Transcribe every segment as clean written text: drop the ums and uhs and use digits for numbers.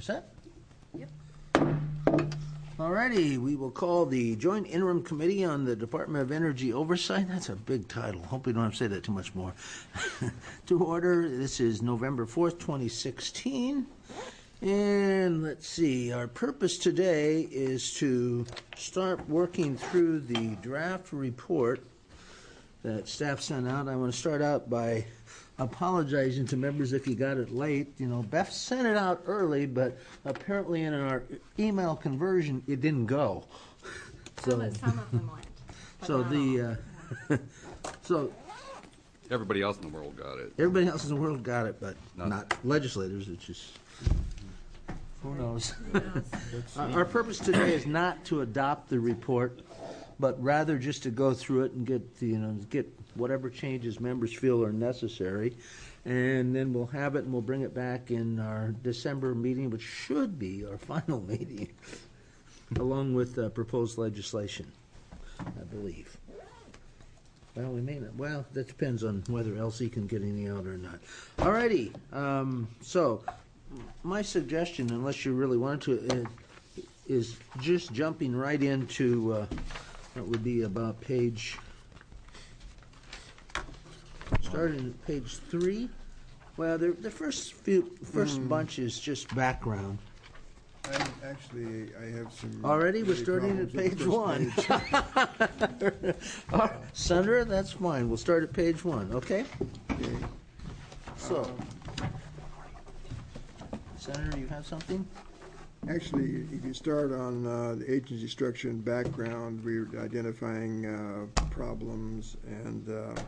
set? Yep. Alrighty, we will call the Joint Interim Committee on the Department of Energy Oversight. That's a big title. Hope we don't have to say that too much more. To order. This is November 4th, 2016. And let's see, our purpose today is to start working through the draft report that staff sent out. I want to start out by apologizing to members if you got it late. You know, Beth sent it out early, but apparently in our email conversion, it didn't go. Some of them went. So so everybody else in the world got it. Everybody else in the world got it, but not legislators. It's just, who knows? Our purpose today is not to adopt the report, but rather just to go through it and get whatever changes members feel are necessary, and then we'll have it and we'll bring it back in our December meeting, which should be our final meeting, along with proposed legislation, I believe. Well, we may not. Well, that depends on whether LC can get any out or not. Alrighty. So my suggestion, unless you really wanted to, is just jumping right into that would be about page. Starting at page 3. Well, the first bunch is just background. I have some. Already, we're starting at page 1. Senator, that's fine. We'll start at page 1. Okay. Okay. So, Senator, you have something? Actually, if you start on the agency structure and background, we're identifying problems and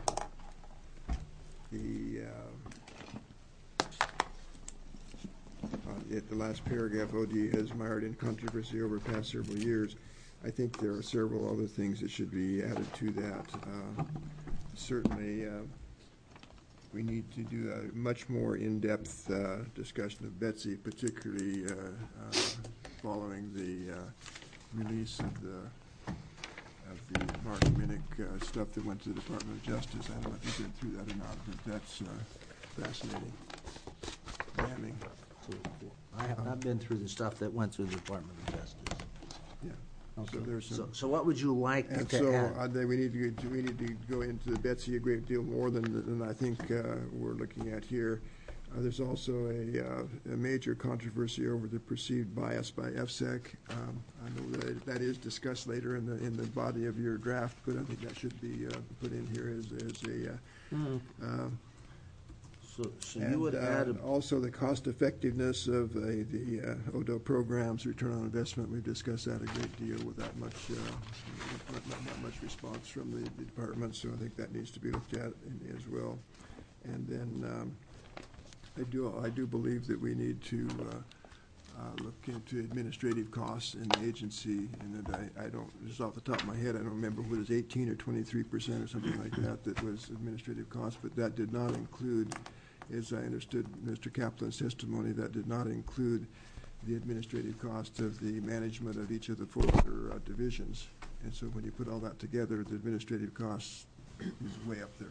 at the last paragraph, OD has mired in controversy over the past several years. I think there are several other things that should be added to that. Certainly, we need to do a much more in-depth discussion of Betsy, particularly following the release of the Mark Minnick stuff that went to the Department of Justice. I don't know if you've been through that or not, but that's fascinating. Damning. I have not been through the stuff that went through the Department of Justice. Yeah. Okay. So there's some. So what would you like And to so add? we need to go into the Betsy a great deal more than I think we're looking at here. There's also a major controversy over the perceived bias by FSEC. I know that is discussed later in the body of your draft, but I think that should be put in here as a. So you would add also the cost effectiveness of the ODO programs, return on investment. We've discussed that a great deal without much not much response from the department. So I think that needs to be looked at as well. And then I do believe that we need to look into administrative costs in the agency, and that I don't, just off the top of my head, I don't remember whether it was 18 or 23% or something like that was administrative costs, but that did not include, as I understood Mr. Kaplan's testimony, that did not include the administrative cost of the management of each of the 4 other divisions. And so when you put all that together, the administrative costs is way up there.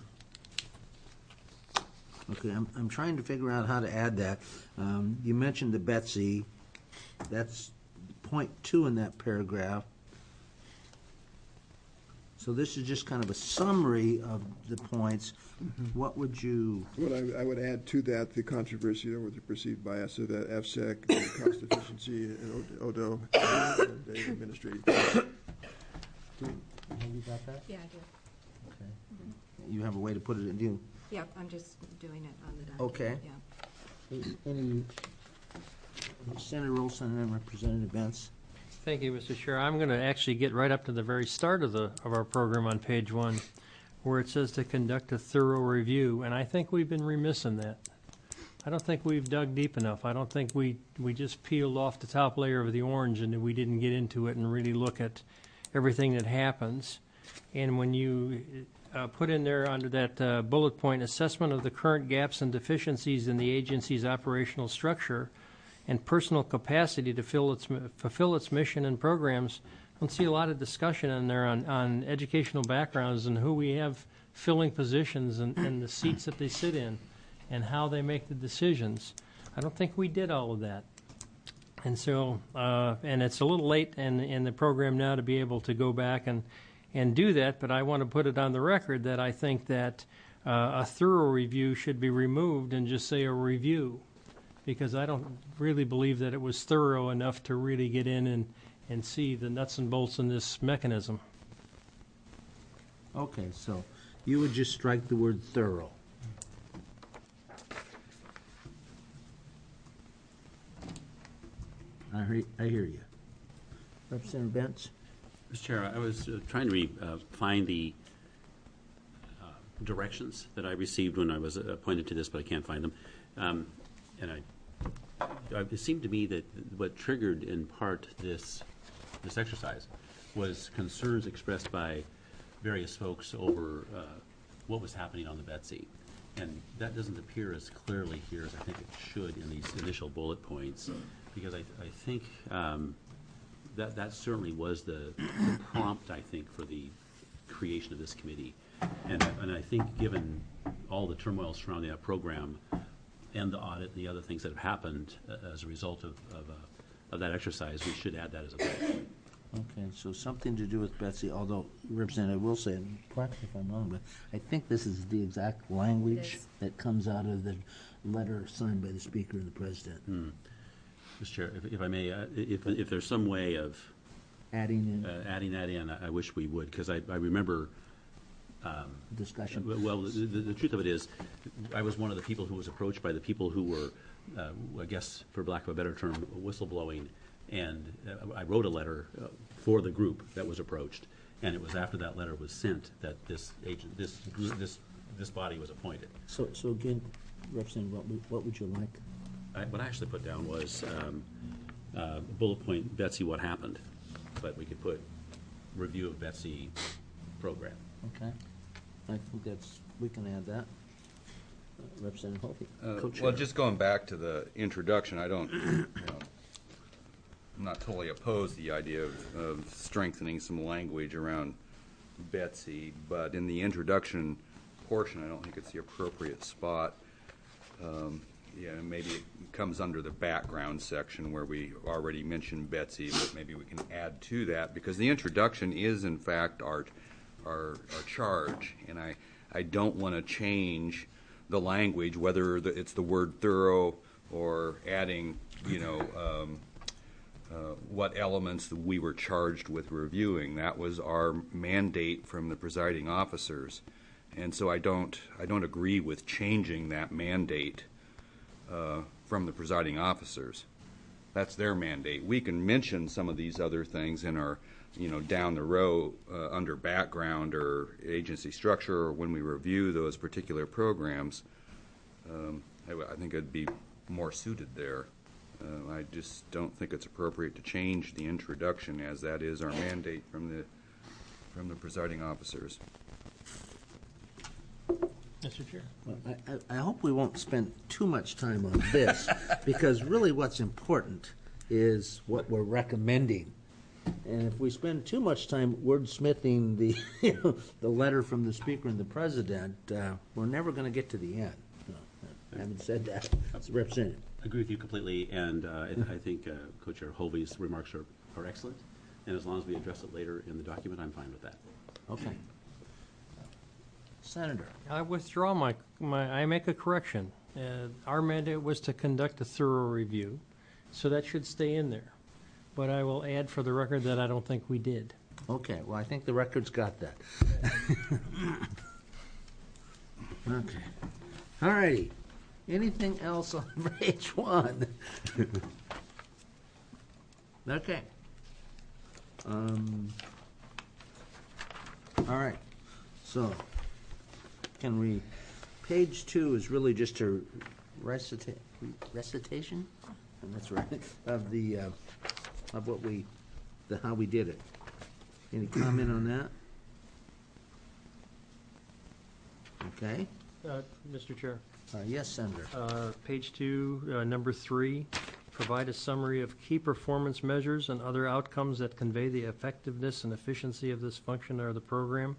Okay, I'm trying to figure out how to add that. You mentioned the Betsy. That's point 2 in that paragraph. So this is just kind of a summary of the points. Mm-hmm. What would you? What I would add to that, the controversy over the perceived bias of the FSEC, the cost efficiency, and ODO, and the administrative costs. Have you got that? Yeah, I do. Okay. Mm-hmm. You have a way to put it in, do you? Yep, I'm just doing it on the document. Okay. Yeah. Any Senator Olson and Representative Bentz? Thank you, Mr. Chair. I'm going to actually get right up to the very start of our program on page 1, where it says to conduct a thorough review, and I think we've been remiss in that. I don't think we've dug deep enough. I don't think we just peeled off the top layer of the orange and we didn't get into it and really look at everything that happens. And when you put in there under that bullet point, assessment of the current gaps and deficiencies in the agency's operational structure and personal capacity to fulfill its mission and programs, I don't see a lot of discussion in there on educational backgrounds and who we have filling positions and the seats that they sit in and how they make the decisions. I don't think we did all of that. And so, and it's a little late in the program now to be able to go back and do that, but I want to put it on the record that I think that a thorough review should be removed and just say a review, because I don't really believe that it was thorough enough to really get in and see the nuts and bolts in this mechanism. Okay, so you would just strike the word thorough. I hear you. Representative Bentz? Mr. Chair, I was trying to find the directions that I received when I was appointed to this, but I can't find them. And it seemed to me that what triggered in part this exercise was concerns expressed by various folks over what was happening on the Betsy. And that doesn't appear as clearly here as I think it should in these initial bullet points, because I think that certainly was the prompt, I think, for the creation of this committee. And I think given all the turmoil surrounding that program and the audit and the other things that have happened as a result of that exercise, we should add that as a bullet point. Okay, so something to do with Betsy, although, Representative, I will say, and correct me if I'm wrong, but I think this is the exact language Yes. that comes out of the letter signed by the Speaker and the President. Mr. Chair, if I may, if there's some way of Adding in adding that in, I wish we would, because I remember. discussion. Well, the truth of it is, I was one of the people who was approached by the people who were, I guess, for lack of a better term, whistleblowing, and I wrote a letter for the group that was approached, and it was after that letter was sent that this body was appointed. So again, Representative, what would you like? What I actually put down was bullet point, Betsy, what happened? But we could put review of Betsy program. Okay, I think we can add that. Representative Hope. Co-chair. Well, just going back to the introduction, I don't, I'm not totally opposed to the idea of strengthening some language around Betsy, but in the introduction portion, I don't think it's the appropriate spot. Maybe it comes under the background section where we already mentioned Betsy, but maybe we can add to that, because the introduction is, in fact, our charge, and I don't want to change the language, whether it's the word thorough or adding, what elements that we were charged with reviewing. That was our mandate from the presiding officers, and so I don't agree with changing that mandate from the presiding officers. That's their mandate. We can mention some of these other things in our, down the row under background or agency structure, or when we review those particular programs. I think it'd be more suited there. I just don't think it's appropriate to change the introduction, as that is our mandate from the presiding officers. Mr. Chair. Well, I hope we won't spend too much time on this, because really what's important is what we're recommending. And if we spend too much time wordsmithing the letter from the Speaker and the President, we're never going to get to the end. Having said that, Representative. I agree with you completely, and I think Co-Chair Hovey's remarks are excellent, and as long as we address it later in the document, I'm fine with that. Okay. Senator. I withdraw I make a correction. Our mandate was to conduct a thorough review, so that should stay in there. But I will add for the record that I don't think we did. Okay, well, I think the record's got that. Okay. All righty. Anything else on page 1? Okay. All right. So, page 2 is really just a recitation? And that's right, of how we did it. Any comment on that? Okay. Mr. Chair. Yes, Senator. Page 2, number 3, provide a summary of key performance measures and other outcomes that convey the effectiveness and efficiency of this function or the program.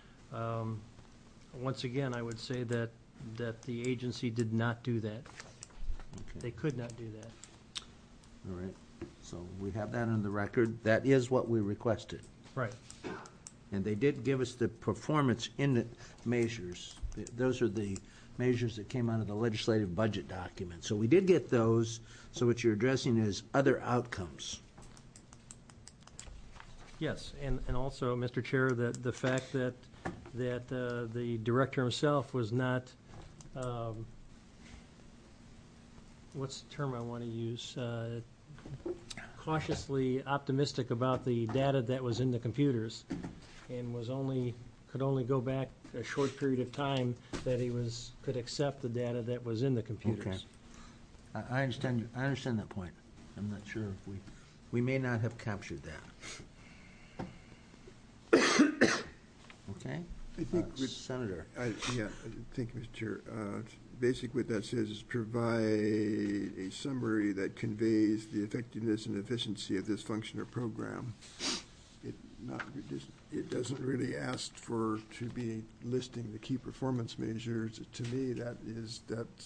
Once again, I would say that the agency did not do that. Okay. They could not do that. All right. So we have that on the record. That is what we requested. Right. And they did give us the performance in the measures. Those are the measures that came out of the legislative budget document. So we did get those. So what you're addressing is other outcomes. Yes, and also, Mr. Chair, that the fact that the director himself was not, what's the term I want to use? Cautiously optimistic about the data that was in the computers, and could only go back a short period of time that he could accept the data that was in the computers. Okay. I understand that point. I'm not sure if we may not have captured that. Okay? I think Senator. thank you, Mr. Chair. Basically, what that says is provide a summary that conveys the effectiveness and efficiency of this function or program. It doesn't really ask to be listing the key performance measures. To me, that is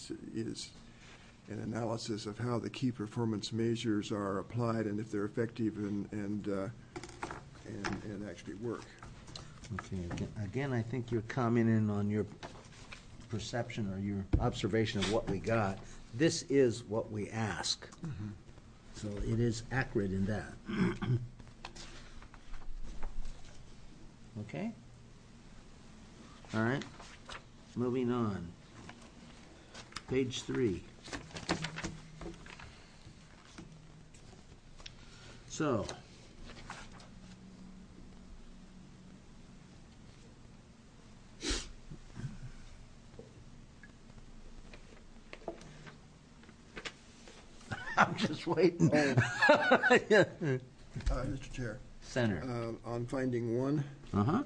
an analysis of how the key performance measures are applied and if they're effective and actually work. Okay. Again, I think you're commenting on your perception or your observation of what we got. This is what we ask. Mm-hmm. So it is accurate in that. Okay? All right. Moving on. Page 3. So, I'm just waiting. Mr. Chair. Senator. On finding 1, Uh-huh.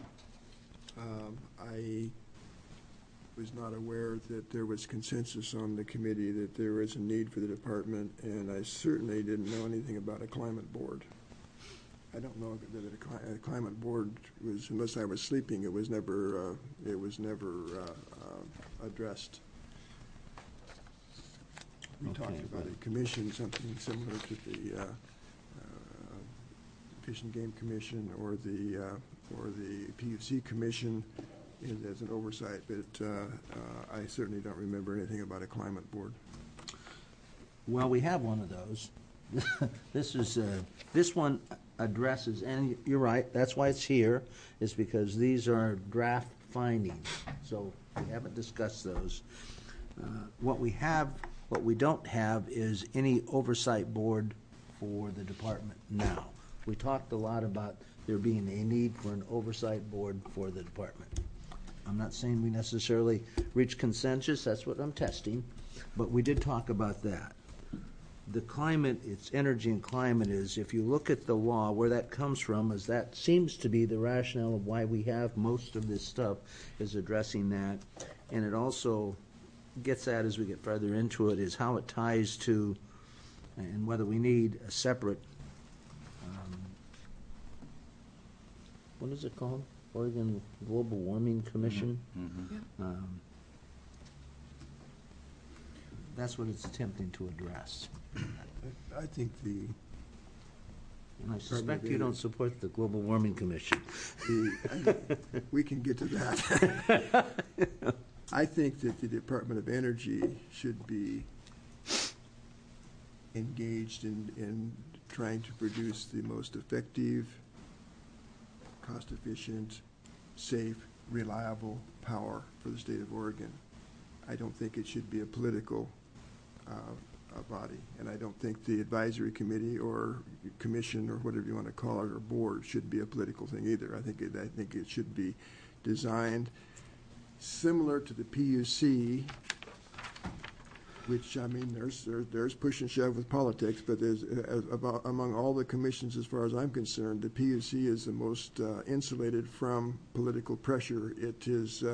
I was not aware that there was consensus on the committee that there was a need for the department, and I certainly didn't know anything about a climate board. I don't know that a climate board was, unless I was sleeping, it was never addressed. We talked about a commission, something similar to the Fish and Game Commission or the PUC Commission as an oversight, but I certainly don't remember anything about a climate board. Well, we have one of those. This one addresses, and you're right, that's why it's here, is because these are draft findings. So we haven't discussed those. What we don't have is any oversight board for the department now. We talked a lot about there being a need for an oversight board for the department. I'm not saying we necessarily reach consensus, that's what I'm testing, but we did talk about that. The climate, it's energy and climate is, if you look at the law, where that comes from is that seems to be the rationale of why we have most of this stuff is addressing that. And it also gets at, as we get further into it, is how it ties to and whether we need a separate, what is it called? Oregon Global Warming Commission. Mm-hmm. That's what it's attempting to address. I think And I suspect you don't support the Global Warming Commission. we can get to that. I think that the Department of Energy should be engaged in trying to produce the most effective, cost-efficient, safe, reliable power for the state of Oregon. I don't think it should be a political body, and I don't think the advisory committee or commission or whatever you want to call it or board should be a political thing either. I think it should be designed similar to the PUC, which, I mean, there's push and shove with politics, but among all the commissions, as far as I'm concerned, the PUC is the most insulated from political pressure. It's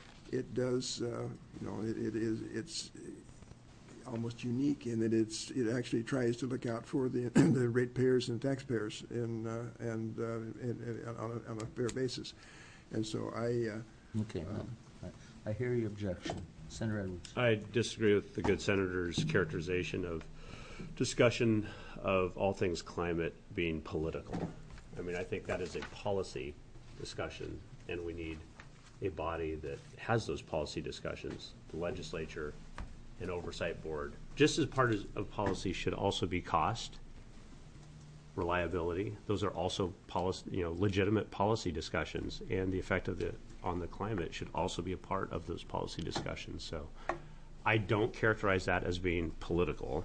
almost unique in that it actually tries to look out for the ratepayers and taxpayers and on a fair basis. And so Okay, I hear your objection. Senator Edwards. I disagree with the good senator's characterization of discussion of all things climate being political. I mean, I think that is a policy discussion, and we need a body that has those policy discussions, the legislature, an oversight board. Just as part of policy should also be cost, reliability. Those are also policy, legitimate policy discussions, and the effect of on the climate should also be a part of those policy discussions. So I don't characterize that as being political,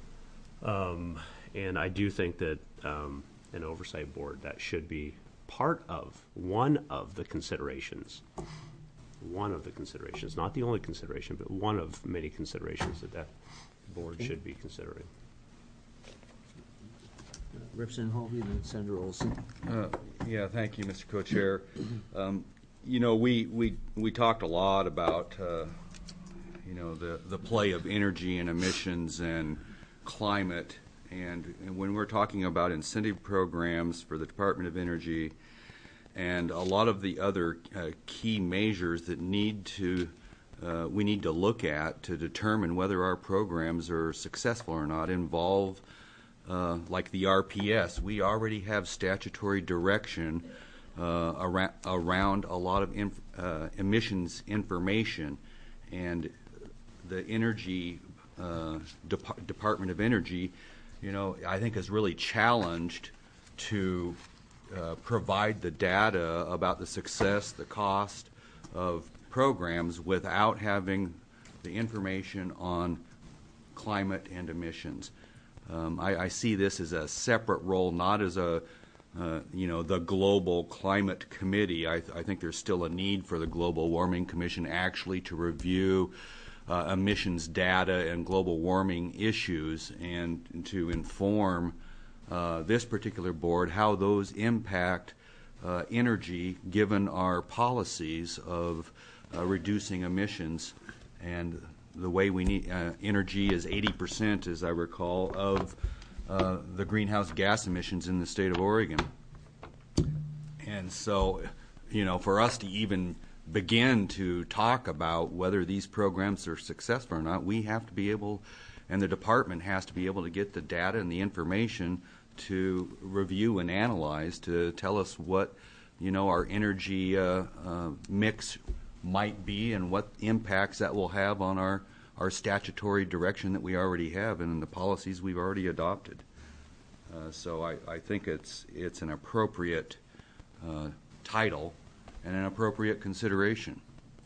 and I do think that an oversight board, that should be part of one of the considerations, not the only consideration, but one of many considerations that board should be considering. Representative Hovey and then Senator Olson. Yeah, thank you, Mr. Co-Chair. We talked a lot about the play of energy and emissions and climate, and when we're talking about incentive programs for the Department of Energy and a lot of the other key measures that we need to look at to determine whether our programs are successful or not involve like the RPS. We already have statutory direction around a lot of emissions information, and the Energy Department of Energy, I think is really challenged to provide the data about the success, the cost of programs without having the information on climate and emissions. I see this as a separate role, not as the Global Climate Committee. I think there's still a need for the Global Warming Commission actually to review emissions data and global warming issues and to inform this particular board how those impact energy given our policies of reducing emissions. And the way we need energy is 80%, as I recall, of the greenhouse gas emissions in the state of Oregon. And so, for us to even begin to talk about whether these programs are successful or not, we have to be able, and the department has to be able to get the data and the information to review and analyze to tell us what our energy mix might be and what impacts that will have on our statutory direction that we already have and the policies we've already adopted. So I think it's an appropriate title and an appropriate consideration.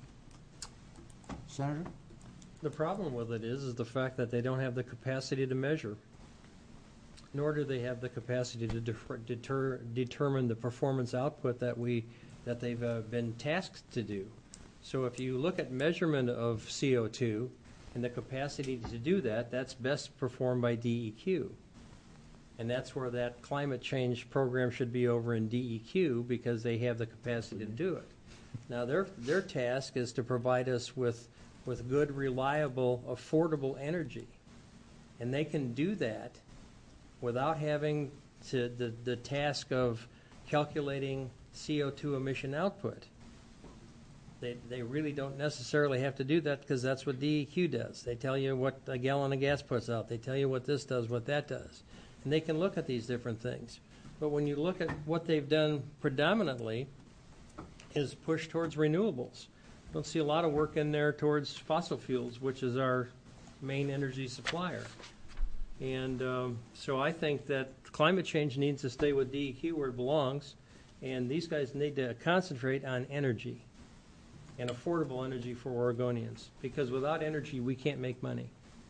Senator? The problem with it is the fact that they don't have the capacity to measure, nor do they have the capacity to determine the performance output that they've been tasked to do. So if you look at measurement of CO2 and the capacity to do that, that's best performed by DEQ. And that's where that climate change program should be over in DEQ because they have the capacity to do it. Now their task is to provide us with good, reliable, affordable energy. And they can do that without having the task of calculating CO2 emission output. They really don't necessarily have to do that because that's what DEQ does. They tell you what a gallon of gas puts out. They tell you what this does, what that does. And they can look at these different things. But when you look at what they've done predominantly is push towards renewables. Don't see a lot of work in there towards fossil fuels, which is our main energy supplier. And so I think that climate change needs to stay with DEQ where it belongs, and these guys need to concentrate on energy and affordable energy for Oregonians, because without energy we can't make money.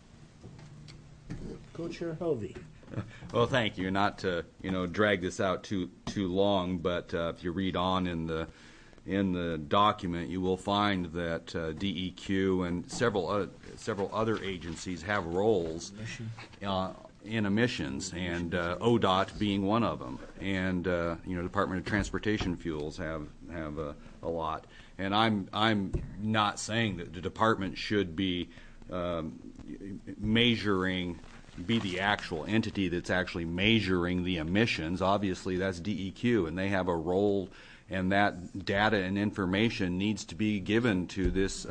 Co-Chair Hovey. Well, thank you. Not to drag this out too long, but if you read on in the document, you will find that DEQ and several other agencies have roles in emissions, and ODOT being one of them, and Department of Transportation Fuels have a lot. And I'm not saying that the department should be be the actual entity that's actually measuring the emissions. Obviously, that's DEQ, and they have a role, and that data and information needs to be given to this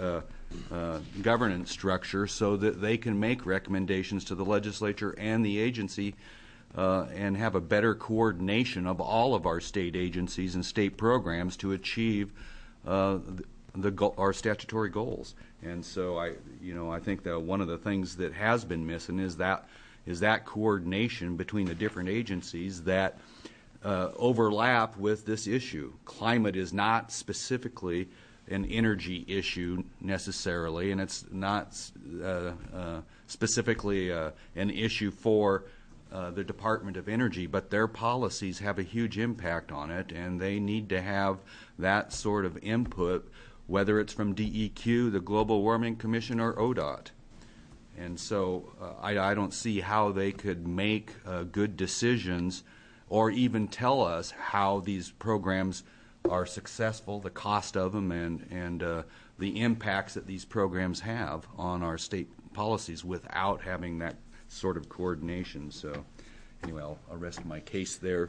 governance structure so that they can make recommendations to the legislature and the agency and have a better coordination of all of our state agencies and state programs to achieve our statutory goals. And so I think that one of the things that has been missing is that coordination between the different agencies that overlap with this issue. Climate is not specifically an energy issue necessarily, and it's not specifically an issue for the Department of Energy, but their policies have a huge impact on it, and they need to have that sort of input, whether it's from DEQ, the Global Warming Commission, or ODOT. And so I don't see how they could make good decisions or even tell us how these programs are successful, the cost of them, and the impacts that these programs have on our state policies without having that sort of coordination. So anyway, I'll rest my case there.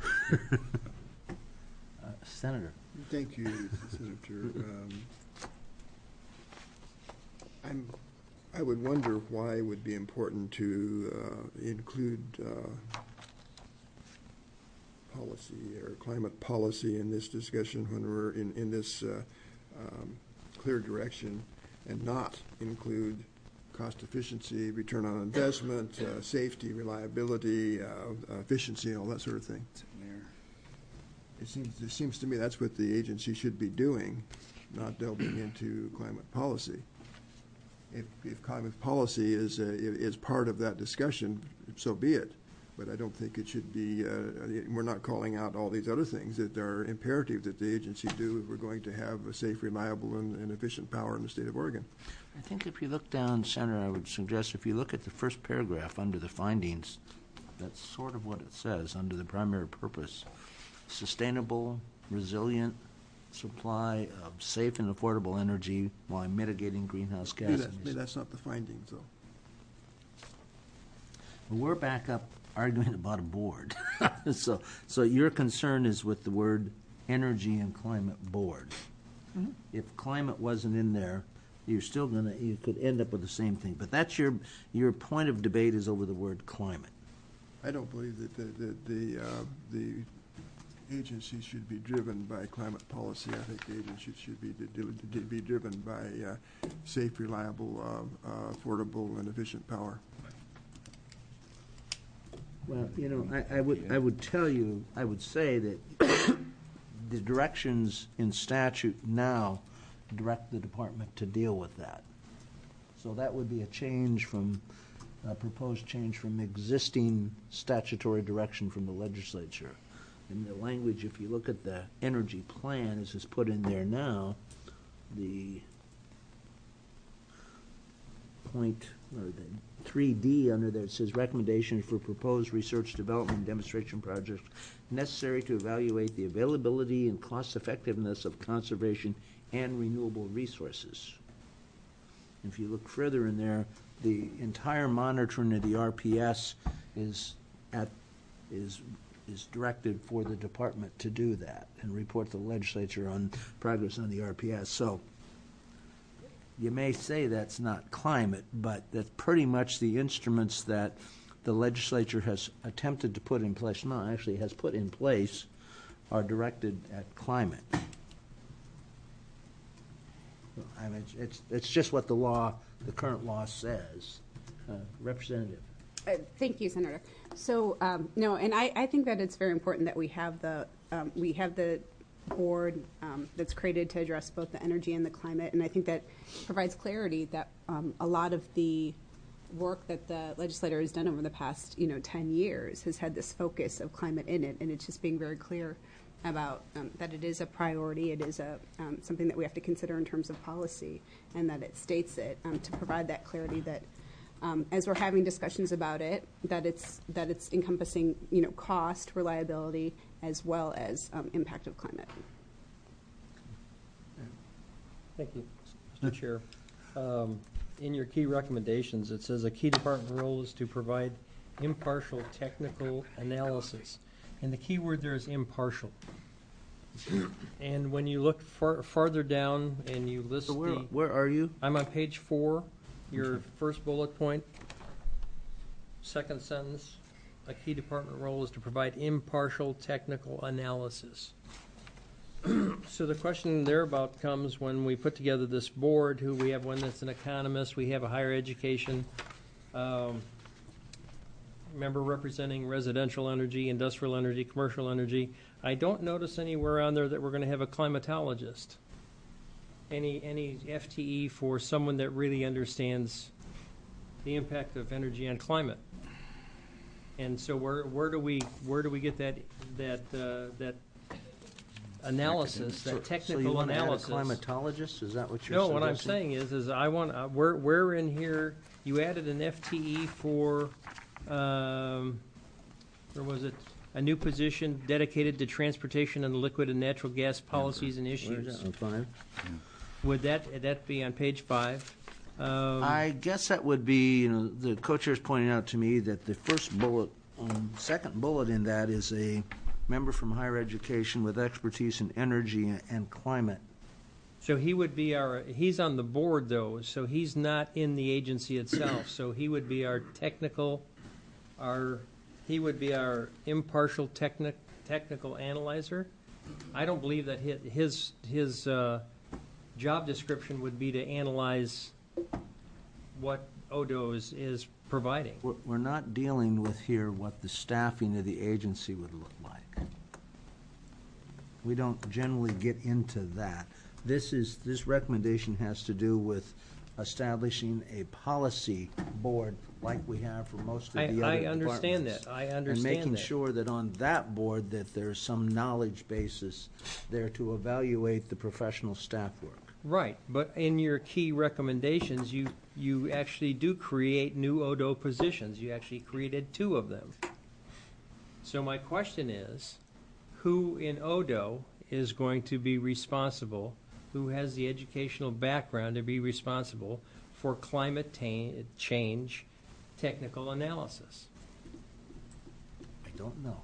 Senator. Thank you, Senator. I would wonder why it would be important to include policy or climate policy in this discussion when we're in this clear direction, and not include cost efficiency, return on investment, safety, reliability, efficiency, all that sort of thing. It seems to me that's what the agency should be doing, not delving into climate policy. If climate policy is part of that discussion, so be it. But I don't think it should be, we're not calling out all these other things that are imperative that the agency do if we're going to have a safe, reliable, and efficient power in the state of Oregon. I think if you look down, Senator, I would suggest if you look at the first paragraph under the findings, that's sort of what it says under the primary purpose. Sustainable, resilient supply of safe and affordable energy while mitigating greenhouse gas emissions. Maybe that's not the findings, though. We're back up arguing about a board. So your concern is with the word energy and climate board. Mm-hmm. If climate wasn't in there, you could end up with the same thing. But that's your point of debate is over the word climate. I don't believe that the agency should be driven by climate policy. I think the agency should be driven by safe, reliable, affordable, and efficient power. Well, I would tell you, I would say that the directions in statute now direct the department to deal with that. So that would be a proposed change from existing statutory direction from the legislature. And the language, if you look at the energy plan as is put in there now, the point, or the 3D under there, it says recommendations for proposed research, development, and demonstration projects necessary to evaluate the availability and cost effectiveness of conservation and renewable resources. If you look further in there, the entire monitoring of the RPS is directed for the department to do that and report to the legislature on progress on the RPS. So you may say that's not climate, but that's pretty much the instruments that the legislature has attempted to put in place, actually has put in place, are directed at climate. I mean, it's just what the current law says. Representative. Thank you, Senator. So no, and I think that it's very important that we have the board that's created to address both the energy and the climate, and I think that provides clarity that a lot of the work that the legislator has done over the past 10 years has had this focus of climate in it, and it's just being very clear about that it is a priority, it is something that we have to consider in terms of policy, and that it states it to provide that clarity that as we're having discussions about it, that it's encompassing cost, reliability, as well as impact of climate. Thank you, Mr. Chair. In your key recommendations, it says a key department role is to provide impartial technical analysis. And the key word there is impartial. And when you look farther down and you list so where are you? I'm on page 4, your first bullet point, second sentence. a key department role is to provide impartial technical analysis. So the question thereabout comes when we put together this board, who we have one that's an economist, we have a higher education member representing residential energy, industrial energy, commercial energy. I don't notice anywhere on there that we're going to have a climatologist. Any FTE for someone that really understands the impact of energy on climate. And so where do we get that analysis, that technical So you want to add a analysis? climatologist? Is that what you're No, suggesting? what I'm saying is I want, where in here, you added an FTE for, where was it? A new position dedicated to transportation and liquid and natural gas policies and Where's issues. that, on 5? Would that be on page 5? I guess that would be, the co-chair's pointing out to me that the first bullet, second bullet in that is a member from higher education with expertise in energy and climate. So he would be he's on the board though, so he's not in the agency itself. So he would be our technical, he would be our impartial technical analyzer. I don't believe that his job description would be to analyze what ODO is providing. We're not dealing with here what the staffing of the agency would look like. We don't generally get into that. This recommendation has to do with establishing a policy board like we have for most of the other departments. I understand that. I understand and making that. sure that on that board that there's some knowledge basis there to evaluate the professional staff work. Right, but in your key recommendations, you actually do create new ODO positions. You actually created 2 of them. So my question is, who in ODO is going to be responsible, who has the educational background to be responsible for climate change technical analysis? I don't know.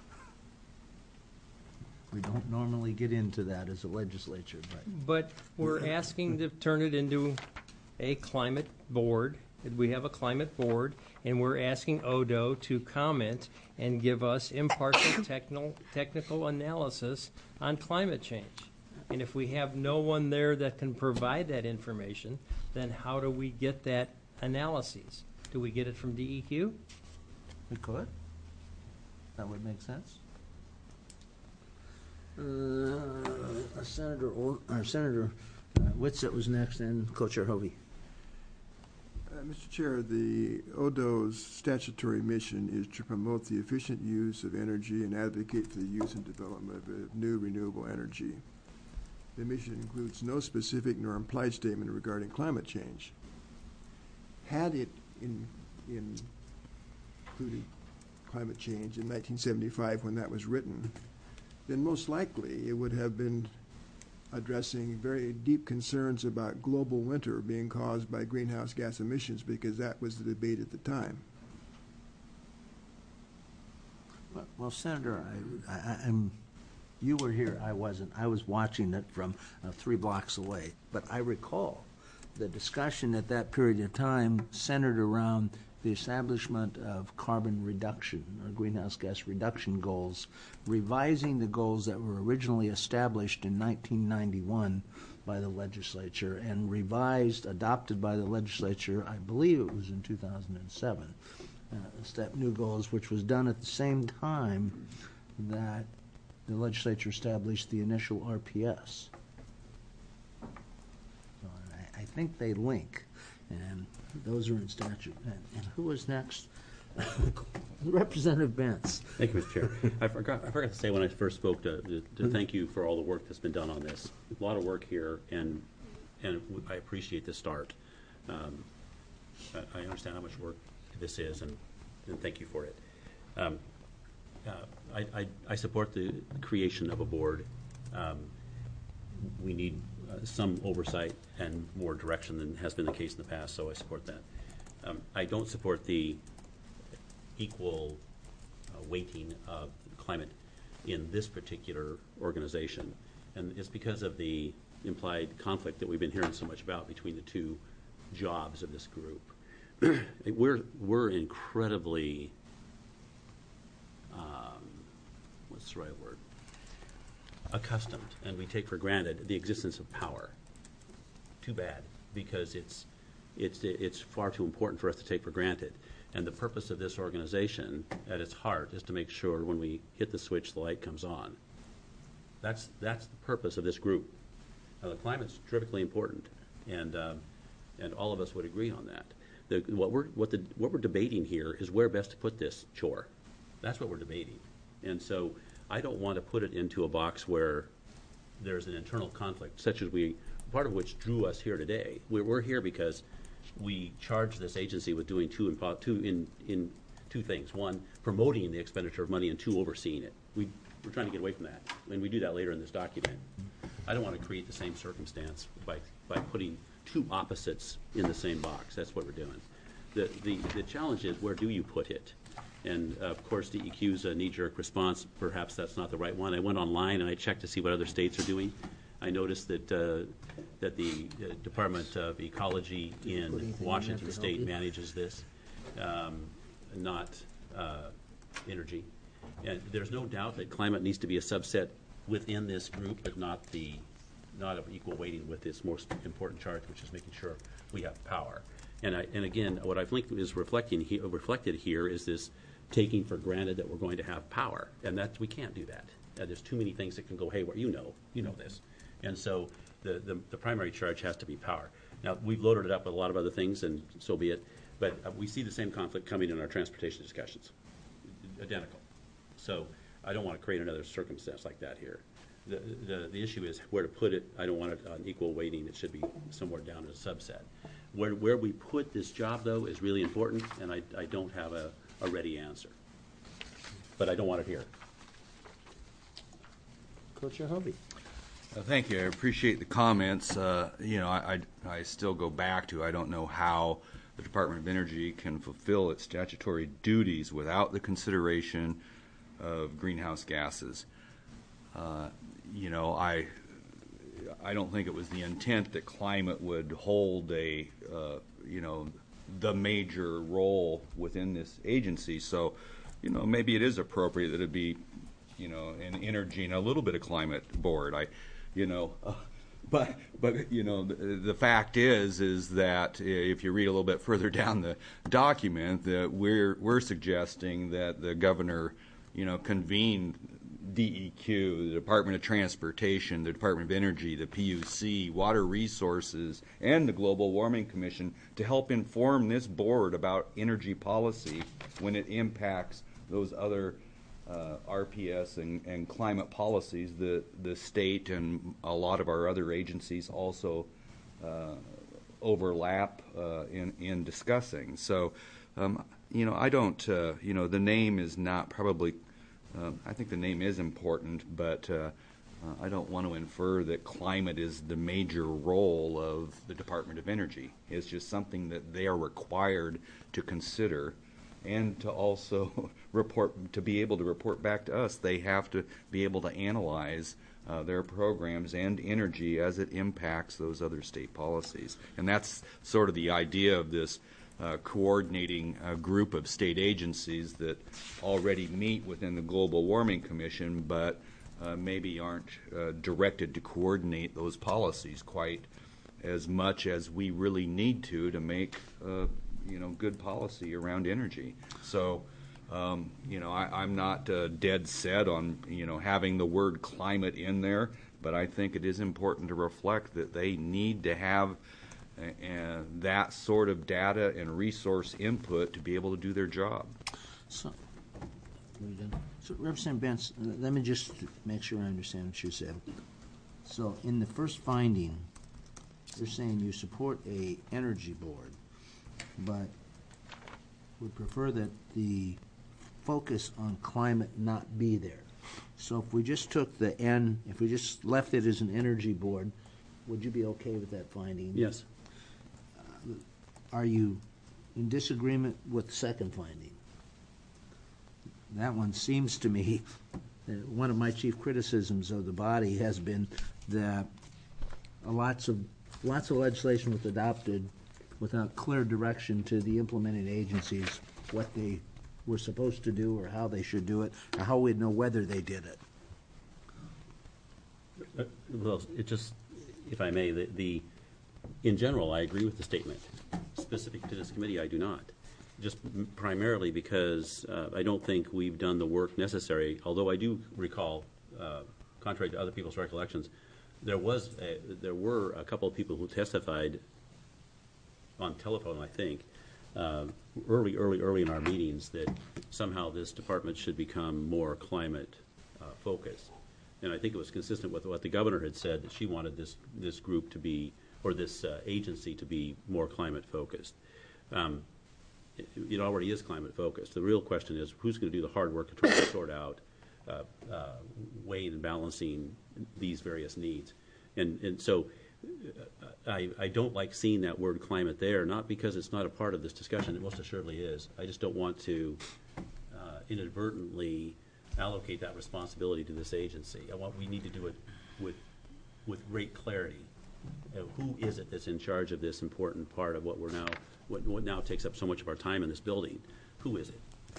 We don't normally get into that as a legislature, But we're asking to turn it into a climate board. We have a climate board, and we're asking ODO to comment and give us impartial technical analysis on climate change. And if we have no one there that can provide that information, then how do we get that analysis? Do we get it from DEQ? we could. That would make sense. Senator Whitsitt was next, and Co-Chair Hovey. Mr. Chair, the ODO's statutory mission is to promote the efficient use of energy and advocate for the use and development of new renewable energy. The mission includes no specific nor implied statement regarding climate change. Had it included climate change in 1975 when that was written, then most likely it would have been addressing very deep concerns about global winter being caused by greenhouse gas emissions, because that was the debate at the time. Well, Senator, you were here, I wasn't. I was watching it from 3 blocks away. But I recall the discussion at that period of time centered around the establishment of carbon reduction or greenhouse gas reduction goals, revising the goals that were originally established in 1991 by the legislature and adopted by the legislature, I believe it was in 2007, new goals, which was done at the same time that the legislature established the initial RPS. So I think they link, and those are in statute. And who was next? Representative Bentz. Thank you, Mr. Chair. I forgot to say when I first spoke to thank you for all the work that's been done on this. A lot of work here, and I appreciate the start. I understand how much work this is, and thank you for it. I support the creation of a board. We need some oversight and more direction than has been the case in the past, so I support that. I don't support the equal weighting of climate in this particular organization, and it's because of the implied conflict that we've been hearing so much about between the 2 jobs of this group. We're incredibly what's the right word? Accustomed, and we take for granted the existence of power. Too bad, because it's far too important for us to take for granted. And the purpose of this organization, at its heart, is to make sure when we hit the switch, the light comes on. That's the purpose of this group. Now, the climate's terrifically important, and all of us would agree on that. What we're debating here is where best to put this chore. That's what we're debating, and so I don't want to put it into a box where there's an internal conflict, such as part of which drew us here today. We're here because we charged this agency with doing two things: one, promoting the expenditure of money, and two, overseeing it. We're trying to get away from that, and we do that later in this document. I don't want to create the same circumstance by putting two opposites in the same box. That's what we're doing. The challenge is, where do you put it? And of course, DEQ's a knee-jerk response. Perhaps that's not the right one. I went online and I checked to see what other states are doing. I noticed that the Department of Ecology in Washington State manages this, not energy. And there's no doubt that climate needs to be a subset within this group, but not of equal weighting with this most important charge, which is making sure we have power. And again, what I think is reflected here is this taking for granted that we're going to have power, and we can't do that. There's too many things that can go haywire. You know this, and so the primary charge has to be power. Now, we've loaded it up with a lot of other things, and so be it. But we see the same conflict coming in our transportation discussions, identical. So I don't want to create another circumstance like that here. The issue is where to put it. I don't want it on equal weighting. It should be somewhere down as a subset. Where we put this job, though, is really important, and I don't have a ready answer. But I don't want it here. Co-Chair Hovey. Thank you. I appreciate the comments. I still go back to, I don't know how the Department of Energy can fulfill its statutory duties without the consideration of greenhouse gases. I don't think it was the intent that climate would hold the major role within this agency. So, maybe it is appropriate that it be, an energy and a little bit of climate board. But the fact is that if you read a little bit further down the document, that we're suggesting that the governor, convene DEQ, the Department of Transportation, the Department of Energy, the PUC, Water Resources, and the Global Warming Commission to help inform this board about energy policy when it impacts those other RPS and climate policies. The state and a lot of our other agencies also overlap in discussing. So, I don't, the name is not probably, I think the name is important, but I don't want to infer that climate is the major role of the Department of Energy. It's just something that they are required to consider and to also to be able to report back to us. They have to be able to analyze their programs and energy as it impacts those other state policies. And that's sort of the idea of this coordinating group of state agencies that already meet within the Global Warming Commission, but maybe aren't directed to coordinate those policies quite as much as we really need to make good policy around energy. So, I'm not dead set on, having the word climate in there, but I think it is important to reflect that they need to have that sort of data and resource input to be able to do their job. So Representative Bentz, let me just make sure I understand what you said. So in the first finding, you're saying you support a energy board, but would prefer that the focus on climate not be there. So if we just took the N, if we just left it as an energy board, would you be okay with that finding? Yes. Are you in disagreement with the second finding? That one seems to me, one of my chief criticisms of the body has been that lots of legislation was adopted without clear direction to the implementing agencies what they were supposed to do, or how they should do it, or how we'd know whether they did it. Well, it just, if I may, in general, I agree with the statement. Specific to this committee, I do not. Just primarily because I don't think we've done the work necessary, although I do recall, contrary to other people's recollections, there were a couple of people who testified on telephone, I think, early in our meetings, that somehow this department should become more climate focused. And I think it was consistent with what the governor had said, that she wanted this group to be, or this agency to be more climate focused. It already is climate focused. The real question is, who's going to do the hard work of trying to sort out, weighing and balancing these various needs? And so I don't like seeing that word climate there, not because it's not a part of this discussion. It most assuredly is. I just don't want to inadvertently allocate that responsibility to this agency. We need to do it with great clarity. Who is it that's in charge of this important part of what now takes up so much of our time in this building? Who is it?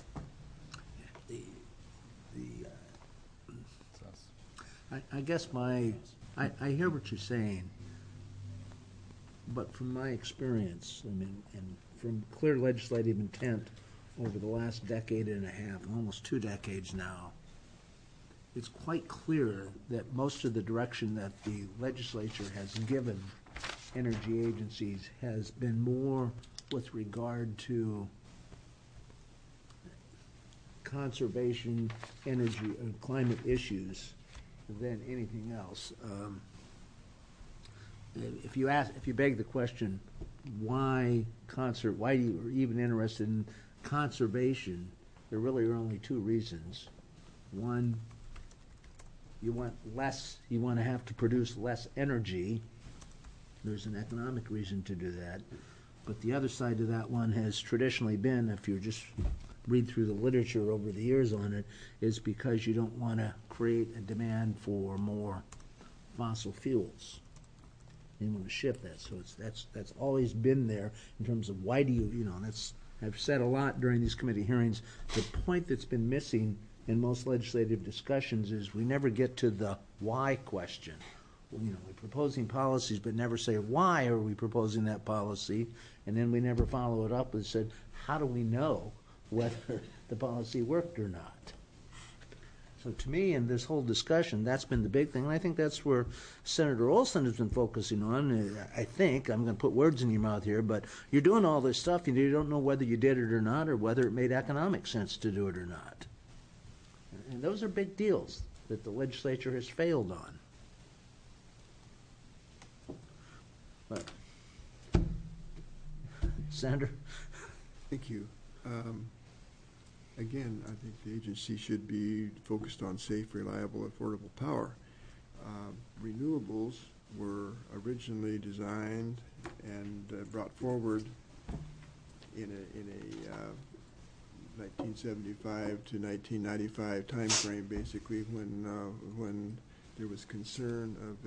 I guess I hear what you're saying, but from my experience, I mean, and from clear legislative intent over the last decade and a half, almost 2 decades now, it's quite clear that most of the direction that the legislature has given energy agencies has been more with regard to conservation, energy, and climate issues than anything else. If you beg the question, why you are even interested in conservation, there really are only 2 reasons. One, you want to have to produce less energy. There's an economic reason to do that. But the other side of that one has traditionally been, if you just read through the literature over the years on it, is because you don't want to create a demand for more fossil fuels. You want to shift that. So that's always been there in terms of why do you know, that's, I've said a lot during these committee hearings. The point that's been missing in most legislative discussions is we never get to the why question. You know, we're proposing policies but never say why are we proposing that policy, and then we never follow it up and said, how do we know whether the policy worked or not? So to me, in this whole discussion, that's been the big thing, and I think that's where Senator Olson has been focusing on. I think, I'm going to put words in your mouth here, but you're doing all this stuff, and you don't know whether you did it or not, or whether it made economic sense to do it or not. And those are big deals that the legislature has failed on. But, Senator? Thank you. Again, I think the agency should be focused on safe, reliable, affordable power. Renewables were originally designed and brought forward in a 1975 to 1995 time frame, basically, when there was concern of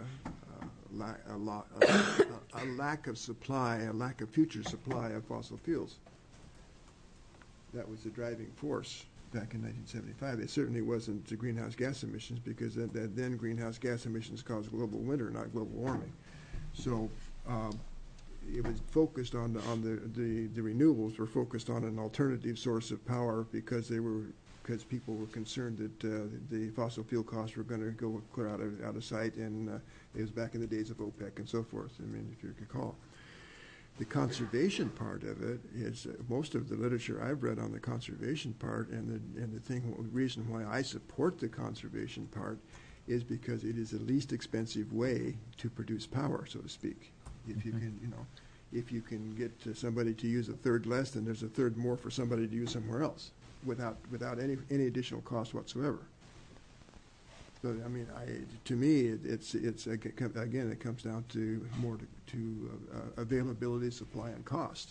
a lack of supply, a lack of future supply of fossil fuels. That was the driving force back in 1975. It certainly wasn't the greenhouse gas emissions, because then greenhouse gas emissions caused global winter, not global warming. So it was focused on the renewables were focused on an alternative source of power because people were concerned that the fossil fuel costs were going to go out of sight, and it was back in the days of OPEC and so forth. I mean, if you recall. The conservation part of it is most of the literature I've read on the conservation part, and the reason why I support the conservation part is because it is the least expensive way to produce power, so to speak. If you can, if you can get somebody to use a third less, then there's a third more for somebody to use somewhere else without any additional cost whatsoever. So I mean, to me, it's again, it comes down to more to availability, supply, and cost.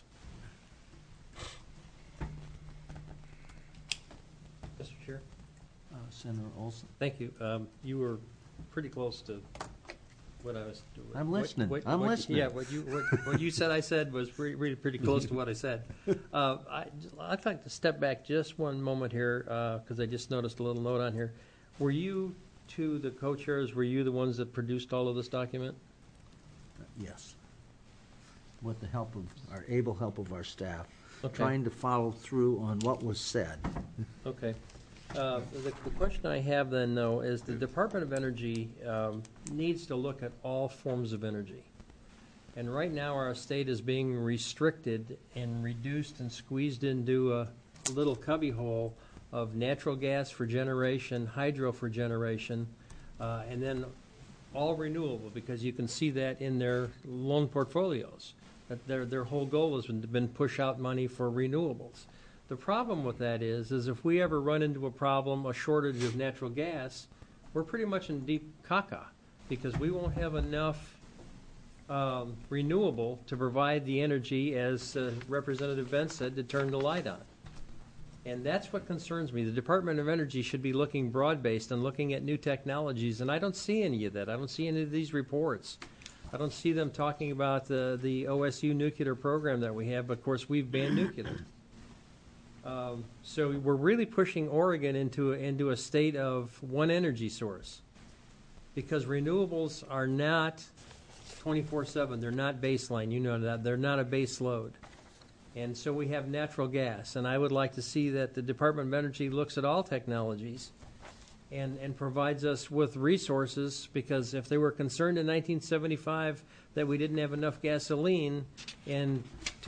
Mr. Chair. Senator Olson. Thank you. You were pretty close to what I was. I'm listening. What, I'm listening. Yeah, what you said I said was really pretty close to what I said. I'd like to step back just one moment here because I just noticed a little note on here. Were you two, the co-chairs, were you the ones that produced all of this document? Yes. With the help of able help of our staff, Okay. trying to follow through on what was said. Okay. The question I have then, though, is the Department of Energy needs to look at all forms of energy. And right now, our state is being restricted and reduced and squeezed into a little cubbyhole of natural gas for generation, hydro for generation, and then all renewable, because you can see that in their loan portfolios. That their whole goal has been push out money for renewables. The problem with that is if we ever run into a problem, a shortage of natural gas, we're pretty much in deep caca because we won't have enough renewable to provide the energy, as Representative Benz said, to turn the light on. And that's what concerns me. The Department of Energy should be looking broad-based and looking at new technologies, and I don't see any of that. I don't see any of these reports. I don't see them talking about the OSU nuclear program that we have, but of course we've banned nuclear. So we're really pushing Oregon into a state of one energy source because renewables are not 24/7. They're not baseline. You know that. They're not a base load. And so we have natural gas. And I would like to see that the Department of Energy looks at all technologies and provides us with resources, because if they were concerned in 1975 that we didn't have enough gasoline, in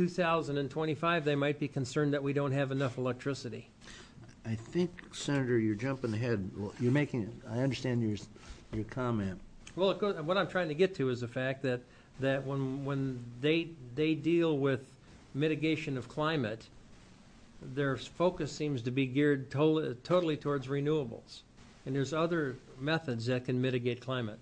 2025 they might be concerned that we don't have enough electricity. I think, Senator, you're jumping ahead. You're making. I understand your comment. Well, what I'm trying to get to is the fact that when they deal with mitigation of climate, their focus seems to be geared totally towards renewables. And there's other methods that can mitigate climate.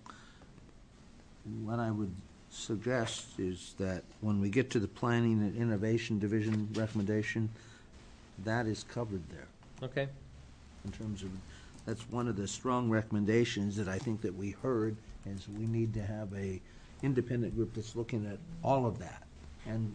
What I would suggest is that when we get to the Planning and Innovation Division recommendation, that is covered there. Okay. In terms of, that's one of the strong recommendations that I think that we heard, is we need to have a independent group that's looking at all of that. And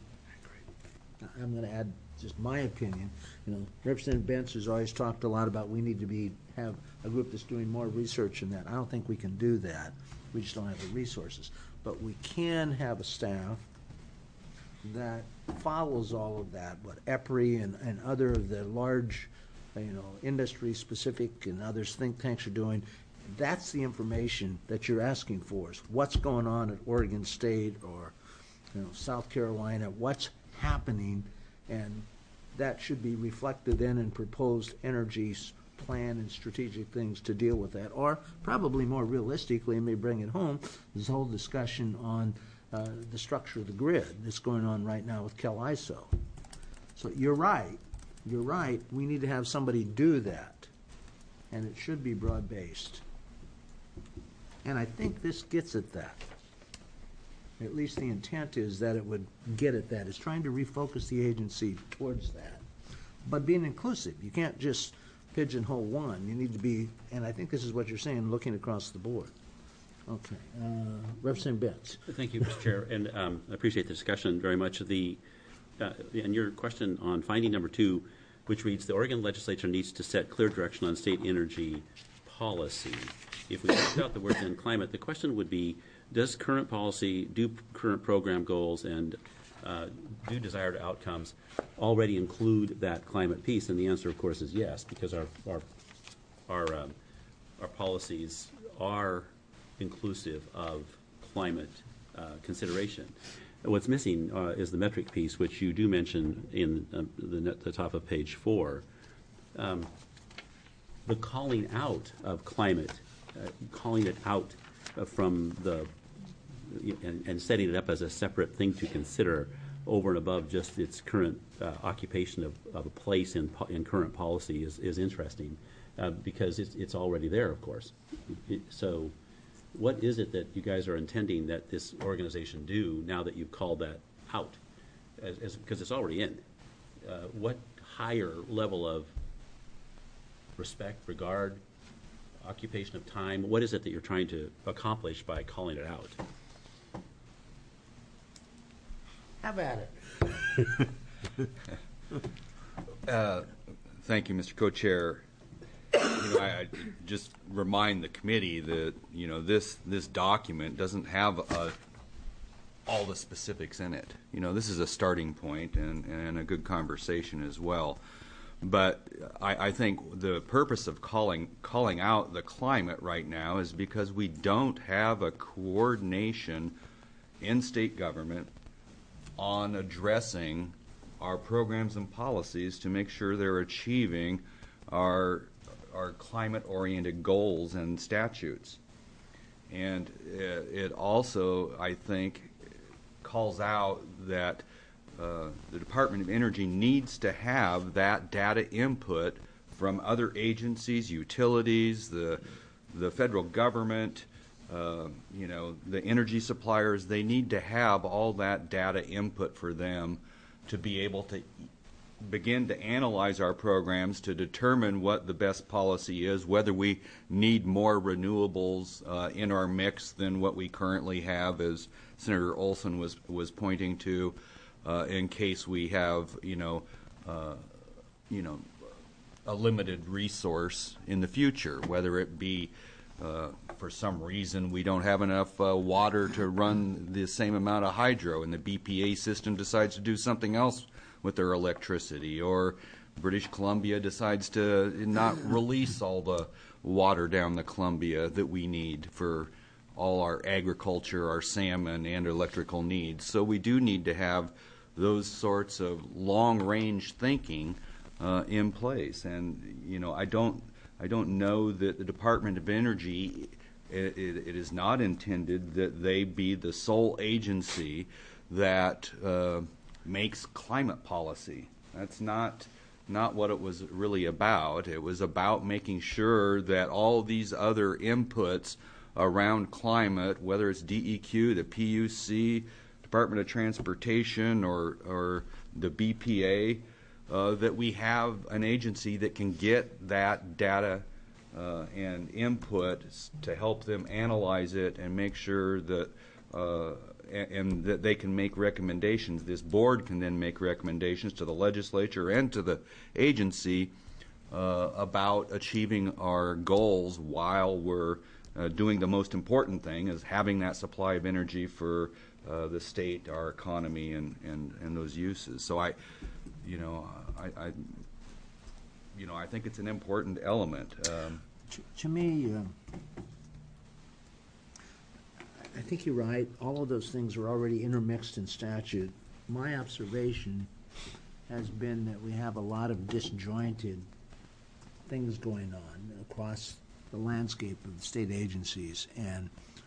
I'm going to add just my opinion. You know, Representative Benz has always talked a lot about we need to have a group that's doing more research in that. I don't think we can do that. We just don't have the resources. But we can have a staff that follows all of that, what EPRI and other of the large, industry-specific and others think tanks are doing. That's the information that you're asking for, is what's going on at Oregon State or South Carolina, what's happening, and that should be reflected then in proposed energy plan and strategic things to deal with that. Or probably more realistically, and may bring it home, this whole discussion on the structure of the grid that's going on right now with CalISO. So you're right. We need to have somebody do that, and it should be broad-based. And I think this gets at that. At least the intent is that it would get at that. It's trying to refocus the agency towards that. But being inclusive, you can't just pigeonhole one. You need to be, and I think this is what you're saying, looking across the board. Okay. Representative Benz. Thank you, Mr. Chair, and I appreciate the discussion very much. And your question on finding number 2, which reads, the Oregon legislature needs to set clear direction on state energy policy. If we took out the word "in climate," the question would be, does current policy, do current program goals, and do desired outcomes already include that climate piece? And the answer, of course, is yes, because our policies are inclusive of climate consideration. What's missing is the metric piece, which you do mention in the top of page 4. The calling out of climate, calling it out from and setting it up as a separate thing to consider over and above just its current occupation of a place in current policy is interesting, because it's already there, of course. So what is it that you guys are intending that this organization do now that you've called that out? Because it's already in. What higher level of respect, regard, occupation of time? What is it that you're trying to accomplish by calling it out? Have at it. Thank you, Mr. Co-Chair. I just remind the committee that this document doesn't have all the specifics in it. This is a starting point and a good conversation as well. But I think the purpose of calling out the climate right now is because we don't have a coordination in state government on addressing our programs and policies to make sure they're achieving our climate-oriented goals and statutes. And it also, I think, calls out that the Department of Energy needs to have that data input from other agencies, utilities, the federal government, the energy suppliers. They need to have all that data input for them to be able to begin to analyze our programs to determine what the best policy is, whether we need more renewables in our mix than what we currently have, as Senator Olson was pointing to, in case we have a limited resource in the future, whether it be for some reason we don't have enough water to run the same amount of hydro and the BPA system decides to do something else with their electricity, or British Columbia decides to not release all the water down the Columbia that we need for all our agriculture, our salmon, and electrical needs. So we do need to have those sorts of long-range thinking in place. And I don't know that the Department of Energy, it is not intended that they be the sole agency that makes climate policy. That's not what it was really about. It was about making sure that all these other inputs around climate, whether it's DEQ, the PUC, Department of Transportation, or the BPA, that we have an agency that can get that data and input to help them analyze it and make sure that and that they can make recommendations. This board can then make recommendations to the legislature and to the agency about achieving our goals while we're doing the most important thing, is having that supply of energy for the state, our economy, and those uses. So I think it's an important element. To me, I think you're right. All of those things are already intermixed in statute. My observation has been that we have a lot of disjointed things going on across the landscape of the state agencies. And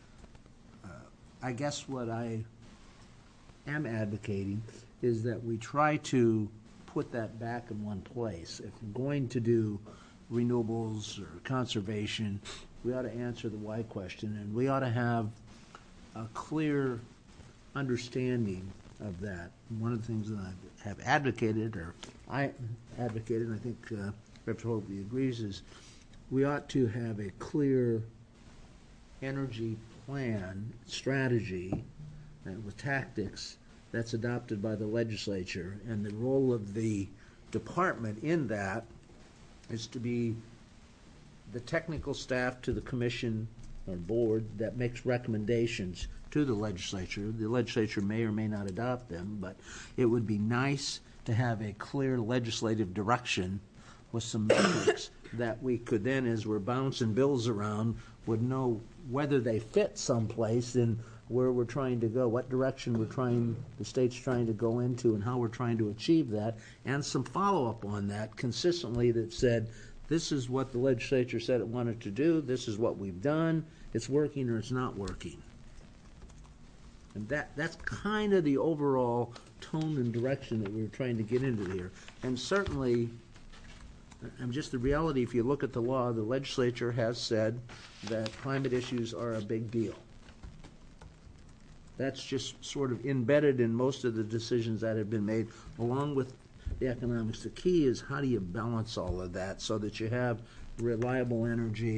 I guess what I am advocating is that we try to put that back in one place. If we're going to do renewables or conservation, we ought to answer the why question, and we ought to have a clear understanding of that. And one of the things that I have advocated, or I advocated, and I think Rep. Hovey agrees, is we ought to have a clear energy plan, strategy, and with tactics that's adopted by the legislature. And the role of the department in that is to be the technical staff to the commission or board that makes recommendations to the legislature. The legislature may or may not adopt them, but it would be nice to have a clear legislative direction with some metrics that we could then, as we're bouncing bills around, would know whether they fit someplace and where we're trying to go, what direction the state's trying to go into, and how we're trying to achieve that, and some follow-up on that consistently that said, this is what the legislature said it wanted to do, this is what we've done, it's working or it's not working. And that's kind of the overall tone and direction that we were trying to get into here. And certainly, just the reality, if you look at the law, the legislature has said that climate issues are a big deal. That's just sort of embedded in most of the decisions that have been made, along with the economics. The key is how do you balance all of that so that you have reliable energy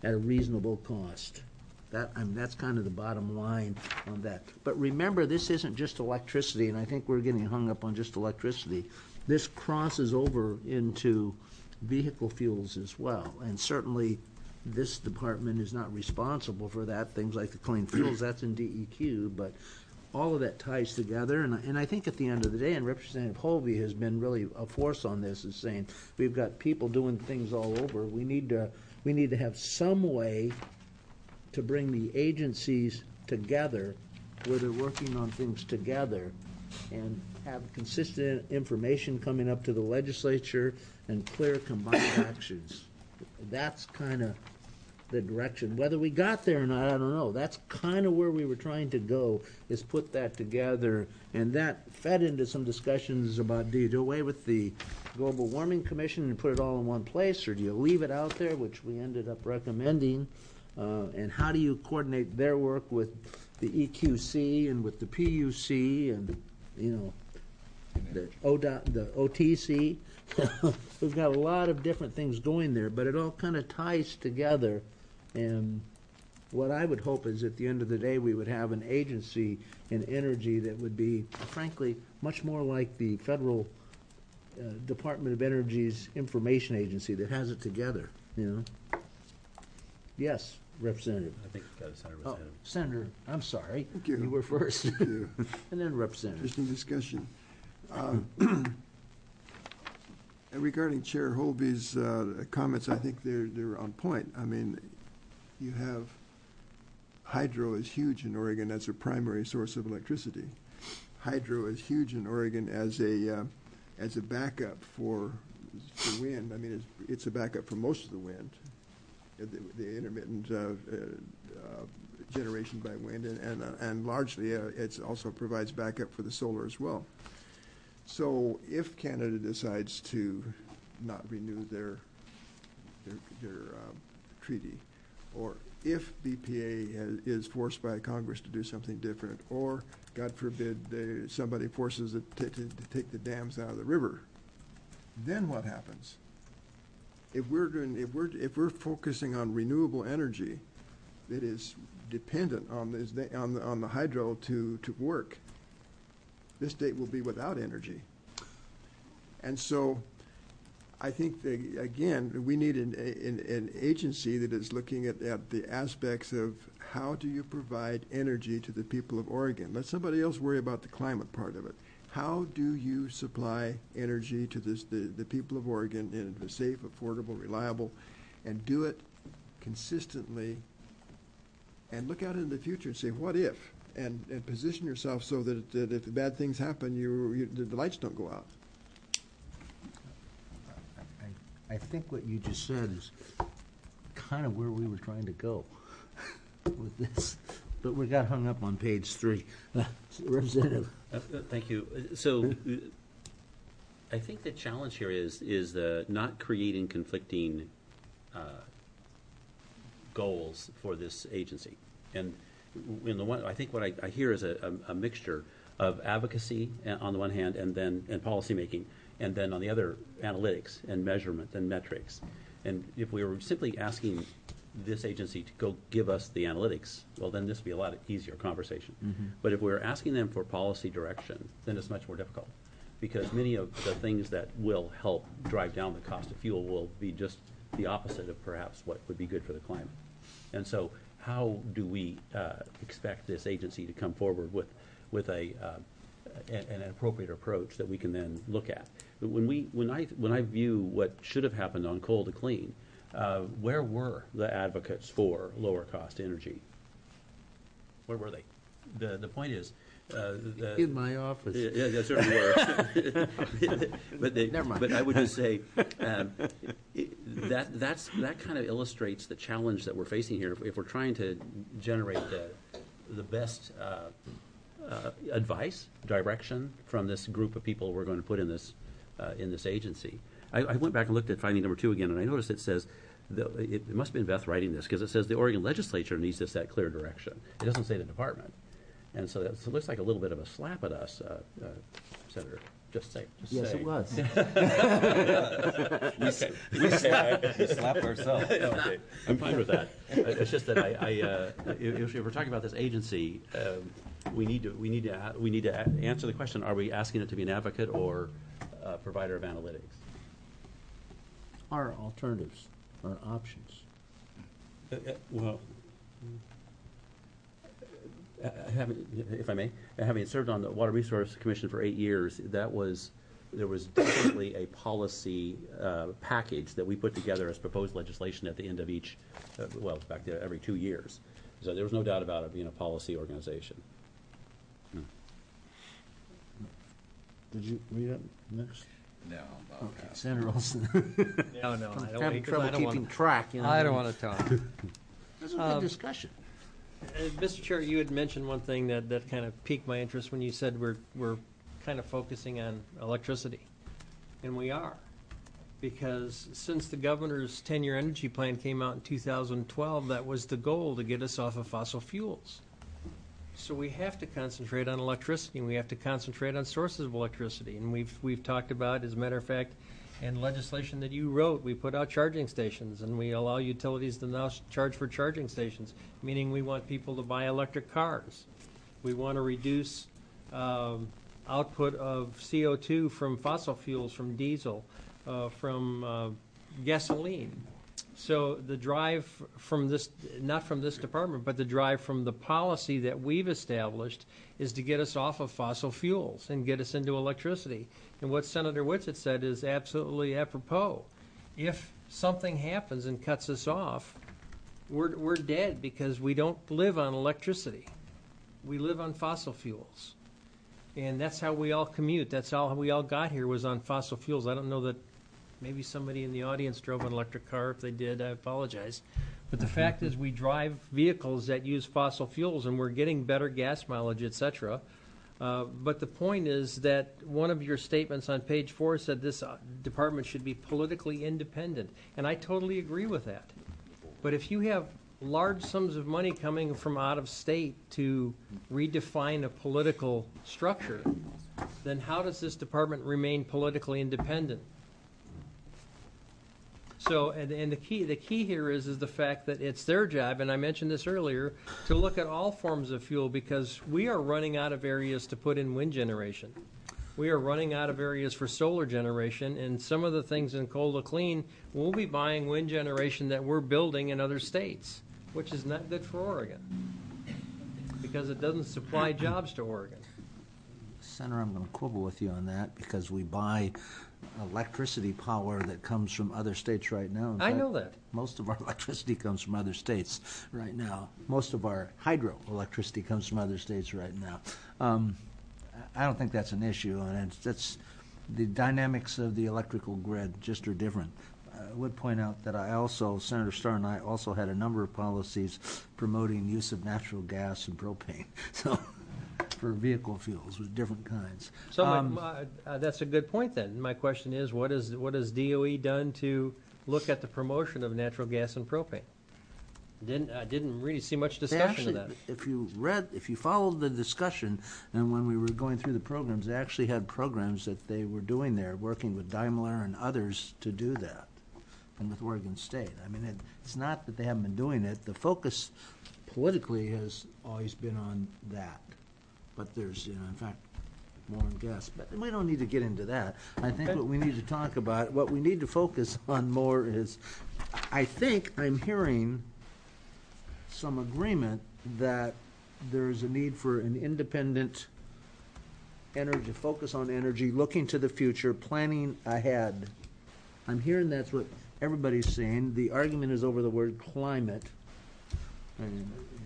at a reasonable cost. That's kind of the bottom line on that. But remember, this isn't just electricity, and I think we're getting hung up on just electricity. This crosses over into vehicle fuels as well, and certainly this department is not responsible for that. Things like the clean fuels, that's in DEQ, but all of that ties together, and I think at the end of the day, and Representative Holvey has been really a force on this, is saying we've got people doing things all over. We need to have some way to bring the agencies together where they're working on things together and have consistent information coming up to the legislature and clear combined actions. That's kind of the direction. Whether we got there or not, I don't know. That's kind of where we were trying to go, is put that together. And that fed into some discussions about, do you do away with the Global Warming Commission and put it all in one place, or do you leave it out there, which we ended up recommending? And how do you coordinate their work with the EQC and with the PUC and, the OTC? We've got a lot of different things going there, but it all kind of ties together. And what I would hope is at the end of the day, we would have an agency in energy that would be, frankly, much more like the federal Department of Energy's information agency that has it together, Yes, Representative. I think Senator was Oh, ahead of- Senator, I'm sorry. Thank you. You were first. Thank you. And then Representative. Interesting discussion. Regarding Chair Holby's comments, I think they're on point. I mean, you have hydro is huge in Oregon as a primary source of electricity. Hydro is huge in Oregon as a backup for wind. I mean, it's a backup for most of the wind, the intermittent generation by wind, and largely it also provides backup for the solar as well. So if Canada decides to not renew their treaty, or if BPA is forced by Congress to do something different, or God forbid somebody forces it to take the dams out of the river, then what happens? If we're focusing on renewable energy that is dependent on the hydro to work, this state will be without energy. And so I think that, again, we need an agency that is looking at the aspects of how do you provide energy to the people of Oregon. Let somebody else worry about the climate part of it. How do you supply energy to the people of Oregon in a safe, affordable, reliable, and do it consistently, and look out into the future and say, what if? And position yourself so that if bad things happen, the lights don't go out. I think what you just said is kind of where we were trying to go with this, but we got hung up on page 3. Representative. Thank you. So I think the challenge here is not creating conflicting goals for this agency. And in the one, I think what I hear is a mixture of advocacy on the one hand, and policy making, and then on the other, analytics and measurement and metrics. And if we were simply asking this agency to go give us the analytics, well, then this would be a lot easier conversation. Mm-hmm. But if we're asking them for policy direction, then it's much more difficult, because many of the things that will help drive down the cost of fuel will be just the opposite of perhaps what would be good for the climate. And so how do we expect this agency to come forward with an appropriate approach that we can then look at? When I view what should have happened on coal to clean, where were the advocates for lower cost energy? Where were they? The point is, in my office. Yeah, they certainly were. Never mind. But I would just say that kind of illustrates the challenge that we're facing here. If we're trying to generate the best advice, direction from this group of people we're going to put in this agency. I went back and looked at finding number 2 again, and I noticed it says, it must have been Beth writing this, because it says the Oregon legislature needs to set clear direction. It doesn't say the department. And so it looks like a little bit of a slap at us, Senator. Just say. Yes, it was. We slapped ourselves. Okay, I'm fine with that. It's just that if we're talking about this agency, we need to answer the question: are we asking it to be an advocate or a provider of analytics? Are alternatives, are options. Well, if I may, having served on the Water Resource Commission for 8 years, there was definitely a policy package that we put together as proposed legislation at the end of each, back to every 2 years. So there was no doubt about it being a policy organization. Did you read it next? No. Okay, Senator Olson. No, I I'm don't having trouble keeping track. I don't want to talk. This is a good discussion. Mr. Chair, you had mentioned one thing that kind of piqued my interest when you said we're kind of focusing on electricity. And we are. Because since the governor's 10-year energy plan came out in 2012, that was the goal, to get us off of fossil fuels. So we have to concentrate on electricity, and we have to concentrate on sources of electricity. And we've talked about, as a matter of fact, in legislation that you wrote, we put out charging stations, and we allow utilities to now charge for charging stations, meaning we want people to buy electric cars. We want to reduce output of CO2 from fossil fuels, from diesel, from gasoline. So the drive from this, not from this department, but the drive from the policy that we've established is to get us off of fossil fuels and get us into electricity. And what Senator Whitsitt said is absolutely apropos. If something happens and cuts us off, we're dead, because we don't live on electricity. We live on fossil fuels. And that's how we all commute. That's how we all got here, was on fossil fuels. I don't know that maybe somebody in the audience drove an electric car. If they did, I apologize. But the fact is, we drive vehicles that use fossil fuels, and we're getting better gas mileage, et cetera. But the point is that one of your statements on page 4 said this department should be politically independent, and I totally agree with that. But if you have large sums of money coming from out of state to redefine a political structure, then how does this department remain politically independent? So, and the key here is the fact that it's their job, and I mentioned this earlier, to look at all forms of fuel, because we are running out of areas to put in wind generation. We are running out of areas for solar generation, and some of the things in Coal to Clean, we'll be buying wind generation that we're building in other states, which is not good for Oregon, because it doesn't supply jobs to Oregon. Senator, I'm going to quibble with you on that, because we buy electricity power that comes from other states right now. I know that. Most of our electricity comes from other states right now. Most of our hydroelectricity comes from other states right now. I don't think that's an issue, and that's the dynamics of the electrical grid just are different. I would point out that Senator Starr and I also had a number of policies promoting use of natural gas and propane. So, for vehicle fuels with different kinds. So that's a good point then. My question is, what has DOE done to look at the promotion of natural gas and propane? I didn't really see much discussion of that. If you followed the discussion, and when we were going through the programs, they actually had programs that they were doing there, working with Daimler and others to do that, and with Oregon State. I mean, it's not that they haven't been doing it. The focus politically has always been on that. But there's, in fact, more on gas. But we don't need to get into that. I think what we need to talk about, what we need to focus on more is, I think I'm hearing some agreement that there's a need for an independent energy, focus on energy, looking to the future, planning ahead. I'm hearing that's what everybody's saying. The argument is over the word climate. And,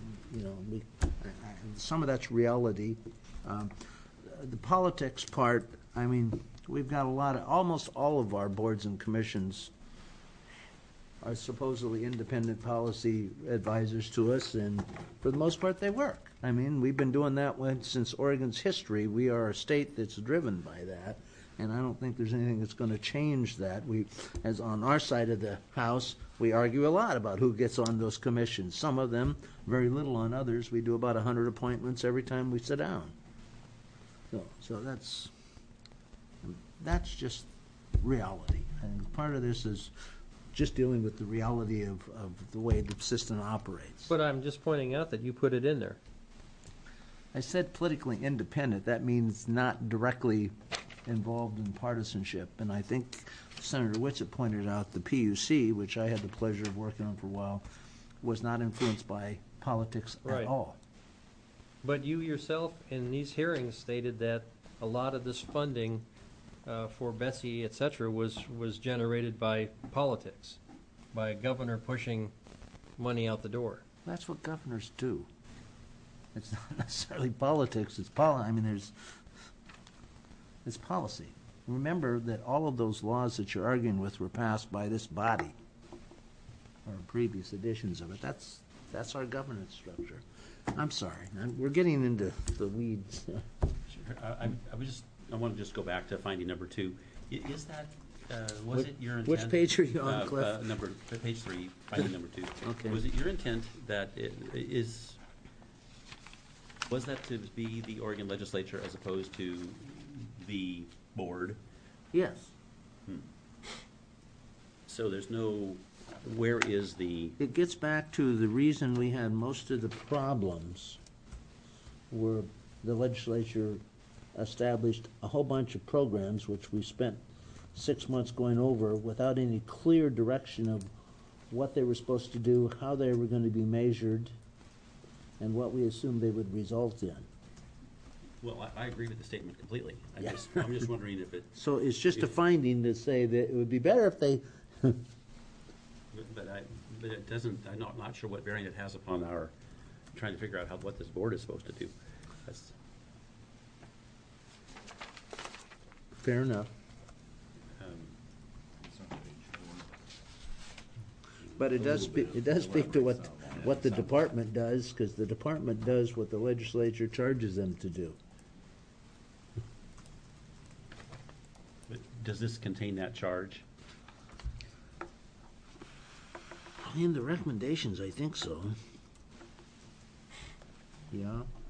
some of that's reality. The politics part, I mean, we've got almost all of our boards and commissions are supposedly independent policy advisors to us, and for the most part they work. I mean, we've been doing that since Oregon's history. We are a state that's driven by that, and I don't think there's anything that's going to change that. As on our side of the house, we argue a lot about who gets on those commissions. Some of them, very little on others. We do about 100 appointments every time we sit down. So that's just reality. And part of this is just dealing with the reality of the way the system operates. But I'm just pointing out that you put it in there. I said politically independent. That means not directly involved in partisanship. And I think Senator Whitsitt pointed out the PUC, which I had the pleasure of working on for a while, was not influenced by politics Right. at all. But you yourself in these hearings stated that a lot of this funding for Betsy, et cetera, was generated by politics, by a governor pushing money out the door. That's what governors do. It's not necessarily politics. It's it's policy. Remember that all of those laws that you're arguing with were passed by this body, or previous editions of it. That's our governance structure. I'm sorry. We're getting into the weeds. I want to just go back to finding number 2. Is that, was it your intent? Which page are you on, Cliff? Page 3, finding number 2. Okay. Was it your intent that was that to be the Oregon legislature as opposed to the board? Yes. So there's no, where is the, It gets back to the reason we had most of the problems were the legislature established a whole bunch of programs, which we spent 6 months going over without any clear direction of what they were supposed to do, how they were going to be measured, and what we assumed they would result in. well, I agree with the statement completely. I'm Yeah. just wondering if it, So it's just a finding to say that it would be better if they, but it doesn't, I'm not sure what bearing it has upon our trying to figure out what this board is supposed to do. That's, fair enough. But it does speak to what the department does, because the department does what the legislature charges them to do. but does this contain that charge? In the recommendations, I think so. Yeah.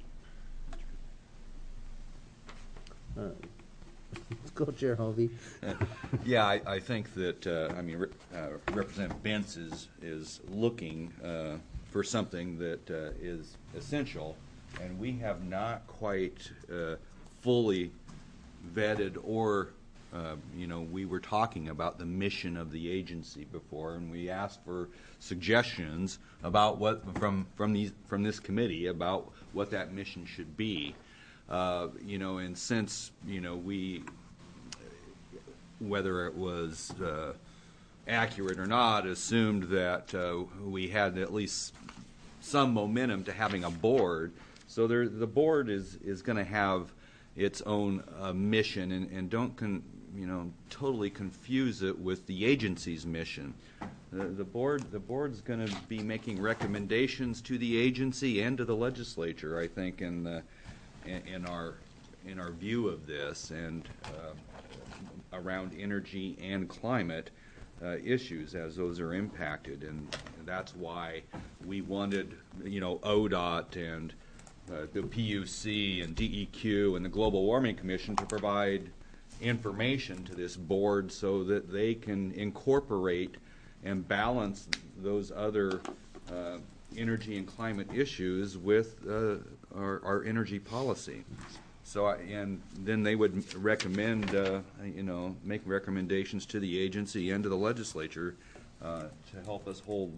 Go, Chair Hovey. Yeah, I think that, Representative Bentz is looking for something that is essential, and we have not quite fully vetted or, we were talking about the mission of the agency before, and we asked for suggestions about what, from this committee, about what that mission should be. And since, we, whether it was accurate or not, assumed that we had at least some momentum to having a board. So the board is going to have its own mission, and don't totally confuse it with the agency's mission. The board's going to be making recommendations to the agency and to the legislature, I think, in our view of this, and around energy and climate issues as those are impacted, and that's why we wanted ODOT and the PUC and DEQ and the Global Warming Commission to provide information to this board so that they can incorporate and balance those other energy and climate issues with our energy policy. So, and then they would recommend, make recommendations to the agency and to the legislature to help us hold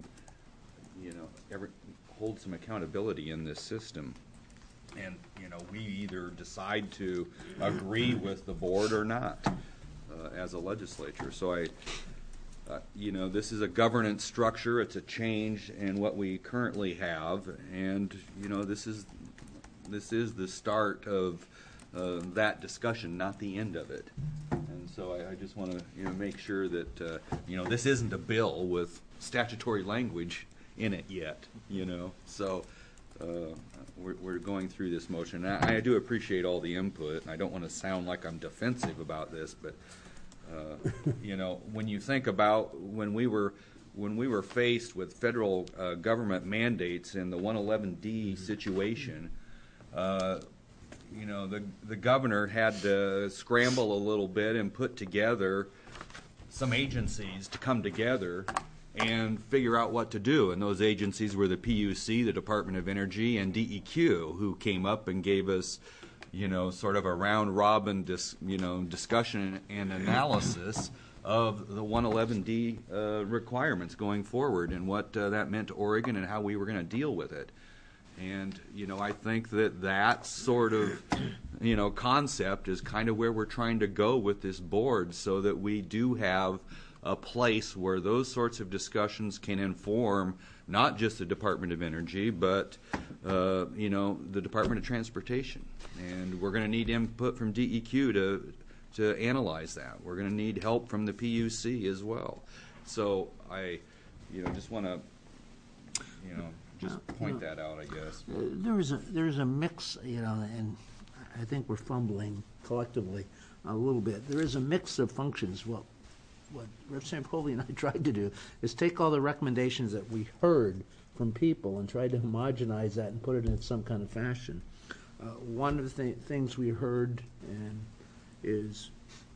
some accountability in this system. And, we either decide to agree with the board or not as a legislature. So this is a governance structure. It's a change in what we currently have, and this is the start of that discussion, not the end of it. And so I just want to make sure that this isn't a bill with statutory language in it yet. So we're going through this motion. And I do appreciate all the input, and I don't want to sound like I'm defensive about this, but when you think about when we were faced with federal government mandates in the 111D situation, you know, the governor had to scramble a little bit and put together some agencies to come together and figure out what to do. And those agencies were the PUC, the Department of Energy, and DEQ, who came up and gave us, you know, sort of a round-robin discussion and analysis of the 111D requirements going forward and what that meant to Oregon and how we were going to deal with it. And, you know, I think that sort of, you know, concept is kind of where we're trying to go with this board, so that we do have a place where those sorts of discussions can inform not just the Department of Energy, but, you know, the Department of Transportation. And we're going to need input from DEQ to analyze that. We're going to need help from the PUC as well. So I, you know, just want to, you know, just point that out, I guess. There's a mix, you know, and I think we're fumbling collectively a little bit. There is a mix of functions. What Representative Colby and I tried to do is take all the recommendations that we heard from people and try to homogenize that and put it in some kind of fashion. One of the things we heard is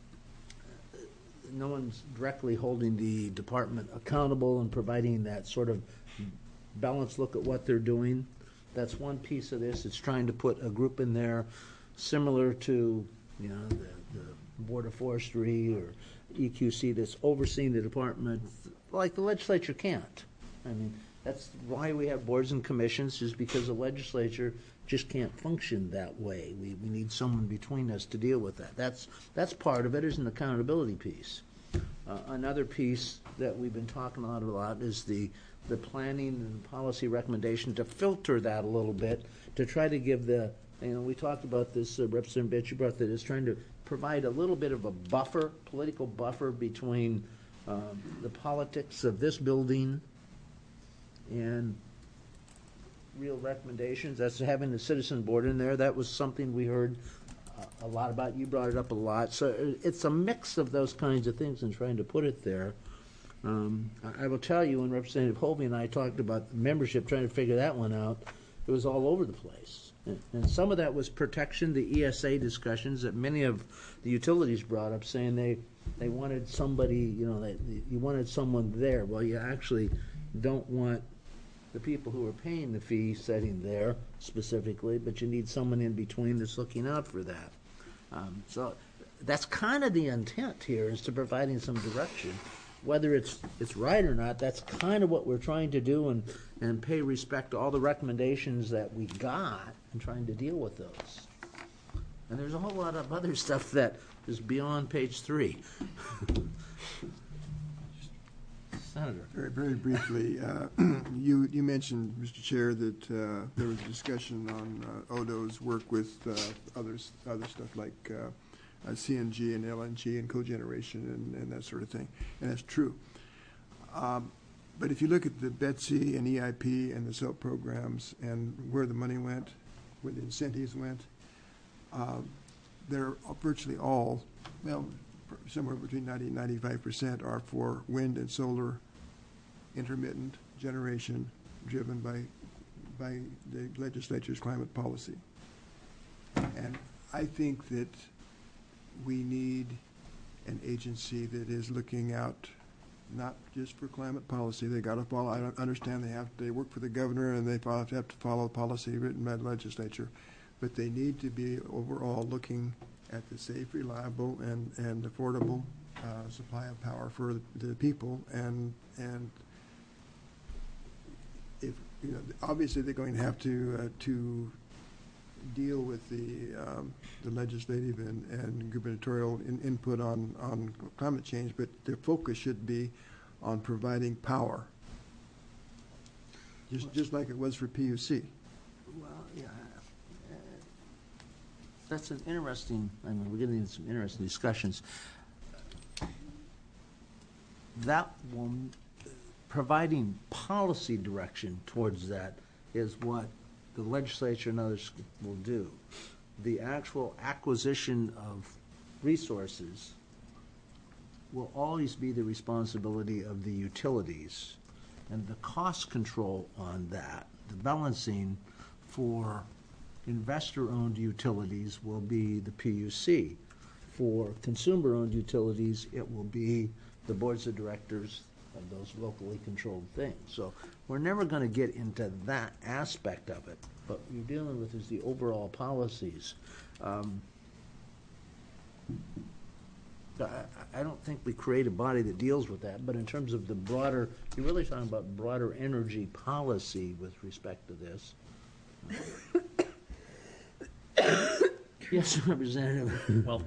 no one's directly holding the department accountable and providing that sort of balanced look at what they're doing. That's one piece of this. It's trying to put a group in there similar to, you know, the Board of Forestry or EQC that's overseeing the department, like the legislature can't. I mean, that's why we have boards and commissions, is because the legislature just can't function that way. We need someone between us to deal with that. That's part of it, is an accountability piece. Another piece that we've been talking a lot is the planning and policy recommendation to filter that a little bit, to try to give we talked about this, Representative Bitch, you brought that, is trying to provide a little bit of a buffer, political buffer between the politics of this building and real recommendations. That's having the citizen board in there. That was something we heard a lot about. You brought it up a lot. So it's a mix of those kinds of things and trying to put it there. I will tell you, when Representative Hovey and I talked about the membership, trying to figure that one out, it was all over the place. And some of that was protection, the ESA discussions that many of the utilities brought up, saying they wanted somebody, you know, you wanted someone there. Well, you actually don't want the people who are paying the fee sitting there specifically, but you need someone in between that's looking out for that. So that's kind of the intent here, is to providing some direction. Whether it's right or not, that's kind of what we're trying to do, and pay respect to all the recommendations that we got and trying to deal with those. And there's a whole lot of other stuff that is beyond page 3. Senator. Very, very briefly, you mentioned, Mr. Chair, that there was a discussion on ODO's work with other stuff like CNG and LNG and cogeneration and that sort of thing, and that's true. But if you look at the BETC and EIP and the SELP programs and where the money went, where the incentives went, they're virtually all, well, somewhere between 90 and 95% are for wind and solar intermittent generation driven by the legislature's climate policy. And I think that we need an agency that is looking out not just for climate policy. They got to follow. I don't understand they work for the governor and they have to follow policy written by the legislature, but they need to be overall looking at the safe, reliable, and affordable supply of power for the people. And if obviously they're going to have to deal with the legislative and gubernatorial input on climate change, but their focus should be on providing power, just like it was for PUC. Well, yeah. That's an interesting, we're getting into some interesting discussions. That one, providing policy direction towards that is what the legislature and others will do. The actual acquisition of resources will always be the responsibility of the utilities, and the cost control on that, the balancing for investor-owned utilities will be the PUC. For consumer-owned utilities, it will be the boards of directors of those locally controlled things. So we're never going to get into that aspect of it. What you're dealing with is the overall policies. I don't think we create a body that deals with that, but in terms of the broader, you're really talking about broader energy policy with respect to this. Yes, Representative. Well,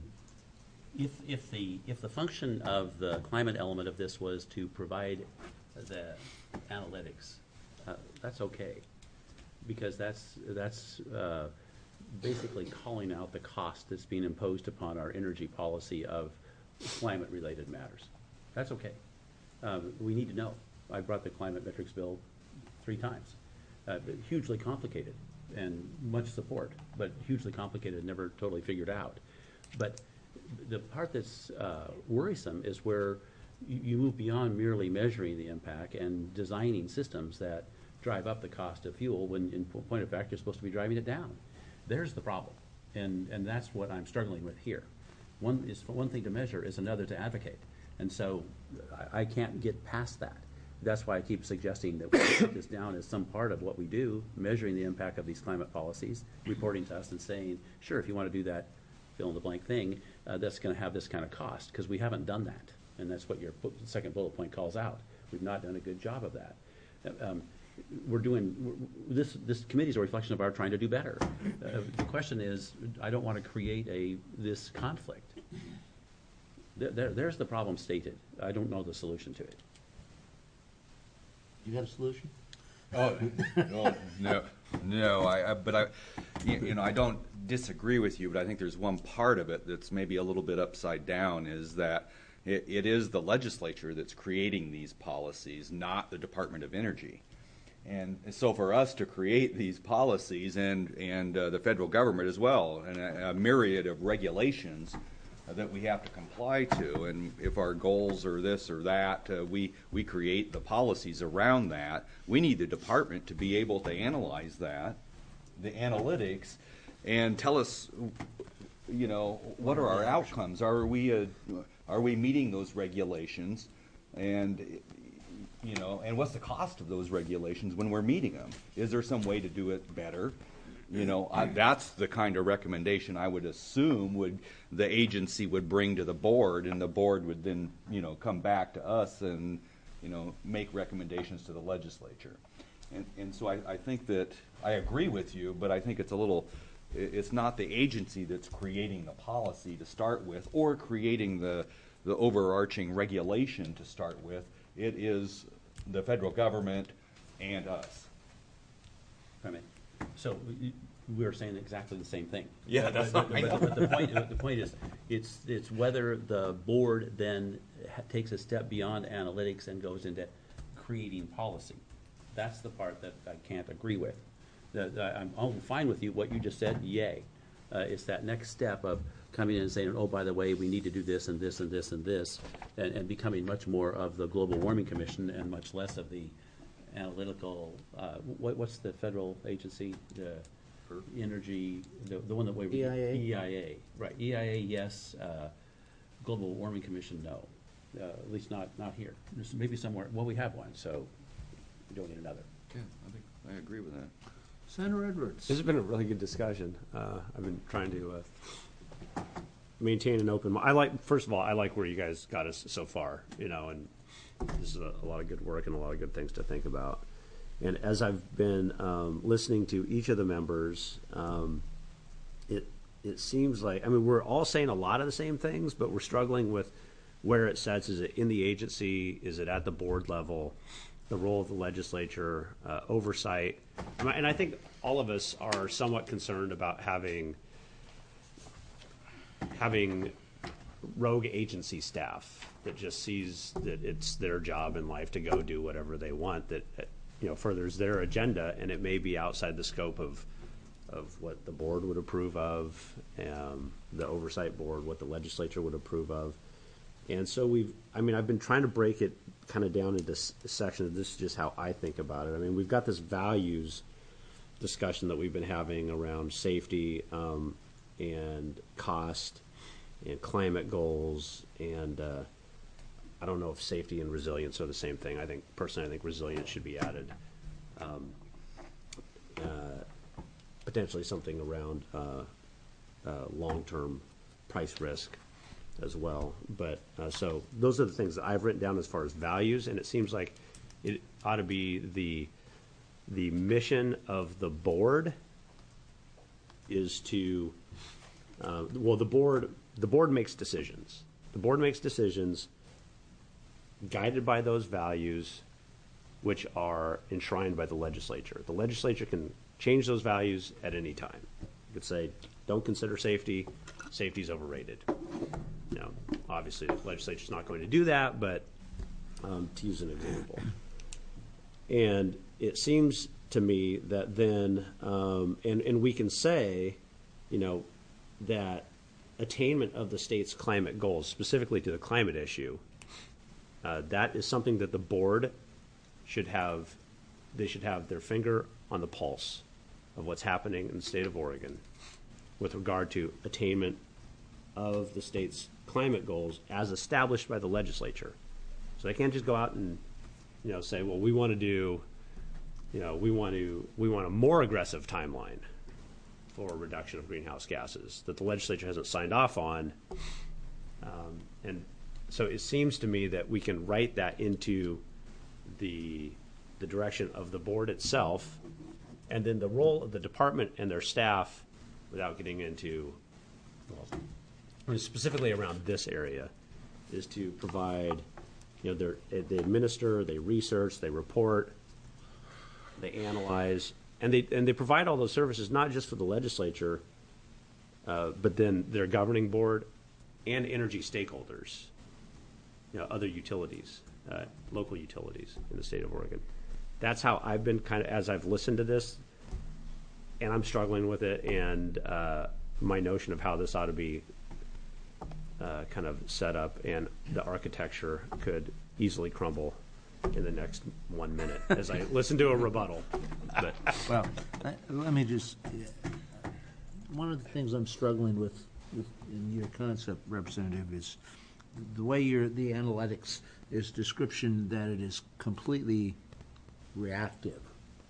if the function of the climate element of this was to provide the analytics, that's okay, because that's basically calling out the cost that's being imposed upon our energy policy of climate-related matters. That's okay. We need to know. I brought the climate metrics bill 3 times. Hugely complicated and much support, but hugely complicated, never totally figured out. But the part that's worrisome is where you move beyond merely measuring the impact and designing systems that drive up the cost of fuel when, in point of fact, you're supposed to be driving it down. There's the problem, and that's what I'm struggling with here. One thing to measure is another to advocate, and so I can't get past that. That's why I keep suggesting that we put this down as some part of what we do, measuring the impact of these climate policies, reporting to us and saying, sure, if you want to do that fill in the blank thing, that's going to have this kind of cost, because we haven't done that, and that's what your second bullet point calls out. We've not done a good job of that. This committee is a reflection of our trying to do better. The question is, I don't want to create this conflict. There's the problem stated. I don't know the solution to it. You got a solution? Oh, no. I don't disagree with you, but I think there's one part of it that's maybe a little bit upside down, is that it is the legislature that's creating these policies, not the Department of Energy. And so for us to create these policies and the federal government as well, and a myriad of regulations that we have to comply to, and if our goals are this or that, we create the policies around that. We need the department to be able to analyze that, the analytics, and tell us, what are our outcomes? Are we meeting those regulations, and what's the cost of those regulations when we're meeting them? Is there some way to do it better? That's the kind of recommendation I would assume the agency would bring to the board, and the board would then, come back to us and, make recommendations to the legislature. And so I think that I agree with you, but I think it's not the agency that's creating the policy to start with, or creating the overarching regulation to start with. It is the federal government and us. So we're saying exactly the same thing. Yeah, that's what I know. But the point is, it's whether the board then takes a step beyond analytics and goes into creating policy. That's the part that I can't agree with. I'm fine with you. What you just said, yay. It's that next step of coming in and saying, oh, by the way, we need to do this and this and this and this, and becoming much more of the Global Warming Commission and much less of the analytical, what's the federal agency, the energy, the one that we EIA? EIA, right? EIA, yes. Global Warming Commission, no. At least not here. There's maybe somewhere. Well, we have one, so we don't need another. Yeah, I agree with that. Senator Edwards. This has been a really good discussion. I've been trying to maintain an open mind. First of all, I like where you guys got us so far, and this is a lot of good work and a lot of good things to think about. And as I've been listening to each of the members, it seems like, we're all saying a lot of the same things, but we're struggling with where it sets. Is it in the agency? Is it at the board level? The role of the legislature, oversight. And I think all of us are somewhat concerned about having rogue agency staff that just sees that it's their job in life to go do whatever they want, that furthers their agenda, and it may be outside the scope of what the board would approve of, the oversight board, what the legislature would approve of. And so I've been trying to break it kind of down into sections. This is just how I think about it. We've got this values discussion that we've been having around safety and cost and climate goals, and I don't know if safety and resilience are the same thing. I think resilience should be added. Potentially something around long-term price risk as well. But so those are the things that I've written down as far as values, and it seems like it ought to be the mission of the board is to the board makes decisions. The board makes decisions guided by those values, which are enshrined by the legislature. The legislature can change those values at any time. You could say, don't consider safety, safety's overrated. Now, obviously, the legislature's not going to do that, but to use an example. And it seems to me that then, and we can say, that attainment of the state's climate goals, specifically to the climate issue, that is something that the board should have. They should have their finger on the pulse of what's happening in the state of Oregon with regard to attainment of the state's climate goals as established by the legislature. So they can't just go out and say, well, we want to do, we want a more aggressive timeline for reduction of greenhouse gases that the legislature hasn't signed off on. And so it seems to me that we can write that into the direction of the board itself, and then the role of the department and their staff, without getting into, specifically around this area, is to provide, they administer, they research, they report, they analyze, and they provide all those services not just for the legislature, but then their governing board and energy stakeholders, other utilities, local utilities in the state of Oregon. That's how I've been as I've listened to this, and I'm struggling with it, and my notion of how this ought to be kind of set up, and the architecture could easily crumble in the next 1 minute as I listen to a rebuttal. But. Well, let me just, one of the things I'm struggling with in your concept, Representative, is the way the analytics is description that it is completely reactive.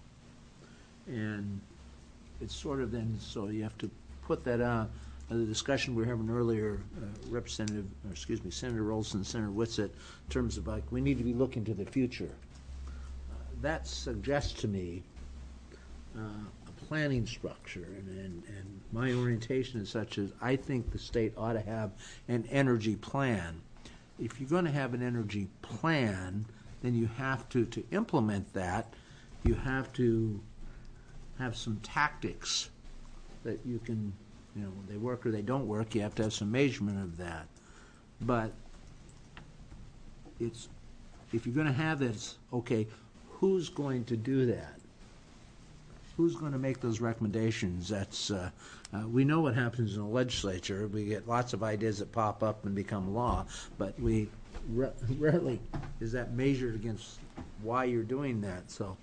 And it's sort of then, so you have to put that on. The discussion we were having earlier, Senator Olson, Senator Whitsitt, in terms of we need to be looking to the future. That suggests to me a planning structure, and my orientation is such as I think the state ought to have an energy plan. If you're going to have an energy plan, then you have to implement that, you have to have some tactics that you can, they work or they don't work. You have to have some measurement of that. But if you're going to have this, okay, who's going to do that? Who's going to make those recommendations? That's we know what happens in the legislature. We get lots of ideas that pop up and become law, but we rarely is that measured against why you're doing that. So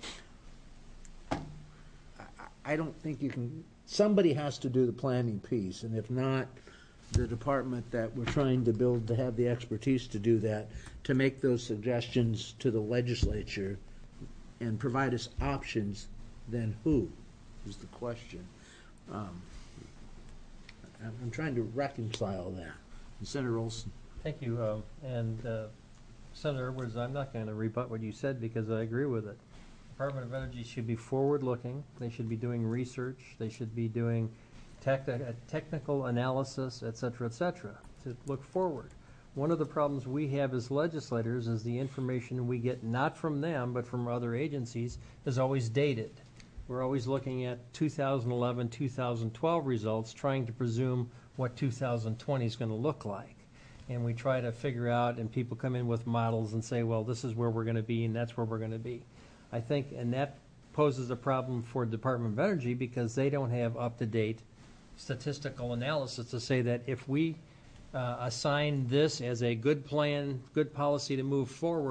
I don't think you can. Somebody has to do the planning piece, and if not, the department that we're trying to build to have the expertise to do that, to make those suggestions to the legislature and provide us options, then who is the question? I'm trying to reconcile that. And Senator Olson. Thank you. And Senator Edwards, I'm not going to rebut what you said because I agree with it. Department of Energy should be forward-looking. They should be doing research. They should be doing technical analysis, et cetera, to look forward. One of the problems we have as legislators is the information we get not from them but from other agencies is always dated. We're always looking at 2011, 2012 results, trying to presume what 2020 is going to look like. And we try to figure out, and people come in with models and say, well, this is where we're going to be and that's where we're going to be. I think, and that poses a problem for the Department of Energy because they don't have up-to-date statistical analysis to say that if we assign this as a good plan, good policy to move forward,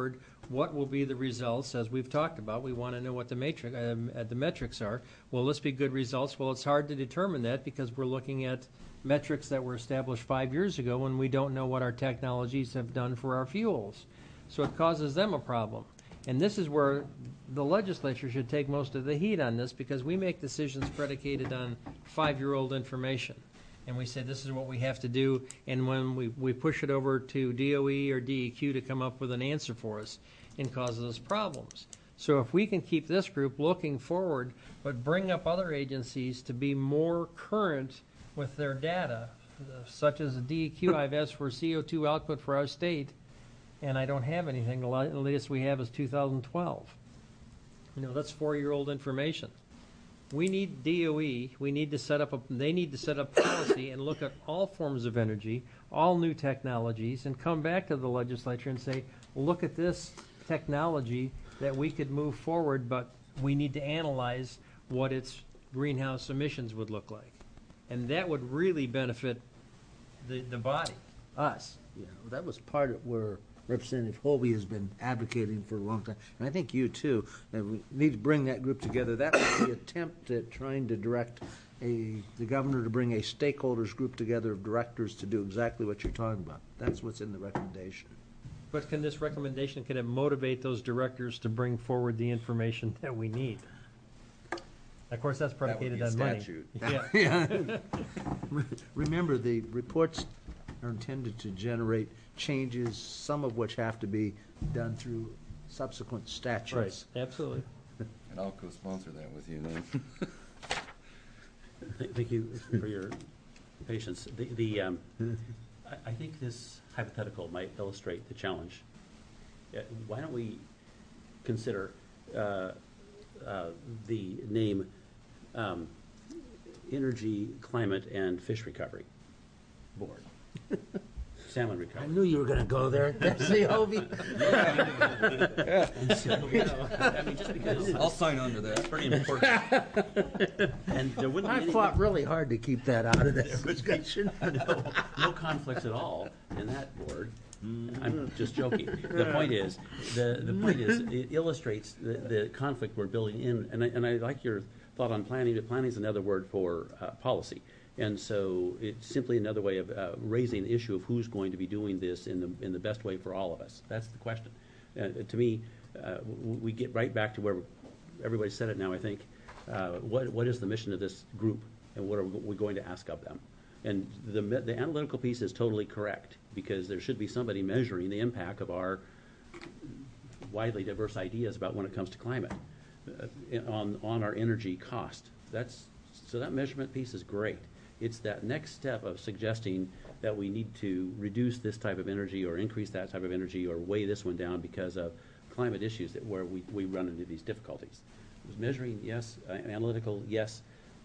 what will be the results, as we've talked about. We want to know what the metrics are. Will this be good results? Well, it's hard to determine that because we're looking at metrics that were established 5 years ago when we don't know what our technologies have done for our fuels. So it causes them a problem. And this is where the legislature should take most of the heat on this, because we make decisions predicated on 5-year-old information. And we say this is what we have to do, and when we push it over to DOE or DEQ to come up with an answer for us, it causes us problems. So if we can keep this group looking forward, but bring up other agencies to be more current with their data, such as the DEQ, I've asked for CO2 output for our state, and I don't have anything. The latest we have is 2012. That's 4-year-old information. We need DOE. We need to set up they need to set up policy and look at all forms of energy, all new technologies, and come back to the legislature and say, look at this technology that we could move forward, but we need to analyze what its greenhouse emissions would look like. And that would really benefit the body, us. That was part of where Representative Holby has been advocating for a long time, and I think you too. And we need to bring that group together. That was the attempt at trying to direct the governor to bring a stakeholders group together of directors to do exactly what you're talking about. That's what's in the recommendation. But can this recommendation, can it motivate those directors to bring forward the information that we need? Of course, that's predicated on money. Statute. Remember, the reports are intended to generate changes, some of which have to be done through subsequent statutes. Right, absolutely. And I'll co-sponsor that with you, Nan. Thank you for your patience. I think this hypothetical might illustrate the challenge. Why don't we consider the name Energy, Climate, and Fish Recovery Board? Salmon recovery. I knew you were going to go there. See, Hovey? I mean, just because I'll sign under that. it's pretty important. And there wouldn't be I any, fought really hard to keep that out of this discussion. no conflicts at all in that board. I'm just joking. The point is, it illustrates the conflict we're building in, and I like your thought on planning. But planning is another word for policy. And so it's simply another way of raising the issue of who's going to be doing this in the best way for all of us. That's the question. To me, we get right back to where everybody said it now, I think. What is the mission of this group, and what are we going to ask of them? And the analytical piece is totally correct, because there should be somebody measuring the impact of our widely diverse ideas about when it comes to climate on our energy cost. So that measurement piece is great. It's that next step of suggesting that we need to reduce this type of energy or increase that type of energy or weigh this one down because of climate issues where we run into these difficulties. Measuring, yes. Analytical, yes.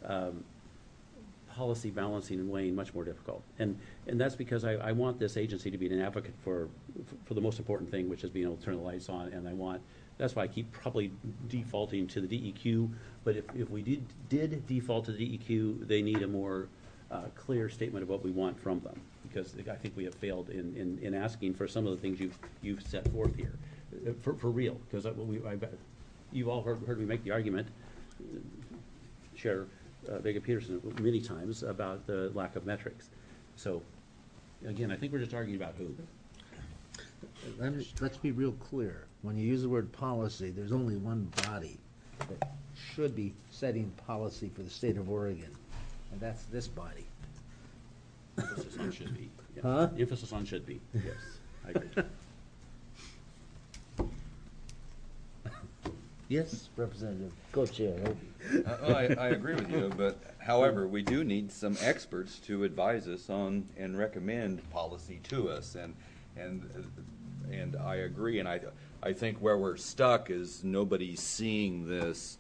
Policy balancing and weighing, much more difficult. And that's because I want this agency to be an advocate for the most important thing, which is being able to turn the lights on. And that's why I keep probably defaulting to the DEQ. But if we did default to the DEQ, they need a more clear statement of what we want from them, because I think we have failed in asking for some of the things you've set forth here, for real. Because you've all heard me make the argument, Chair Vega Peterson, many times about the lack of metrics. So, again, I think we're just arguing about who. Let's be real clear. When you use the word policy, there's only one body that should be setting policy for the state of Oregon, and that's this body. Emphasis on should be. Yes. Huh? Emphasis on should be. Yes, I agree. Yes, Representative Co-Chair Hovey. I agree with you, but however, we do need some experts to advise us on and recommend policy to us, and I agree, and I think where we're stuck is nobody's seeing this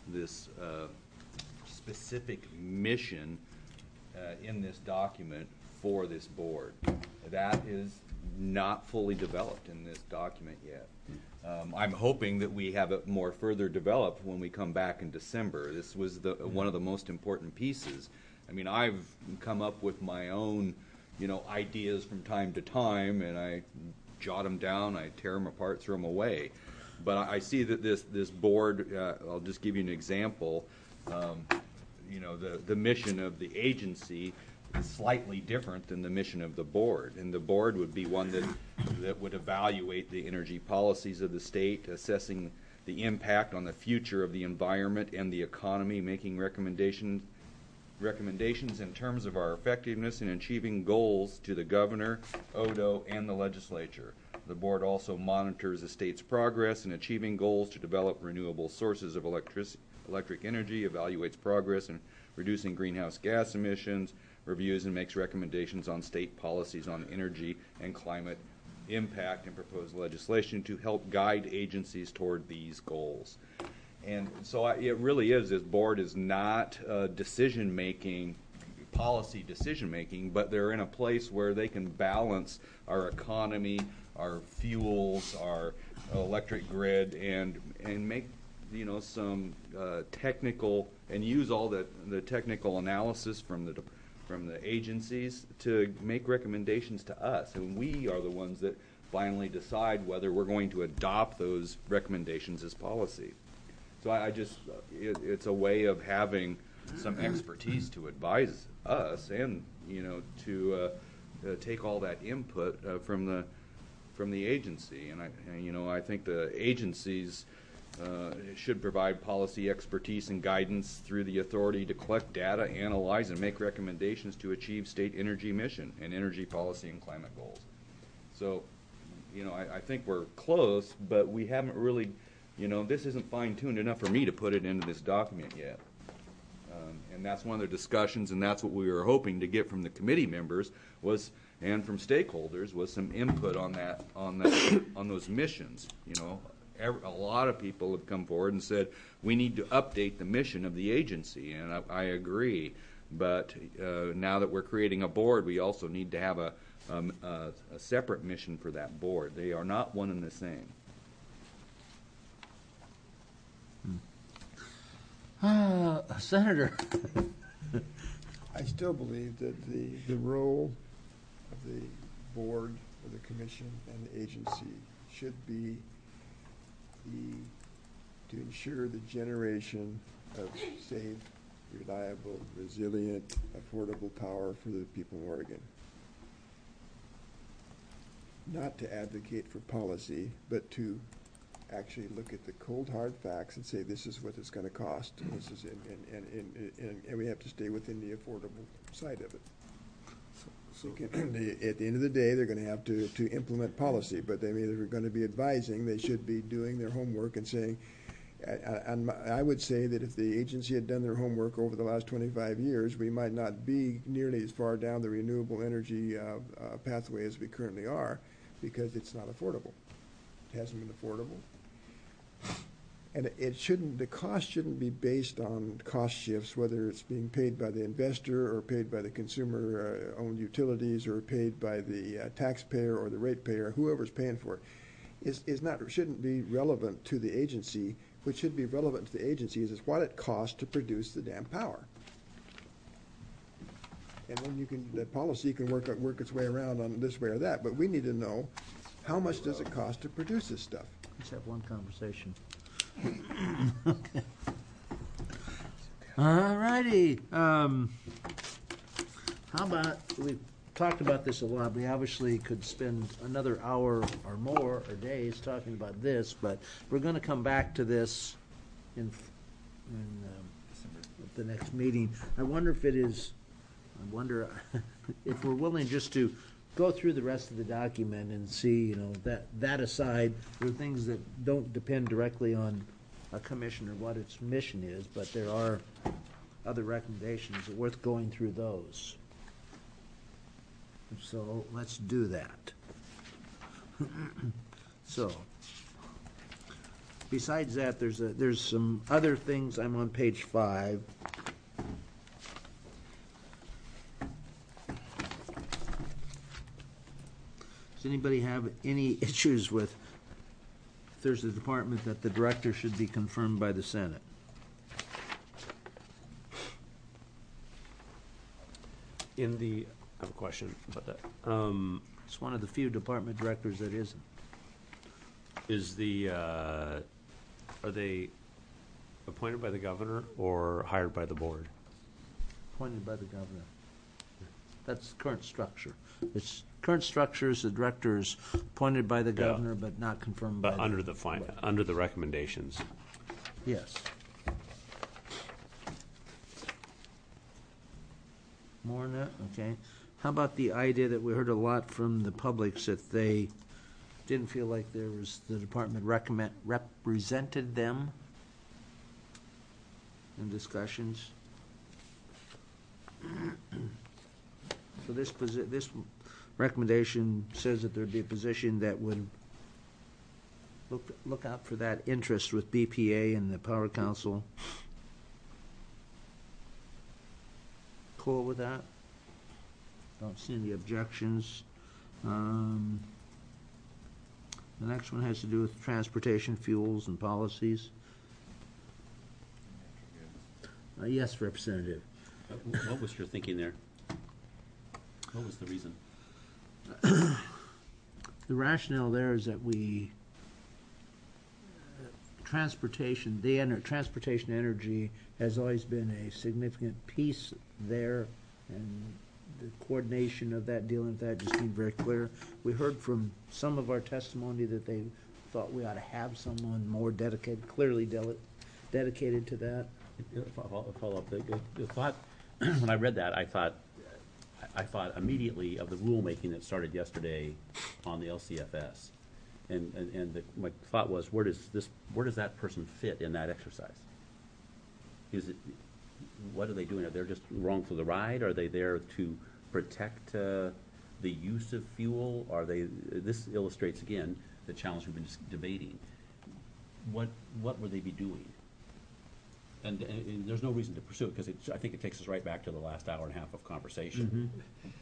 specific mission in this document for this board. That is not fully developed in this document yet. I'm hoping that we have it more further developed when we come back in December. This was one of the most important pieces. I mean, I've come up with my own, ideas from time to time, and I jot them down, I tear them apart, throw them away. But I see that this board, I'll just give you an example, the mission of the agency is slightly different than the mission of the board. And the board would be one that would evaluate the energy policies of the state, assessing the impact on the future of the environment and the economy, making recommendations in terms of our effectiveness in achieving goals to the governor, ODO, and the legislature. The board also monitors the state's progress in achieving goals to develop renewable sources of electric energy, evaluates progress in reducing greenhouse gas emissions, reviews and makes recommendations on state policies on energy and climate impact and proposed legislation to help guide agencies toward these goals. And so it really is, this board is not decision-making, policy decision-making, but they're in a place where they can balance our economy, our fuels, our electric grid, and make some technical, and use all the technical analysis from the agencies to make recommendations to us, and we are the ones that finally decide whether we're going to adopt those recommendations as policy. So it's a way of having some expertise to advise us, and to take all that input from the agency. And I think the agencies should provide policy expertise and guidance through the authority to collect data, analyze, and make recommendations to achieve state energy mission and energy policy and climate goals. So, I think we're close, but we haven't really, this isn't fine-tuned enough for me to put it into this document yet. And that's one of the discussions, and that's what we were hoping to get from the committee members and from stakeholders was some input on those missions. A lot of people have come forward and said we need to update the mission of the agency, and I agree. But now that we're creating a board, we also need to have a separate mission for that board. They are not one and the same. Senator. I still believe that the role of the board, of the commission, and the agency should be to ensure the generation of safe, reliable, resilient, affordable power for the people of Oregon. Not to advocate for policy, but to actually look at the cold hard facts and say this is what it's going to cost. And this is and we have to stay within the affordable side of it. So at the end of the day, they're going to have to implement policy, but they're going to be advising. They should be doing their homework and saying. And I would say that if the agency had done their homework over the last 25 years, we might not be nearly as far down the renewable energy pathway as we currently are, because it's not affordable. It hasn't been affordable. And the cost shouldn't be based on cost shifts, whether it's being paid by the investor or paid by the consumer-owned utilities or paid by the taxpayer or the ratepayer, whoever's paying for it, shouldn't be relevant to the agency. What should be relevant to the agency is what it costs to produce the damn power. And then the policy can work its way around on this way or that, but we need to know how much does it cost to produce this stuff. Let's have one conversation. Okay. All righty. How about, we've talked about this a lot. We obviously could spend another hour or more or days talking about this, but we're going to come back to this in the next meeting. I wonder if we're willing just to go through the rest of the document and see, that aside, there are things that don't depend directly on a commission or what its mission is, but there are other recommendations that are worth going through those. So let's do that. So, besides that, there's some other things. I'm on page 5. Does anybody have any issues with if there's a department that the director should be confirmed by the Senate? I have a question about that. It's one of the few department directors that isn't. Is are they appointed by the governor or hired by the board? Appointed by the governor. That's current structure. Its current structure is the director is appointed by the governor, but not confirmed by But under the recommendations. Yes. More on that? Okay. How about the idea that we heard a lot from the public that they didn't feel like the department represented them in discussions? So this recommendation says that there'd be a position that would look out for that interest with BPA and the Power Council. Cool with that? Don't see any objections. The next one has to do with transportation, fuels, and policies. Yes, Representative. What was your thinking there? What was the reason? The rationale there is that transportation energy has always been a significant piece there, and the coordination of that, dealing with that, just being very clear. We heard from some of our testimony that they thought we ought to have someone more dedicated, clearly dedicated to that. Follow up. The thought, when I read that, I thought immediately of the rulemaking that started yesterday on the LCFS, and my thought was, where does that person fit in that exercise? What are they doing? Are they just wrong for the ride? Are they there to protect the use of fuel? This illustrates again the challenge we've been debating. What would they be doing? And there's no reason to pursue it, because I think it takes us right back to the last hour and a half of conversation.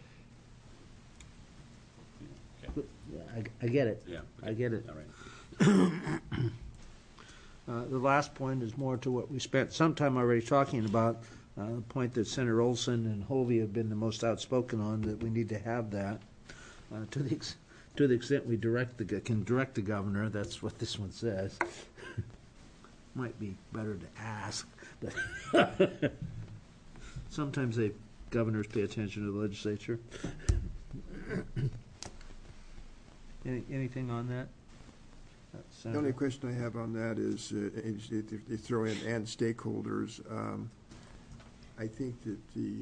Okay. Yeah, I get it. Yeah, okay. I get it. All right. The last point is more to what we spent some time already talking about, the point that Senator Olson and Hovey have been the most outspoken on, that we need to have that. To the extent we can direct the governor, that's what this one says. Might be better to ask, but sometimes governors pay attention to the legislature. Anything on that? The only question I have on that is, if they throw in and stakeholders, I think that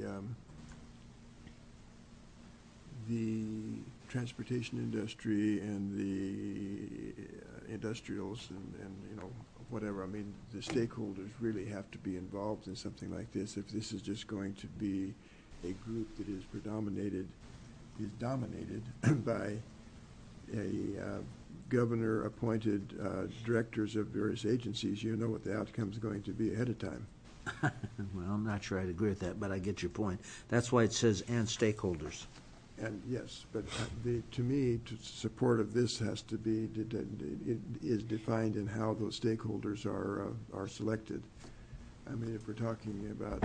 the transportation industry and the industrials and whatever, I mean, the stakeholders really have to be involved in something like this. If this is just going to be a group that is dominated by a governor-appointed directors of various agencies, you know what the outcome is going to be ahead of time. Well, I'm not sure I'd agree with that, but I get your point. That's why it says "and stakeholders." And yes, but to me, support of this has to be is defined in how those stakeholders are selected. I mean, if we're talking about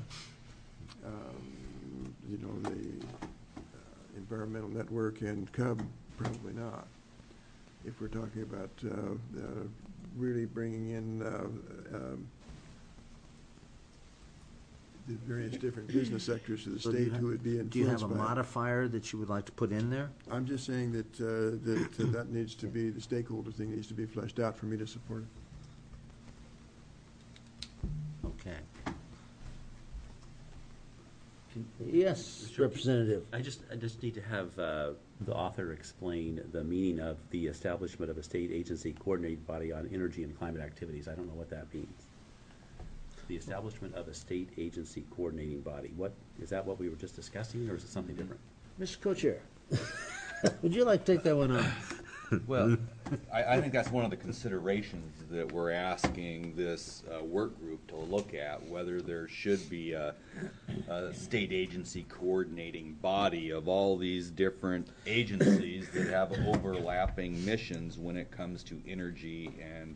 the environmental network and CUB, probably not. If we're talking about really bringing in the various different business sectors of the So state who would be influenced by Do you have a it. modifier that you would like to put in there? I'm just saying that that needs to be, the stakeholder thing needs to be fleshed out for me to support it. Okay. Yes, Representative. I just need to have the author explain the meaning of the establishment of a state agency coordinated body on energy and climate activities. I don't know what that means. The establishment of a state agency coordinating body. Is that what we were just discussing, or is it something different? Mr. Co-Chair, would you like to take that one on? Well, I think that's one of the considerations that we're asking this work group to look at, whether there should be a state agency coordinating body of all these different agencies that have overlapping missions when it comes to energy and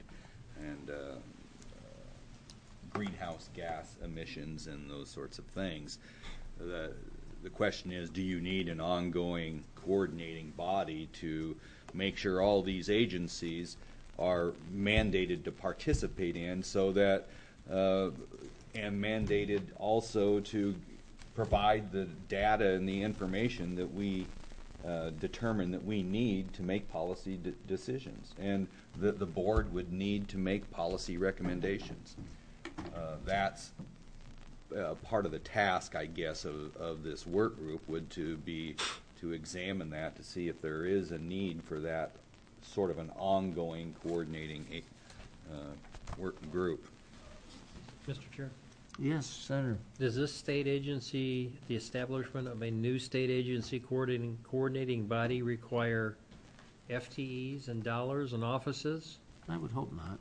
greenhouse gas emissions and those sorts of things. the question is, do you need an ongoing coordinating body to make sure all these agencies are mandated to participate in, so that, and mandated also to provide the data and the information that we determine that we need to make policy decisions, and that the board would need to make policy recommendations. That's part of the task, I guess, of this work group would to be to examine that, to see if there is a need for that sort of an ongoing coordinating work group. Mr. Chair? Yes, Senator. Does this state agency, the establishment of a new state agency coordinating body require FTEs and dollars and offices? I would hope not.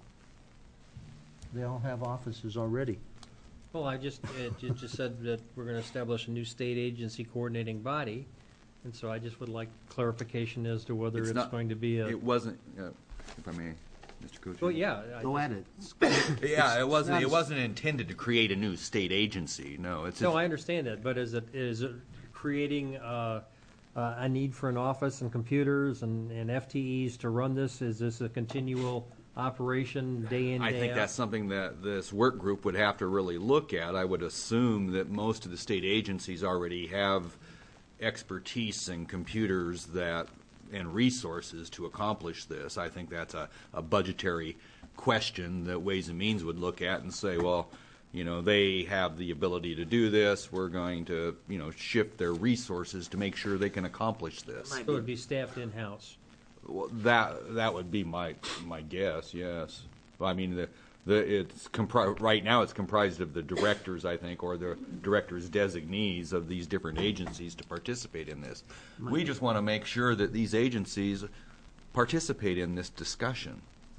They all have offices already. Well, it just said that we're going to establish a new state agency coordinating body, and so I just would like clarification as to whether it's going to be a. It wasn't, if I may, Mr. Kuchar. Well, yeah. Go at it. Yeah, it wasn't intended to create a new state agency. No, it's. No, I understand that, but is it creating a need for an office and computers and FTEs to run this? Is this a continual operation day in, day out? I think that's something that this work group would have to really look at. I would assume that most of the state agencies already have expertise and computers and resources to accomplish this. I think that's a budgetary question that Ways and Means would look at and say, well, they have the ability to do this. We're going to, shift their resources to make sure they can accomplish this. So it would be staffed in-house. Well, that would be my guess. Yes, I mean right now it's comprised of the directors, I think, or the directors designees of these different agencies to participate in this. We just want to make sure that these agencies participate in this discussion.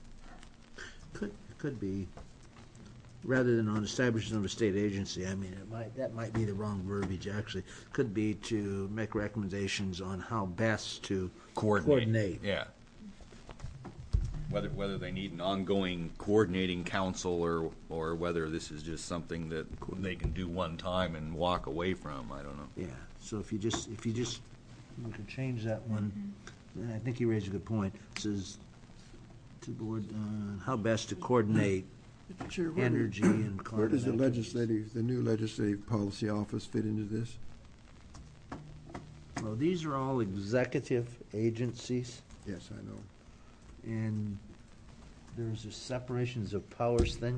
Could be, rather than on establishment of a state agency. I mean, that might be the wrong verbiage. Actually, could be to make recommendations on how best to coordinate. Yeah. Whether they need an ongoing coordinating council or whether this is just something that they can do one time and walk away from, I don't know. Yeah. So if you could change that one, and I think you raised a good point. It says to the board how best to coordinate Chair, energy and climate. Where does the new legislative policy office fit into this? Well, these are all executive agencies, Yes, I know. and there's a separations of powers thing.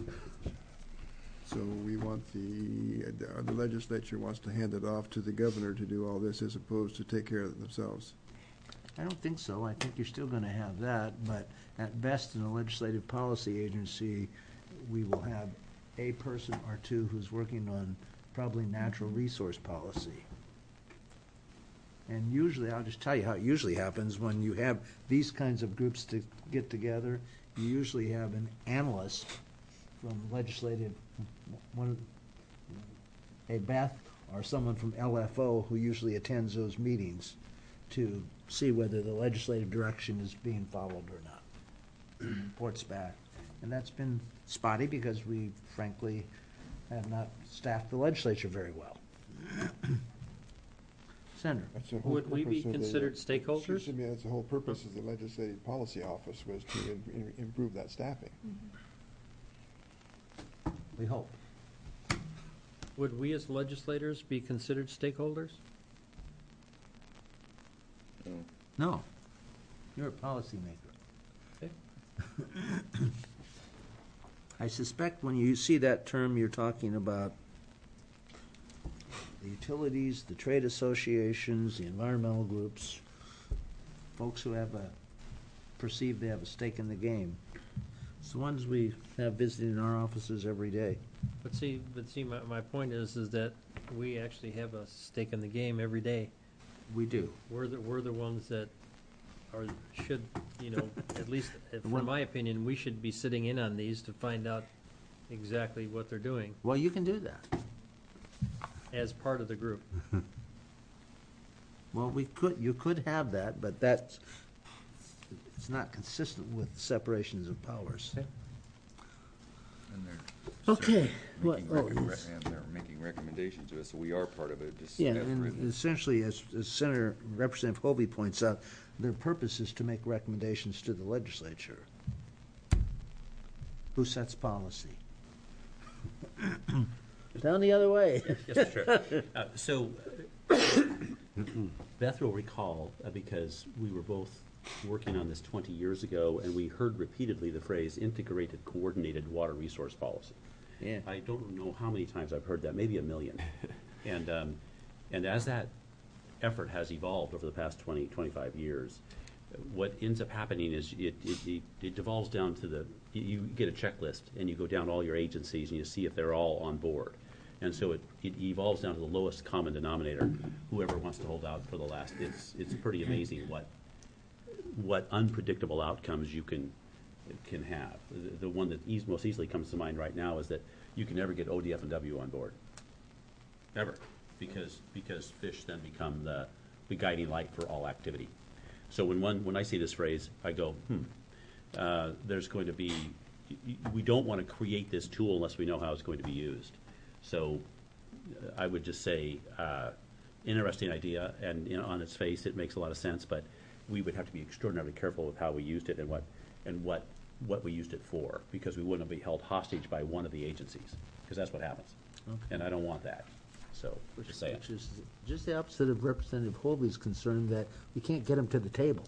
So we want the legislature wants to hand it off to the governor to do all this as opposed to take care of it themselves. I don't think so. I think you're still going to have that, but at best in a legislative policy agency, we will have a person or two who's working on probably natural resource policy. And usually, I'll just tell you how it usually happens when you have these kinds of groups to get together. You usually have an analyst from legislative, a Beth or someone from LFO who usually attends those meetings to see whether the legislative direction is being followed or not. Reports back. And that's been spotty because we frankly have not staffed the legislature very well. Senator. Would we be considered stakeholders? Excuse me, that's the whole purpose of the legislative policy office was to improve that staffing. We hope. Would we as legislators be considered stakeholders? No. You're a policymaker. Okay. I suspect when you see that term, you're talking about the utilities, the trade associations, the environmental groups, folks who perceive they have a stake in the game. It's the ones we have visiting our offices every day. But see, my point is that we actually have a stake in the game every day. We do. We're the ones that should, at least from my opinion, we should be sitting in on these to find out exactly what they're doing Well, you can do that. as part of the group. Well, you could have that, but it's not consistent with separations of powers. Okay. Okay. Making Well, and they're making recommendations to us, so we are part of it, just Yeah, as and written. essentially, as Senator Representative Hovey points out, their purpose is to make recommendations to the legislature. Who sets policy? Down the other way. Yes, sure. So Beth will recall, because we were both working on this 20 years ago, and we heard repeatedly the phrase integrated coordinated water resource policy. Yeah. I don't know how many times I've heard that, maybe 1 million. And as that effort has evolved over the past 20, 25 years, what ends up happening is it devolves down to you get a checklist and you go down all your agencies and you see if they're all on board. And so it evolves down to the lowest common denominator, whoever wants to hold out for the last. It's pretty amazing what unpredictable outcomes you can have. The one that most easily comes to mind right now is that you can never get ODF and W on board, ever, because fish then become the guiding light for all activity. So when I see this phrase, I go, there's going to be, we don't want to create this tool unless we know how it's going to be used. So I would just say, interesting idea, and on its face it makes a lot of sense, but we would have to be extraordinarily careful with how we used it and what we used it for, because we wouldn't be held hostage by one of the agencies, because that's what happens. Okay. And I don't want that. So, just saying. Which is just the opposite of Representative Hovey's concern that we can't get them to the table.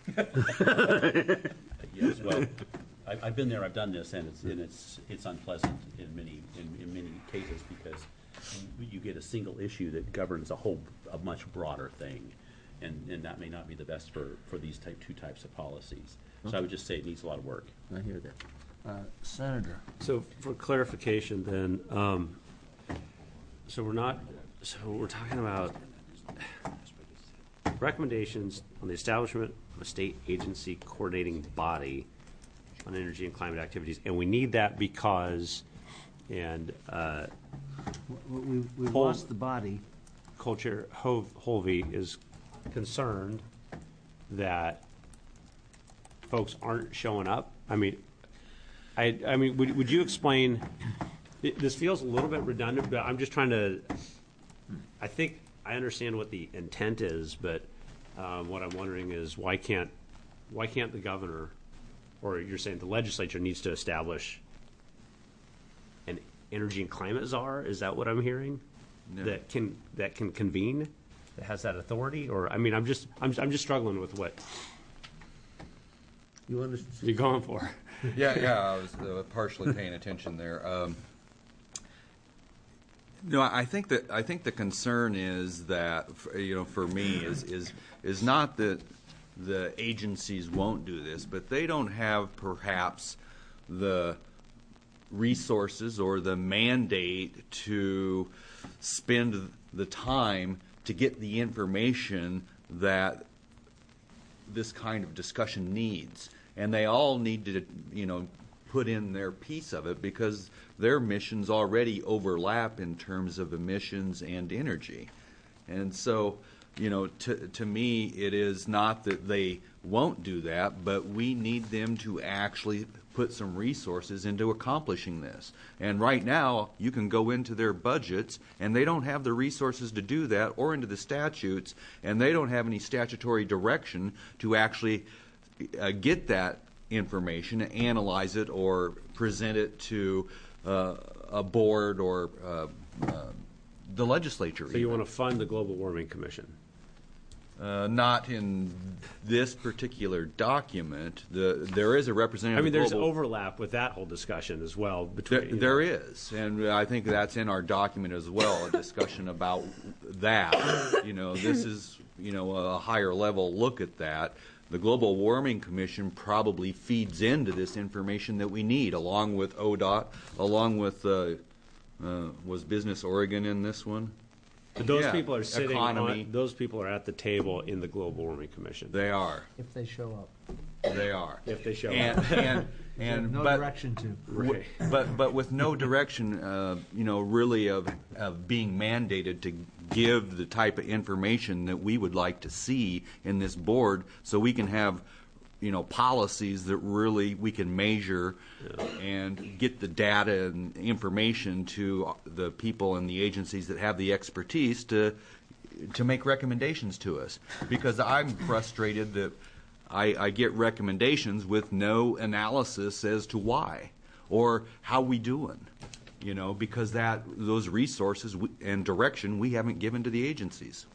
Yes, well, I've been there, I've done this, and it's unpleasant in many cases, because you get a single issue that governs a much broader thing, and that may not be the best for these two types of policies. So I would just say it needs a lot of work. I hear that. Senator. So for clarification then, so we're talking about recommendations on the establishment of a state agency coordinating body on energy and climate activities, and we need that because, and We lost the body. Co-Chair Hovey is concerned that folks aren't showing up. I mean, would you explain? This feels a little bit redundant, but I'm just trying to. I think I understand what the intent is, but what I'm wondering is why can't the governor, or you're saying the legislature needs to establish an energy and climate czar? Is that what I'm hearing? No. That can convene, that has that authority, or I mean, I'm just struggling with what You understand? you're going for. Yeah, I was partially paying attention there. No, I think the concern is that, for me is not that the agencies won't do this, but they don't have perhaps the resources or the mandate to spend the time to get the information that this kind of discussion needs. And they all need to, put in their piece of it, because their missions already overlap in terms of emissions and energy. And so, to me, it is not that they won't do that, but we need them to actually put some resources into accomplishing this. And right now, you can go into their budgets, and they don't have the resources to do that, or into the statutes, and they don't have any statutory direction to actually get that information, analyze it, or present it to a board or the legislature. So you want to fund the Global Warming Commission? Not in this particular document. There is a representative. I mean, there's global, overlap with that whole discussion as well. Between there is, and I think that's in our document as well. A discussion about that. This is a higher level look at that. The Global Warming Commission probably feeds into this information that we need, along with ODOT, along with was Business Oregon in this one? But those Yeah, people are sitting economy. on. Those people are at the table in the Global Warming Commission. They are. If they show up. They are. If they show and, up. and No but, direction to. Right. but with no direction, really of being mandated to give the type of information that we would like to see in this board, so we can have policies that really we can measure and get the data and information to the people and the agencies that have the expertise to make recommendations to us. Because I'm frustrated that I get recommendations with no analysis as to why or how we doing. Because those resources and direction we haven't given to the agencies.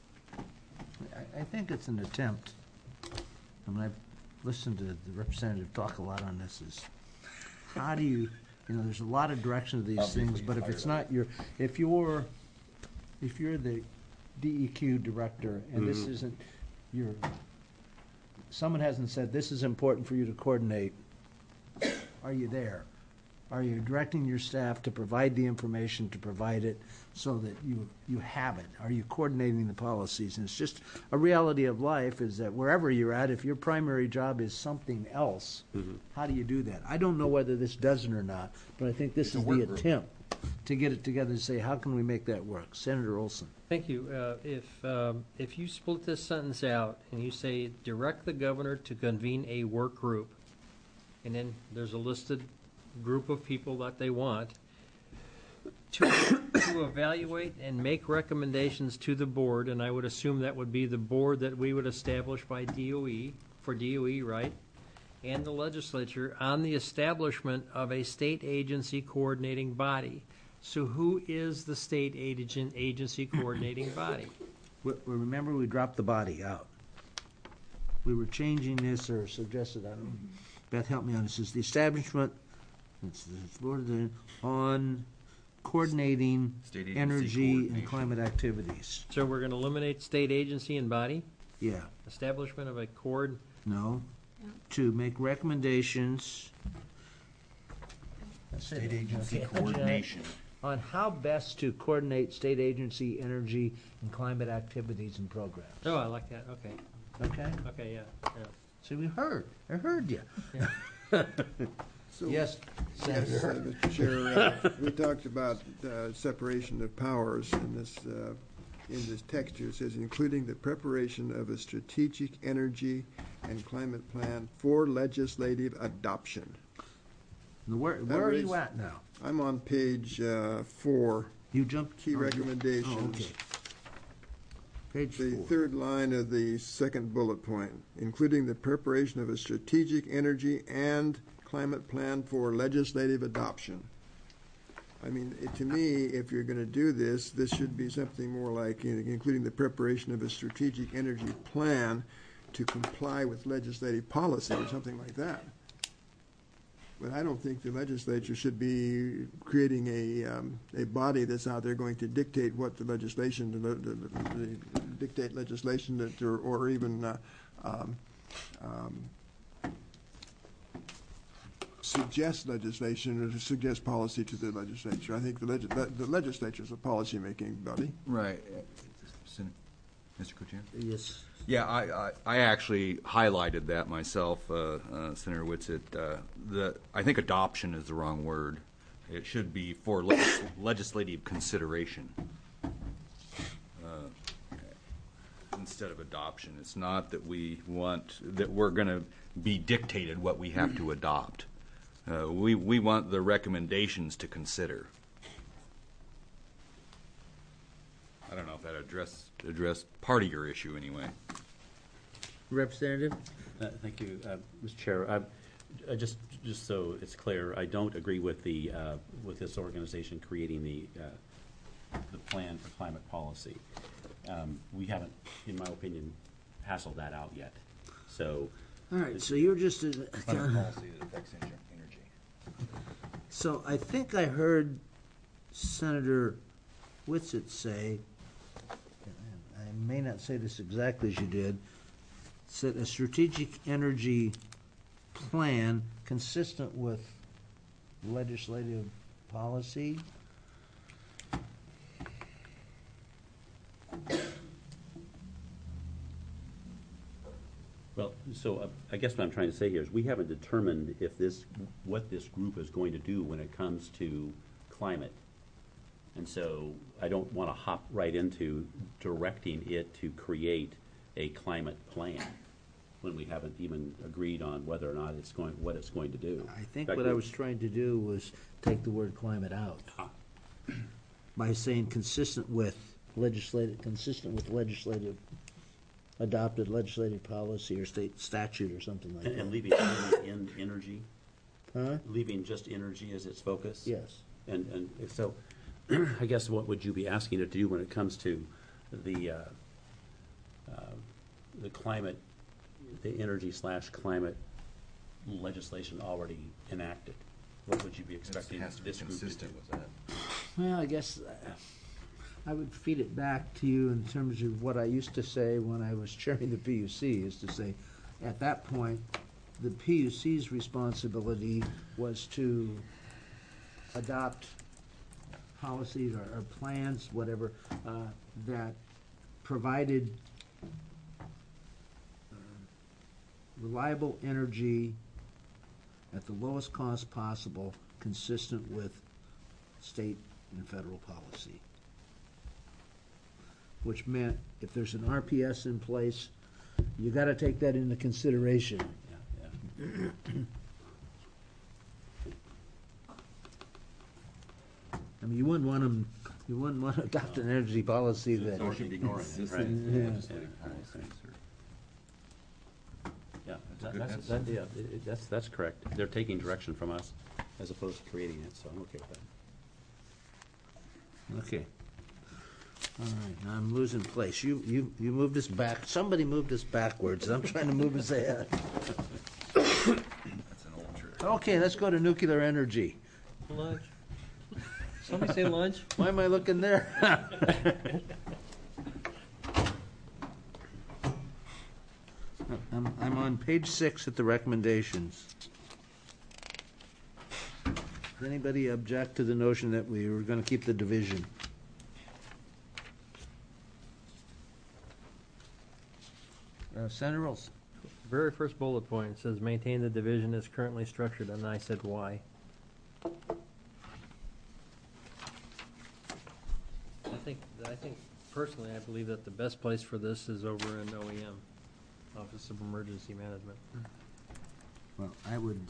I think it's an attempt. I've listened to the representative talk a lot on this. Is how do you there's a lot of direction to these things, but if it's not if you're the DEQ director and this isn't someone hasn't said this is important for you to coordinate, are you there? Are you directing your staff to provide the information, to provide it so that you have it? Are you coordinating the policies? And it's just a reality of life is that wherever you're at, if your primary job is something else, how do you do that? I don't know whether this does it or not, but I think this is the attempt to get it together and say, how can we make that work? Senator Olson. Thank you. If you split this sentence out and you say, direct the governor to convene a work group, and then there's a listed group of people that they want to evaluate and make recommendations to the board, and I would assume that would be the board that we would establish by DOE, for DOE, right? And the legislature on the establishment of a state agency coordinating body. So who is the state agency coordinating body? Remember, we dropped the body out. We were changing this or suggested, I don't know, Beth, help me on this, is the establishment on coordinating State agency energy and coordination. climate activities. So we're going to eliminate state agency and body? Yeah, Establishment of a no, to make recommendations. State agency Okay. coordination. On how best to coordinate state agency, energy, and climate activities and programs. Oh, I like that. Okay. Okay? Okay, yeah. See, I heard you. So- Yes, Yes, Senator. Mr. Chair, we talked about separation of powers in this text here. It says, including the preparation of a strategic energy and climate plan for legislative adoption. Where are you at now? I'm on page 4, You jumped. key recommendations. Oh, okay. Page The 4. third line of the second bullet point, including the preparation of a strategic energy and climate plan for legislative adoption. I mean, to me, if you're going to do this, this should be something more like including the preparation of a strategic energy plan to comply with legislative policy or something like that. But I don't think the legislature should be creating a body that's out there going to dictate what the legislation, dictate legislation that, or even suggest legislation or to suggest policy to the legislature. I think the legislature is a policy-making body. Right. Mr. Kuchan? Yes. Yeah, I actually highlighted that myself, Senator Whitsitt. I think adoption is the wrong word. It should be for legislative consideration instead of adoption. It's not that we're going to be dictated what we have to adopt. We want the recommendations to consider. I don't know if that addressed part of your issue anyway. Representative? Thank you, Mr. Chair. Just so it's clear, I don't agree with with this organization creating the plan for climate policy. We haven't, in my opinion, hassled that out yet. So, All right, so you're just... Policy that affects energy. So I think I heard Senator Whitsitt say, I may not say this exactly as you did, said a strategic energy plan consistent with legislative policy. well, so I guess what I'm trying to say here is we haven't determined what this group is going to do when it comes to climate. And so I don't want to hop right into directing it to create a climate plan. when we haven't even agreed on whether or not what it's going to do. I think In fact, what I was trying to do was take the word climate out by saying consistent with adopted legislative policy or state statute or something like And that. leaving in energy, Huh? leaving just energy as its focus? Yes. And so, I guess what would you be asking it to do when it comes to the climate, the energy/climate legislation already enacted? What would you be expecting Has to be this group to do? consistent with that. Well, I guess I would feed it back to you in terms of what I used to say when I was chairing the PUC, is to say, at that point, the PUC's responsibility was to adopt policies or plans, whatever, that provided reliable energy at the lowest cost possible, consistent with state and federal policy. Which meant if there's an RPS in place, you gotta take that into consideration. Yeah. I mean, you wouldn't want to adopt an energy policy that. Ignoring it, right? Yeah, that's correct. They're taking direction from us as opposed to creating it, so I'm okay with that. Okay. All right, now I'm losing place. You moved us back. Somebody moved us backwards, and I'm trying to move us ahead. That's an old trick. Okay, let's go to nuclear energy. Lunch. Somebody say lunch? Why am I looking there? I'm on page 6 at the recommendations. Does anybody object to the notion that we were going to keep the division? Senator Rolls. Very first bullet point says maintain the division as currently structured, and I said why. I think personally, I believe that the best place for this is over in OEM, Office of Emergency Management. Well, I would,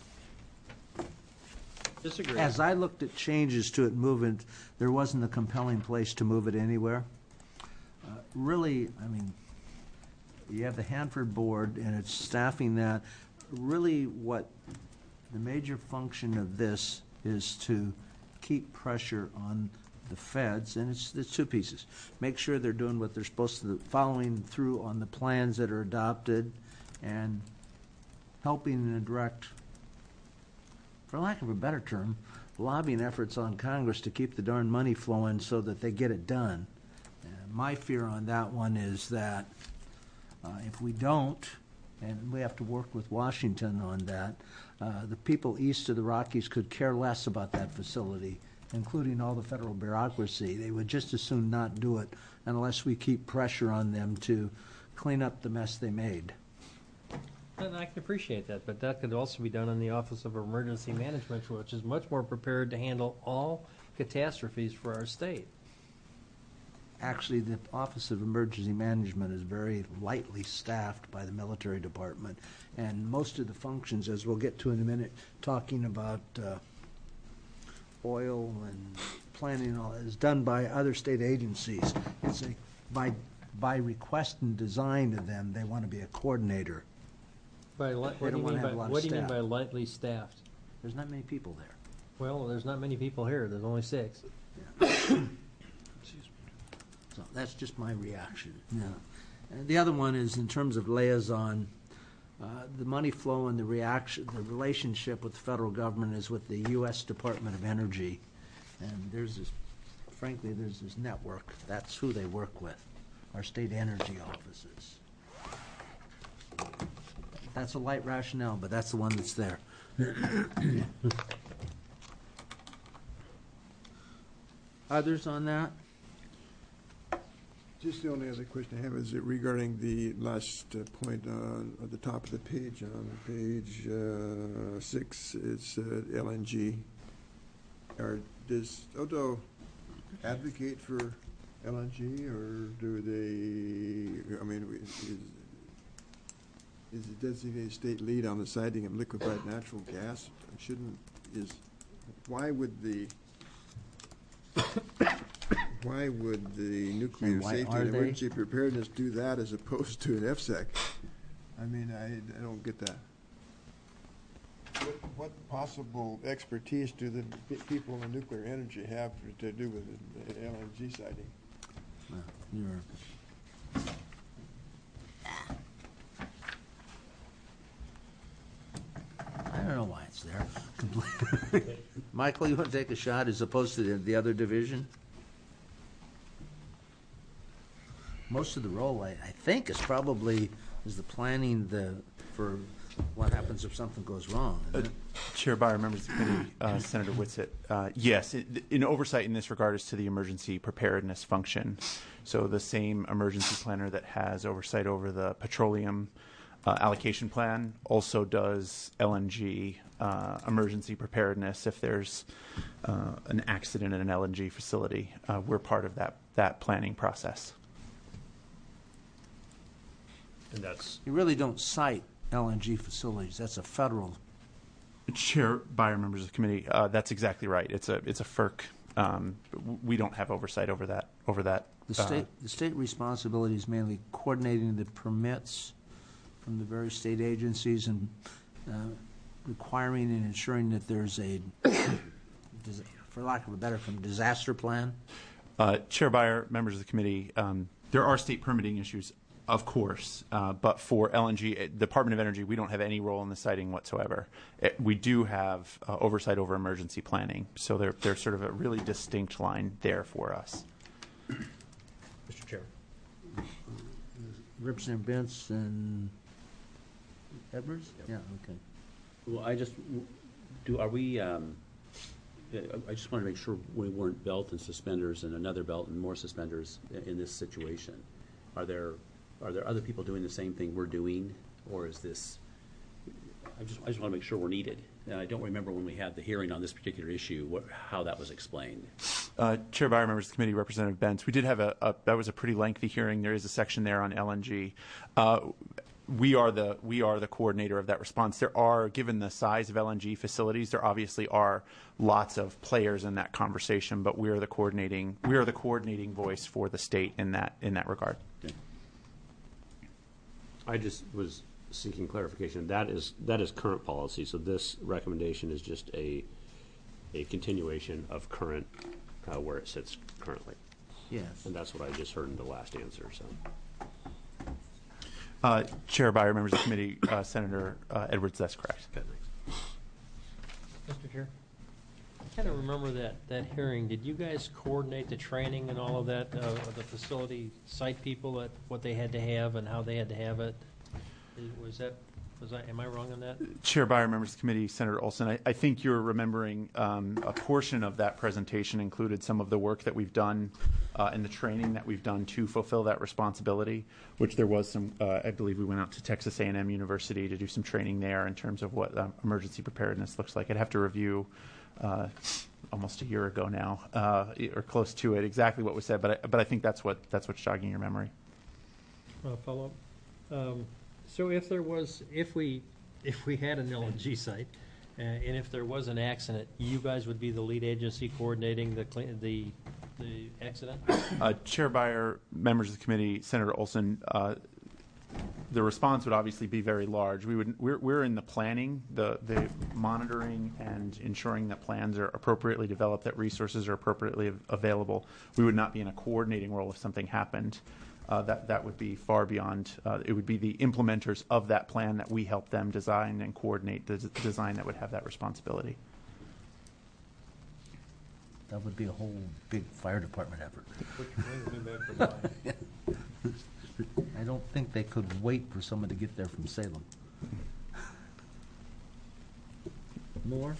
Disagree. as I looked at changes to it moving, there wasn't a compelling place to move it anywhere. Really, I mean, you have the Hanford Board and it's staffing that. Really what the major function of this is to keep pressure on the feds, and it's two pieces. Make sure they're doing what they're supposed to, following through on the plans that are adopted, and helping and direct, for lack of a better term, lobbying efforts on Congress to keep the darn money flowing so that they get it done. And my fear on that one is that if we don't, and we have to work with Washington on that, the people east of the Rockies could care less about that facility, including all the federal bureaucracy. They would just as soon not do it unless we keep pressure on them to clean up the mess they made. And I can appreciate that, but that could also be done in the Office of Emergency Management, which is much more prepared to handle all catastrophes for our state. Actually, the Office of Emergency Management is very lightly staffed by the military department, and most of the functions, as we'll get to in a minute, talking about oil and planning and all, is done by other state agencies. It's by request and design of them, they want to be a coordinator. What do don't you wanna mean have a lot of what do you mean staff. by lightly staffed? There's not many people there. Well, there's not many people here. There's only 6. So that's just my reaction. Yeah. And the other one is in terms of liaison, the money flow and the relationship with the federal government is with the U.S. Department of Energy. And there's this network. That's who they work with, our state energy offices. That's a light rationale, but that's the one that's there. Others on that? Just the only other question I have is regarding the last point at the top of the page, on page 6, it's LNG. Does ODO advocate for LNG, or do they, I mean, is a designated state lead on the siting of liquefied natural gas. Why would the nuclear And why safety are and they? emergency preparedness do that as opposed to an FSEC? I mean, I don't get that. What possible expertise do the people in nuclear energy have to do with the LNG siting? I don't know why it's there. Michael, you want to take a shot as opposed to the other division? Most of the role, I think, is probably the planning for what happens if something goes wrong. Isn't it? Chair Byer, members of the committee, Senator Whitsitt. Yes, in oversight in this regard is to the emergency preparedness function. So the same emergency planner that has oversight over the petroleum allocation plan also does LNG emergency preparedness if there's an accident in an LNG facility. We're part of that planning process. And that's, You really don't cite LNG facilities. That's a federal. Chair Byer, members of the committee, that's exactly right. It's a FERC. We don't have oversight over that. The state responsibility is mainly coordinating the permits from the various state agencies and requiring and ensuring that there's a, for lack of a better term, disaster plan. Chair Byer, members of the committee, there are state permitting issues, of course, but for LNG, Department of Energy, we don't have any role in the siting whatsoever. We do have oversight over emergency planning, so there's sort of a really distinct line there for us. Mr. Chair. Representative Benson Edwards? Yep. Yeah, okay. Well, I just want to make sure we weren't belt and suspenders and another belt and more suspenders in this situation. Are there other people doing the same thing we're doing, or is this? I just want to make sure we're needed. And I don't remember when we had the hearing on this particular issue how that was explained. Chair Byer, members of the committee, Representative Benz, we did have that was a pretty lengthy hearing. There is a section there on LNG. We are the coordinator of that response. There are, given the size of LNG facilities, there obviously are lots of players in that conversation, but we are the coordinating voice for the state in that regard. Okay. I just was seeking clarification. That is current policy. So this recommendation is just a continuation of current where it sits currently. Yes. And that's what I just heard in the last answer. So. Chair Byer, members of the committee, Senator Edwards, that's correct. Okay, thanks. Mr. Chair, I kind of remember that hearing. Did you guys coordinate the training and all of that of the facility site people at what they had to have and how they had to have it? Am I wrong on that? Chair Byer, members of the committee, Senator Olson, I think you're remembering a portion of that presentation included some of the work that we've done and the training that we've done to fulfill that responsibility, which there was some, I believe we went out to Texas A&M University to do some training there in terms of what emergency preparedness looks like. I'd have to review almost a year ago now, or close to it, exactly what was said, but I think that's what's jogging your memory. Follow up. So if we had an LNG site, and if there was an accident, you guys would be the lead agency coordinating the accident? Chair Byer, members of the committee, Senator Olson, the response would obviously be very large. We're in the planning, the monitoring, and ensuring that plans are appropriately developed, that resources are appropriately available. We would not be in a coordinating role if something happened. That would be far beyond. It would be the implementers of that plan that we help them design and coordinate the design that would have that responsibility. That would be a whole big fire department effort. I don't think they could wait for someone to get there from Salem. More?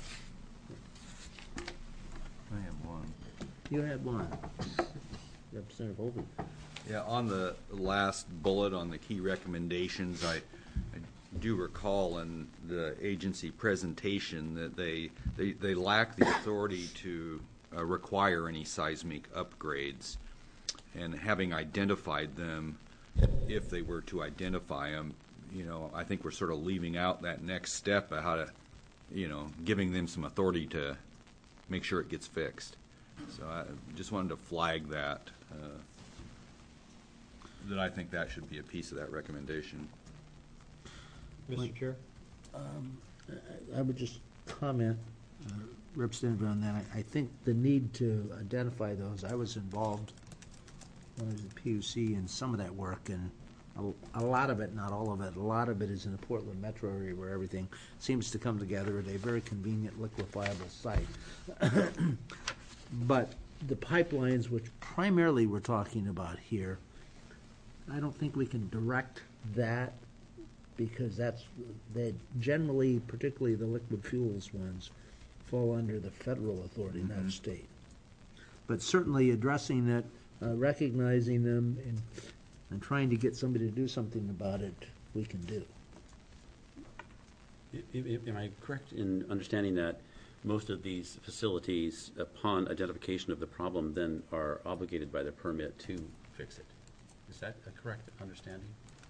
I have one. You had one. Representative Holden. Yeah, on the last bullet on the key recommendations, I do recall in the agency presentation that they lack the authority to require any seismic upgrades. And having identified them, if they were to identify them, I think we're sort of leaving out that next step of how to, giving them some authority to make sure it gets fixed. So I just wanted to flag that, that I think that should be a piece of that recommendation. Mr. Chair? I would just comment, Representative, on that. I think the need to identify those, I was involved when I was at PUC in some of that work, and a lot of it, not all of it, a lot of it is in the Portland metro area where everything seems to come together at a very convenient liquefiable site. But the pipelines, which primarily we're talking about here, I don't think we can direct that, because they generally, particularly the liquid fuels ones, fall under the federal authority, not state. But certainly addressing it, recognizing them, and trying to get somebody to do something about it, we can do. Am I correct in understanding that most of these facilities, upon identification of the problem, then are obligated by the permit to fix it? Is that a correct understanding?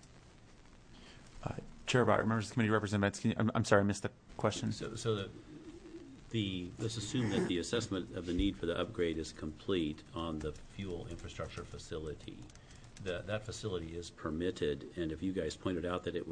Chair Byer, members of the committee, Representative Benz, I'm sorry, I missed the question. So let's assume that the assessment of the need for the upgrade is complete on the fuel infrastructure facility. That facility is permitted, and if you guys pointed out that it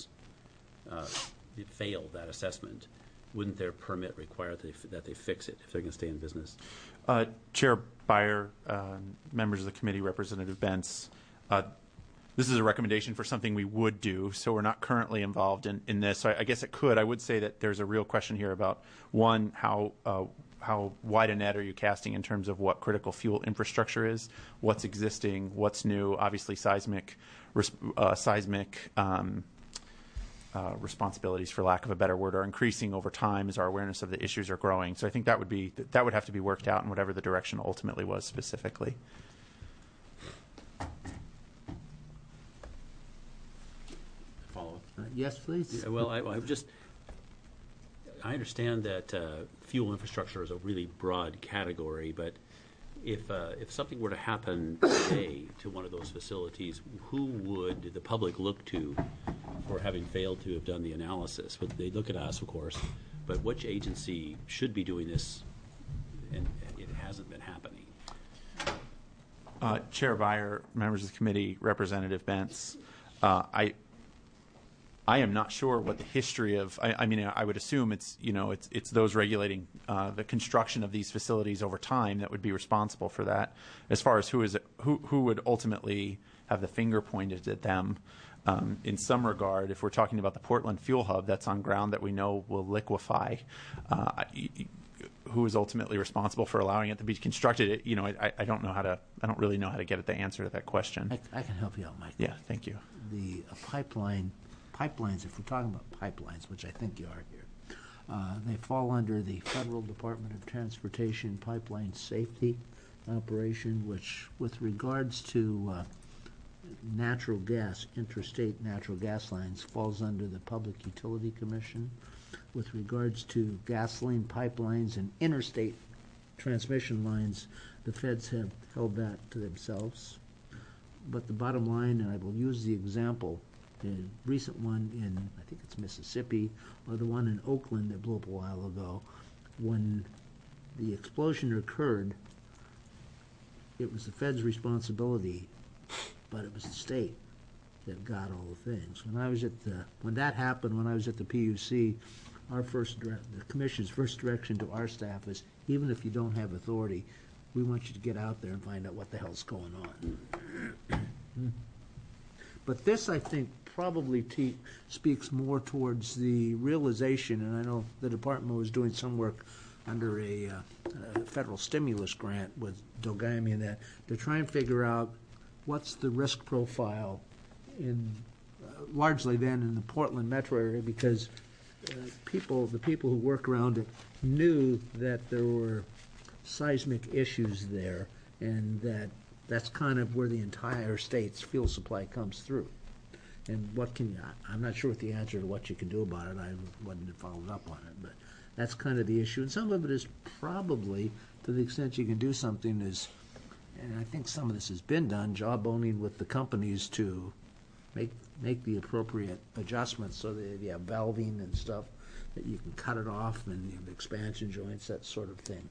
failed that assessment, wouldn't their permit require that they fix it if they're going to stay in business? Chair Byer, members of the committee, Representative Benz, this is a recommendation for something we would do, so we're not currently involved in this. So I guess it could. I would say that there's a real question here about, one, how wide a net are you casting in terms of what critical fuel infrastructure is, what's existing, what's new. Obviously, seismic responsibilities, for lack of a better word, are increasing over time as our awareness of the issues are growing. So I think that would have to be worked out in whatever the direction ultimately was specifically. Yes, please. Yeah, well, I understand that fuel infrastructure is a really broad category, but if something were to happen today to one of those facilities, who would the public look to for having failed to have done the analysis? But they look at us, of course, but which agency should be doing this, and it hasn't been happening? Chair Byer, members of the committee, Representative Benz, I am not sure what the history of. I mean, I would assume it's those regulating the construction of these facilities over time that would be responsible for that. As far as who would ultimately have the finger pointed at them, in some regard, if we're talking about the Portland Fuel Hub, that's on ground that we know will liquefy. Who is ultimately responsible for allowing it to be constructed? I don't know how to. I don't really know how to get at the answer to that question. I can help you out, Mike. Yeah, thank you. The pipelines, if we're talking about pipelines, which I think you are here, they fall under the Federal Department of Transportation Pipeline Safety Operation, which, with regards to natural gas, interstate natural gas lines, falls under the Public Utility Commission. With regards to gasoline pipelines and interstate transmission lines, the feds have held that to themselves. But the bottom line, and I will use the example, the recent one in, I think it's Mississippi, or the one in Oakland that blew up a while ago, when the explosion occurred, it was the Fed's responsibility, but it was the state that got all the things. When that happened, when I was at the PUC, the Commission's first direction to our staff is, even if you don't have authority, we want you to get out there and find out what the hell's going on. But this, I think, probably speaks more towards the realization, and I know the department was doing some work under a federal stimulus grant with Dogami and that, to try and figure out what's the risk profile largely then in the Portland metro area, because the people who work around it knew that there were seismic issues there, and that's kind of where the entire state's fuel supply comes through. And I'm not sure what the answer to what you can do about it. I wasn't followed up on it, but that's kind of the issue. And some of it is probably, to the extent you can do something, is, and I think some of this has been done, jawboning with the companies to make the appropriate adjustments so that if you have valving and stuff, that you can cut it off and you have expansion joints, that sort of thing.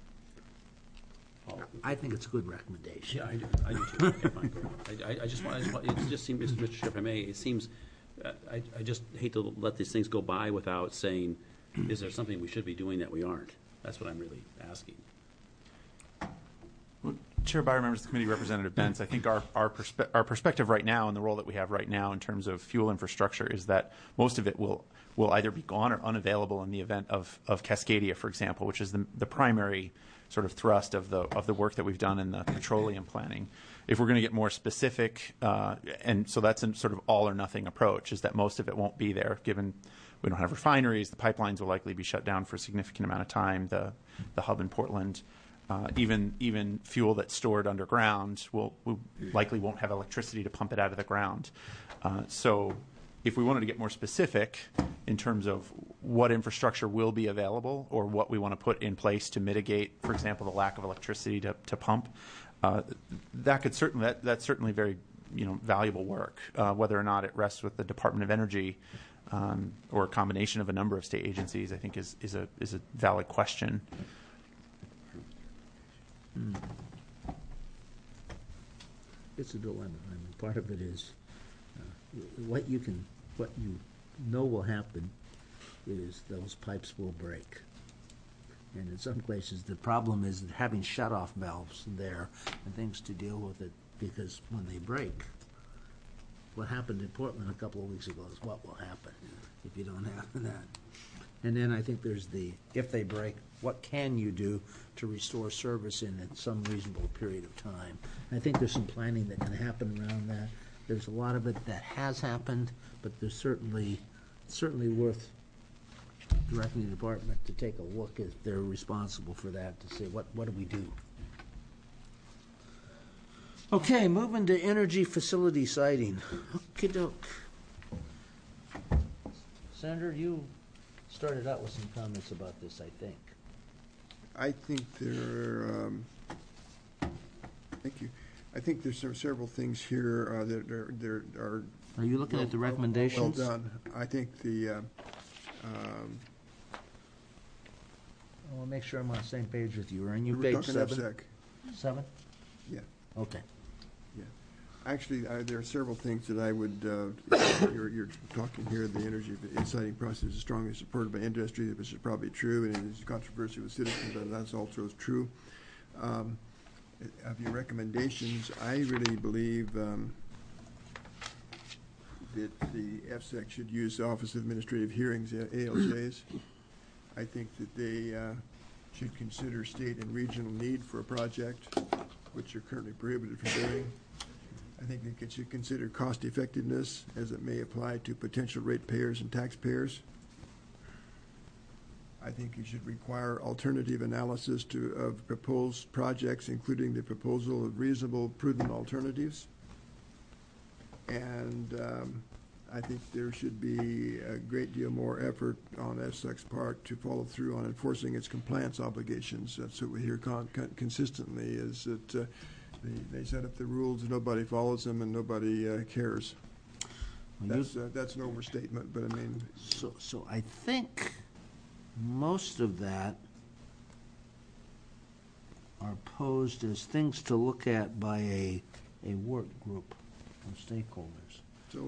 I think it's a good recommendation. Yeah, I do too. Okay, fine. I just want, it just seems, Mr. Chair, if I may, it seems, I just hate to let these things go by without saying, is there something we should be doing that we aren't? That's what I'm really asking. Well, Chair Byer, members of the committee, Representative Bentz, I think our perspective right now and the role that we have right now in terms of fuel infrastructure is that most of it will either be gone or unavailable in the event of Cascadia, for example, which is the primary sort of thrust of the work that we've done in the petroleum planning. If we're going to get more specific, and so that's a sort of all or nothing approach, is that most of it won't be there, given we don't have refineries, the pipelines will likely be shut down for a significant amount of time, the hub in Portland. Even fuel that's stored underground we likely won't have electricity to pump it out of the ground. So if we wanted to get more specific in terms of what infrastructure will be available or what we want to put in place to mitigate, for example, the lack of electricity to pump, that's certainly very valuable work. Whether or not it rests with the Department of Energy or a combination of a number of state agencies, I think is a valid question. It's a dilemma. I mean, part of it is what you know will happen is those pipes will break. And in some places, the problem is having shut-off valves there and things to deal with it, because when they break, what happened in Portland a couple of weeks ago is what will happen if you don't have that. And then I think there's if they break, what can you do to restore service in some reasonable period of time? And I think there's some planning that can happen around that. There's a lot of it that has happened, but there's certainly worth directing the department to take a look if they're responsible for that, to say what do we do. Okay, moving to energy facility siting. Okey-doke. Senator, you started out with some comments about this, I think. I think thank you. I think there's several things here that are. Are you looking at the recommendations? Well done. I think I want to make sure I'm on the same page with you. Are you we're page talking 7? FSEC. 7? Yeah. Okay. Yeah. Actually, there are several things that I would. You're talking here. The energy inciting process is strongly supported by industry, which is probably true, and it is controversial with citizens, but that's also true. Of your recommendations, I really believe that the FSEC should use the Office of Administrative Hearings, ALJs. I think that they should consider state and regional need for a project, which are currently prohibited from doing. I think they should consider cost effectiveness as it may apply to potential ratepayers and taxpayers. I think you should require alternative analysis of proposed projects, including the proposal of reasonable, prudent alternatives. And I think there should be a great deal more effort on FSEC's part to follow through on enforcing its compliance obligations. That's what we hear consistently, is that they set up the rules, nobody follows them, and nobody cares. That's an overstatement, but I mean. So I think most of that are posed as things to look at by a work group of stakeholders. So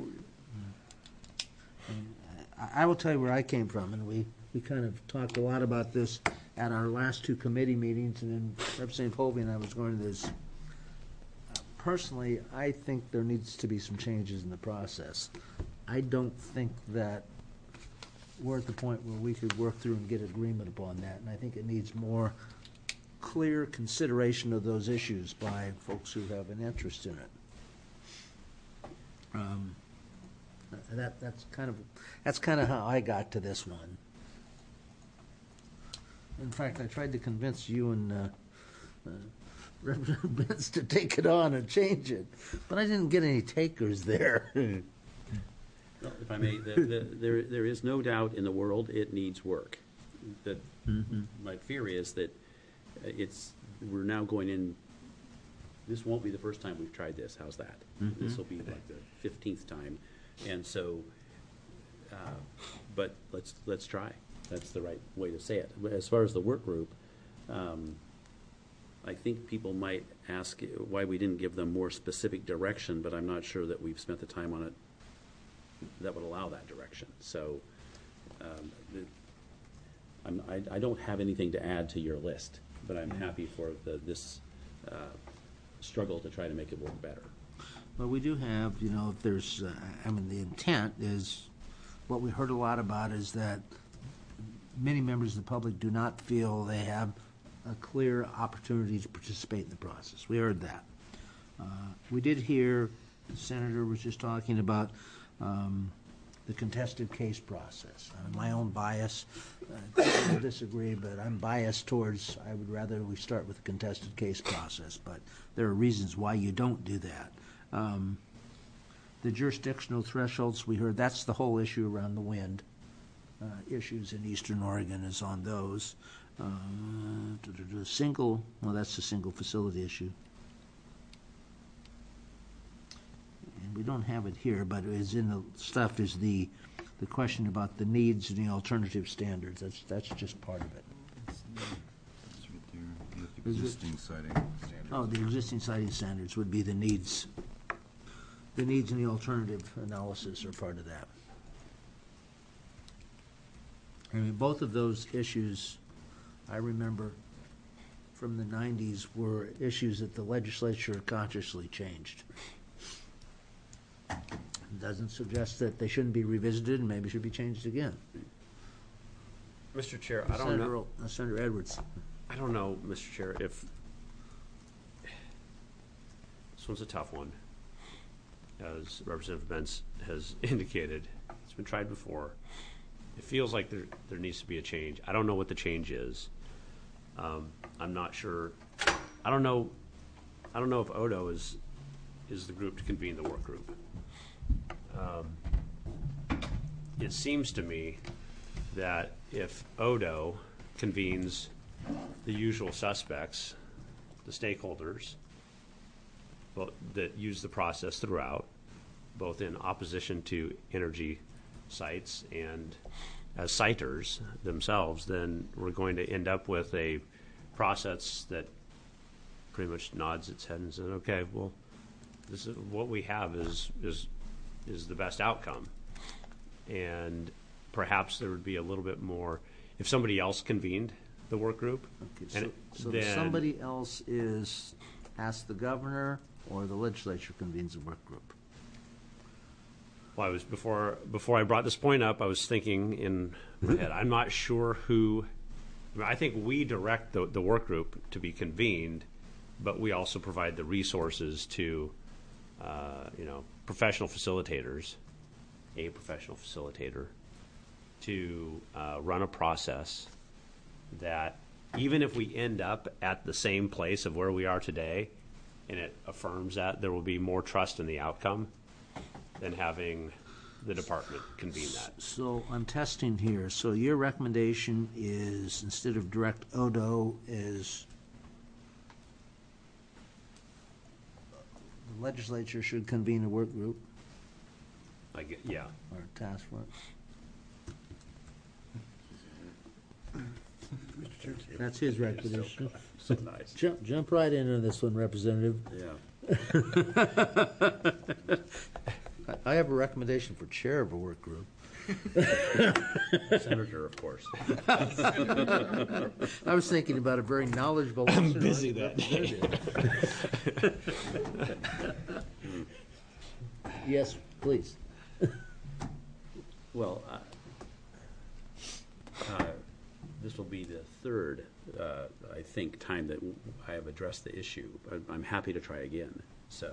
and I will tell you where I came from, and we kind of talked a lot about this at our last 2 committee meetings, and then Representative Hovey and I was going to this. Personally, I think there needs to be some changes in the process. I don't think that we're at the point where we could work through and get agreement upon that, and I think it needs more clear consideration of those issues by folks who have an interest in it. That's kind of how I got to this one. In fact, I tried to convince you and Representative Bentz to take it on and change it, but I didn't get any takers there. Well, if I may, there is no doubt in the world it needs work. My fear is that we're now going in this won't be the first time we've tried this. How's that? This will be like the 15th time. And so, but let's try. That's the right way to say it. But as far as the work group, I think people might ask why we didn't give them more specific direction, but I'm not sure that we've spent the time on it that would allow that direction. So I don't have anything to add to your list, but I'm happy for this struggle to try to make it work better. Well, we do have, if there's, the intent is, what we heard a lot about is that many members of the public do not feel they have a clear opportunity to participate in the process. We heard that. We did hear, the Senator was just talking about the contested case process. My own bias, I disagree, but I'm biased towards, I would rather we start with the contested case process, but there are reasons why you don't do that. The jurisdictional thresholds, we heard that's the whole issue around the wind. Issues in Eastern Oregon is on those. That's the single facility issue. And we don't have it here, but it's in the stuff is the question about the needs and the alternative standards. That's just part of it. It's right there. The existing siting standards. Oh, the existing siting standards would be the needs. The needs and the alternative analysis are part of that. Both of those issues, I remember from the 90s, were issues that the legislature consciously changed. It doesn't suggest that they shouldn't be revisited and maybe should be changed again. Mr. Chair, I don't know. Senator Edwards. I don't know, Mr. Chair, if this one's a tough one. As Representative Bentz has indicated, it's been tried before. It feels like there needs to be a change. I don't know what the change is. I'm not sure. I don't know if Odo is the group to convene the work group. It seems to me that if Odo convenes the usual suspects, the stakeholders, that use the process throughout, both in opposition to energy sites and as citers themselves, then we're going to end up with a process that pretty much nods its head and says, okay, well, this is what we have is the best outcome. And perhaps there would be a little bit more if somebody else convened the work group. Okay, so somebody else is ask the governor or the legislature convenes a work group? Well, I was before I brought this point up, I was thinking in my head, I'm not sure who. I think we direct the work group to be convened, but we also provide the resources to, professional facilitators, a professional facilitator, to run a process that even if we end up at the same place of where we are today, and it affirms that, there will be more trust in the outcome than having the department convene that. So I'm testing here. So your recommendation is instead of direct Odo is the legislature should convene a work group Yeah. or a task force. That's his recommendation. So nice. Jump right into this one, Representative. Yeah. I have a recommendation for chair of a work group. Senator, of course. I was thinking about a very knowledgeable. I'm busy that day. Yes, please. Well, this will be the third, I think, time that I have addressed the issue. I'm happy to try again. So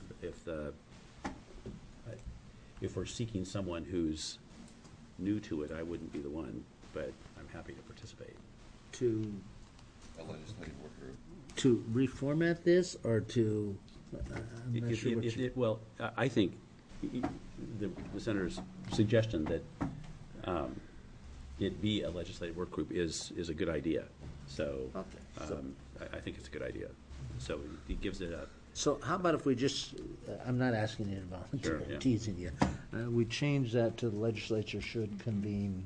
if we're seeking someone who's new to it, I wouldn't be the one, but I'm happy to participate. To A legislative work group. to reformat this or to? I'm not sure what you- Well, I think the senator's suggestion that it be a legislative work group is a good idea. So, Okay. I think it's a good idea. So it gives it So how about if we just, I'm not asking you to volunteer, Sure, yeah. I'm teasing you. We change that to the legislature should convene.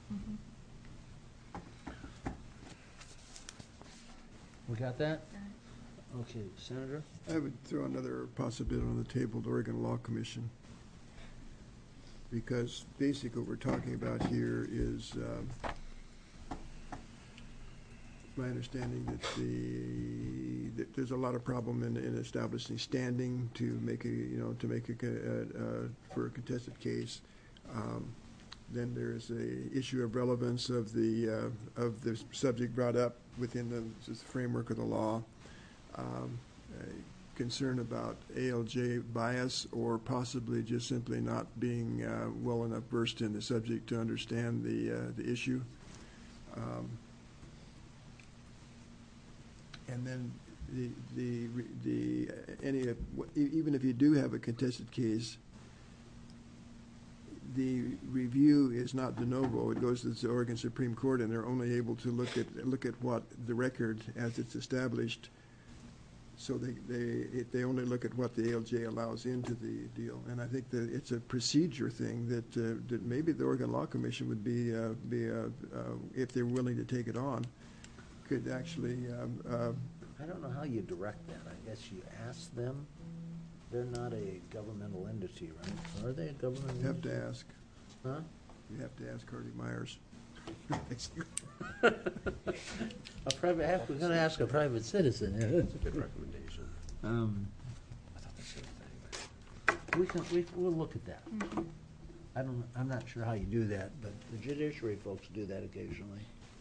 We got that? Okay, Senator? I would throw another possibility on the table, the Oregon Law Commission. Because basically what we're talking about here is, my understanding that there's a lot of problem in establishing standing to make for a contested case. Then there's a issue of relevance of the subject brought up within the framework of the law. Concern about ALJ bias or possibly just simply not being well enough versed in the subject to understand the issue. And then even if you do have a contested case, the review is not de novo. It goes to the Oregon Supreme Court, and they're only able to look at what the record as it's established. So they only look at what the ALJ allows into the deal. And I think that it's a procedure thing that maybe the Oregon Law Commission would be if they're willing to take it on, could actually. I don't know how you direct that. I guess you ask them. They're not a governmental entity, right? Are they a governmental You have entity? to ask. Huh? You have to ask Hardy Myers. We're going to ask a private citizen. Good recommendation. We'll look at that. I'm not sure how you do that, but the judiciary folks do that occasionally.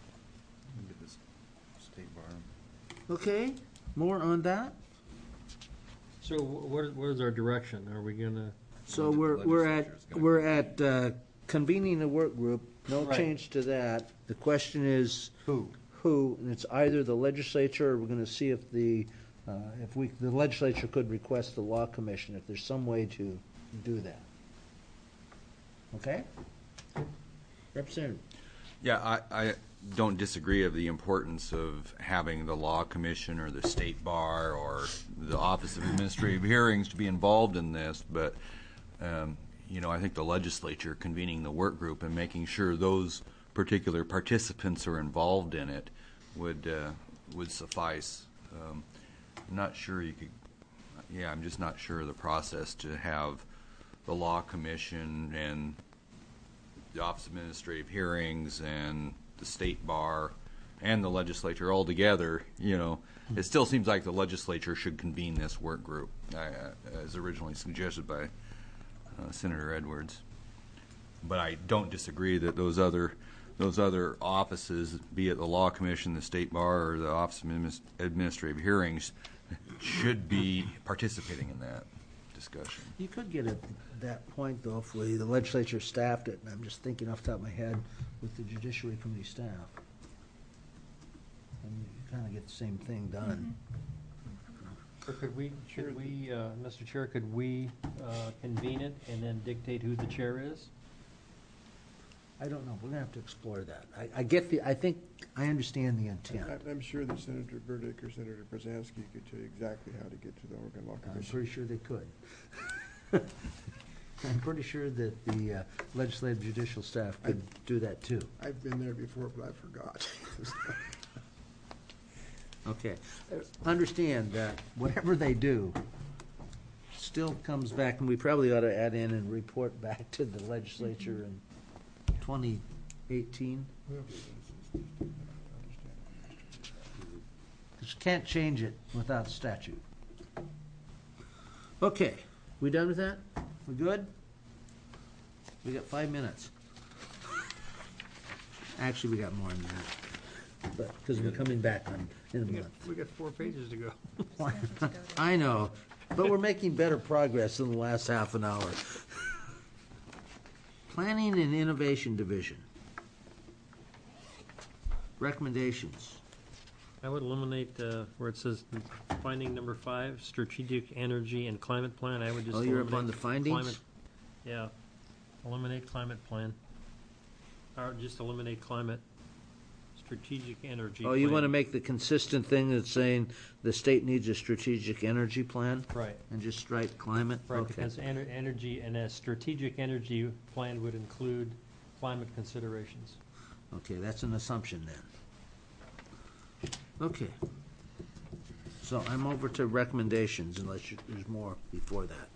State bar. Okay, more on that? So what is our direction? Are we gonna? So we're at convening a work group, no Right. change to that. The question is. Who? And it's either the legislature, or we're gonna see if the legislature could request the law commission, if there's some way to do that. Okay? Representative? Yeah, I don't disagree of the importance of having the Law Commission or the State Bar or the Office of Administrative Hearings to be involved in this, but, I think the legislature convening the work group and making sure those particular participants are involved in it would suffice. I'm not sure you could, I'm just not sure of the process to have the Law Commission and the Office of Administrative Hearings and the State Bar and the legislature all together. It still seems like the legislature should convene this work group, as originally suggested by Senator Edwards. But I don't disagree that those other offices, be it the Law Commission, the State Bar, or the Office of Administrative Hearings, should be participating in that discussion. You could get at that point, though, if the legislature staffed it, and I'm just thinking off the top of my head, with the Judiciary Committee staff. And you kind of get the same thing done. Or could we, Mr. Chair, could we convene it and then dictate who the chair is? I don't know. We're gonna have to explore that. I understand the intent. I'm sure that Senator Burdick or Senator Brzezinski could tell you exactly how to get to the Oregon Law I'm Commission. pretty sure they could. I'm pretty sure that the legislative judicial staff could do that too. I've been there before, but I forgot. Okay. Understand that whatever they do still comes back, and we probably ought to add in and report back to the legislature in 2018. Because you can't change it without statute. Okay, we done with that? We good? We got 5 minutes. Actually, we got more than that, but because we're coming back in a month. We got 4 pages to go. I know, but we're making better progress in the last half an hour. Planning and Innovation Division. Recommendations. I would eliminate where it says finding number 5, strategic energy and climate plan. I would just. Oh, you're up eliminate on the findings? climate- Yeah, eliminate climate plan. Or just eliminate climate strategic energy. Oh, you want to plan. make the consistent thing that's saying the state needs a strategic energy plan? Right. And just strike climate? Right, Okay. because energy, and a strategic energy plan would include climate considerations. Okay, that's an assumption then. Okay. So I'm over to recommendations unless there's more before that.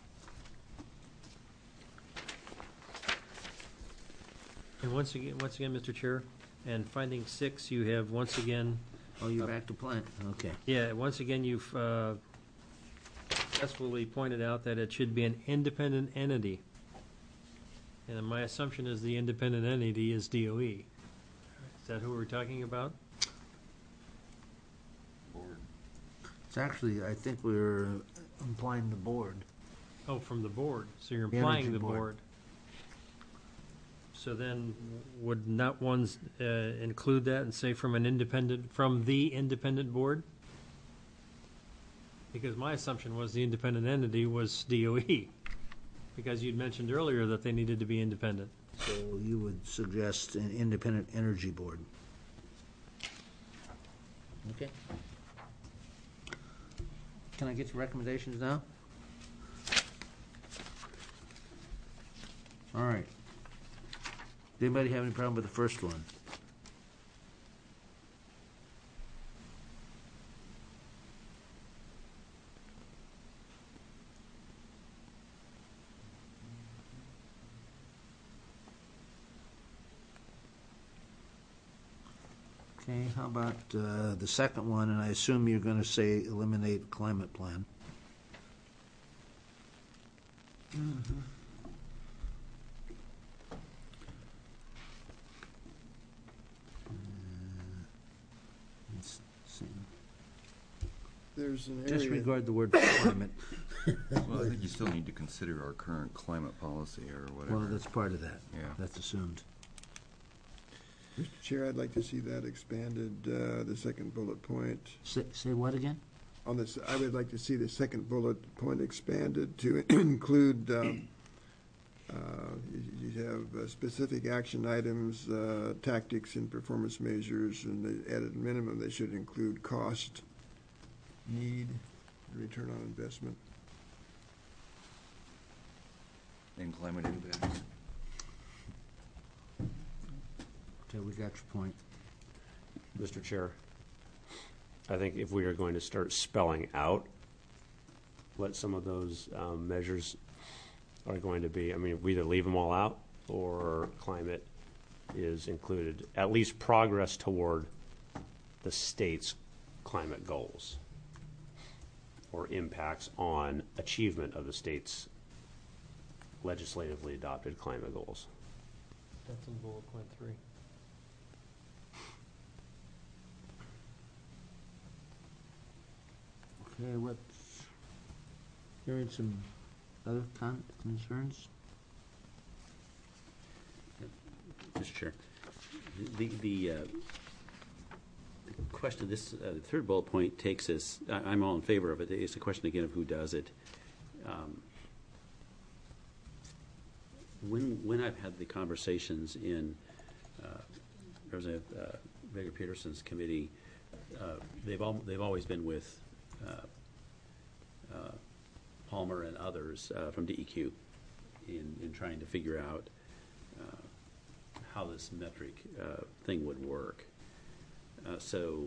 And once again, Mr. Chair, and finding 6, you have once again, Oh, you're back to plan, okay. yeah, once again, you've successfully pointed out that it should be an independent entity. And my assumption is the independent entity is DOE. Is that who we're talking about? It's actually, I think we're implying the board. Oh, from the board, so you're The implying Energy the Board. board. So then, would not one include that and say from the independent board? Because my assumption was the independent entity was DOE, because you'd mentioned earlier that they needed to be independent. So you would suggest an independent energy board. Okay. Can I get your recommendations now? All right. Does anybody have any problem with the first one? Okay, how about the second one, and I assume you're going to say eliminate climate plan. Let's see. There's an area. Disregard the word climate. Well, I think you still need to consider our current climate policy or whatever. Well, that's part of that. Yeah. That's assumed. Mr. Chair, I'd like to see that expanded, the second bullet point. Say what again? On this, I would like to see the second bullet point expanded to include, you have specific action items, tactics and performance measures, and at a minimum, they should include cost, need, return on investment. And climate impacts. Okay, we got your point. Mr. Chair, I think if we are going to start spelling out what some of those measures are going to be, I mean, we either leave them all out or climate is included, at least progress toward the state's climate goals or impacts on achievement of the state's legislatively adopted climate goals. That's in bullet point 3. Okay, what's, hearing some other concerns? Mr. Chair, the question, this the third bullet point takes us, I'm all in favor of it. It's a question again of who does it. When I've had the conversations in Representative Baker Peterson's committee, they've always been with Palmer and others from DEQ in trying to figure out how this metric thing would work. So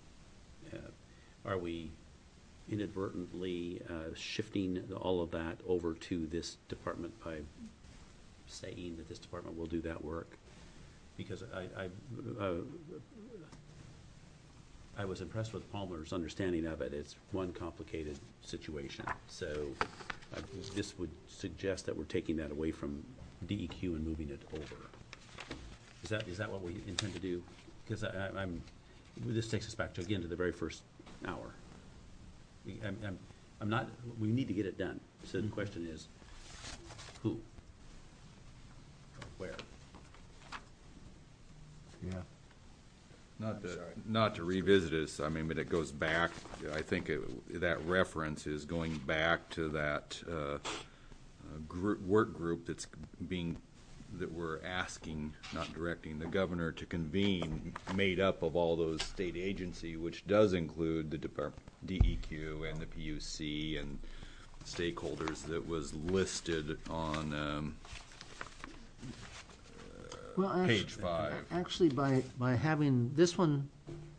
are we inadvertently shifting all of that over to this department by saying that this department will do that work? Because I was impressed with Palmer's understanding of it. It's one complicated situation. So this would suggest that we're taking that away from DEQ and moving it over. Is that what we intend to do? Because this takes us back to, again, to the very first hour. I'm not, we need to get it done. So the question is, who? Or where? Yeah. Not to revisit this, I mean, but it goes back, I think that reference is going back to that work group that's being that we're asking, not directing, the governor to convene, made up of all those state agency, which does include the DEQ and the PUC and stakeholders that was listed on page 5. Actually, by having this one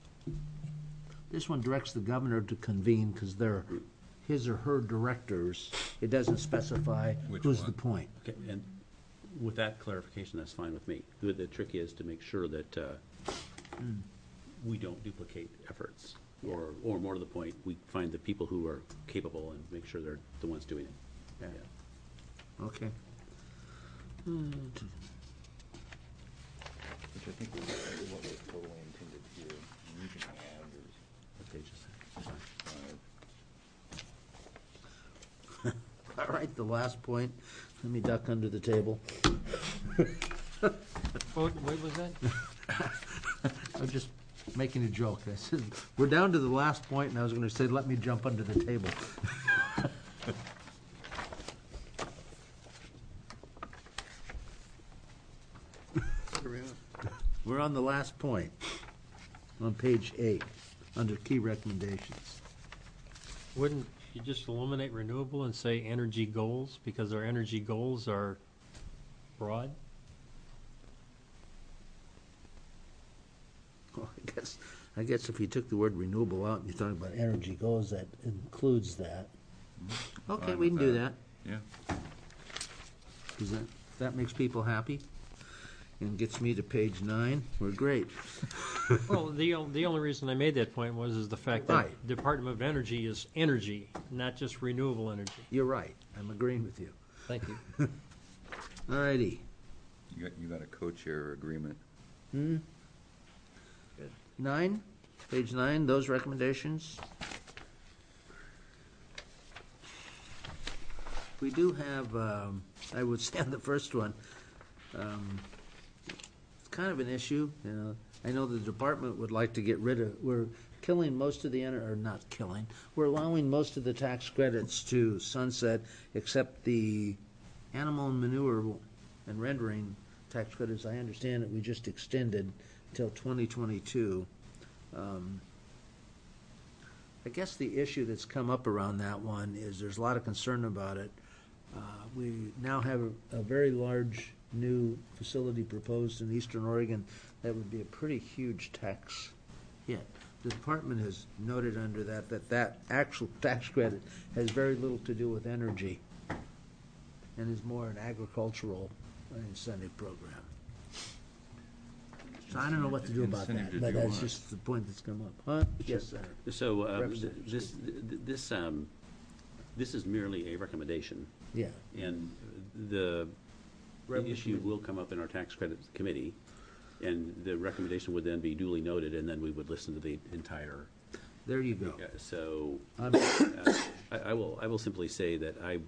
directs the governor to convene because they're his or her directors. It doesn't specify who's the point. Okay, and with that clarification, that's fine with me. The trick is to make sure that we don't duplicate efforts, or more to the point, we find the people who are capable and make sure they're the ones doing it. Yeah. Okay. Which I think is what was totally intended here. You can add, What page is that? All right, the last point. Let me duck under the table. What was that? I'm just making a joke. I said, we're down to the last point, and I was going to say, let me jump under the table. We're on the last point, on page 8, under key recommendations. Wouldn't you just eliminate renewable and say energy goals, because our energy goals are broad? Well, I guess if you took the word renewable out and you're talking about energy goals, that includes that. Okay, Fine we can with do that. that. Yeah. Does that makes people happy? And gets me to page 9. We're great. Well, the only reason I made that point was the fact that Right. Department of Energy is energy, not just renewable energy. You're right. I'm agreeing with you. Thank you. All righty. You got a co-chair agreement. 9, page 9, those recommendations. We do have, I would say on the first one, it's kind of an issue, you know. I know the department would like to get rid of, we're killing most of the, or not killing, we're allowing most of the tax credits to sunset, except the animal manure and rendering tax credits. I understand that we just extended till 2022. I guess the issue that's come up around that one is there's a lot of concern about it. We now have a very large new facility proposed in Eastern Oregon that would be a pretty huge tax hit. The department has noted under that actual tax credit has very little to do with energy and is more an agricultural incentive program. So I don't know what to do about Incentive to that, but do that's what? just the point that's come up. Huh? Yes, sir. So Representative. this is merely a recommendation, Yeah. and the Revenue issue committee. will come up in our tax credit committee, and the recommendation would then be duly noted, and then we would listen to the entire. There you go. So I'm- I will simply say that I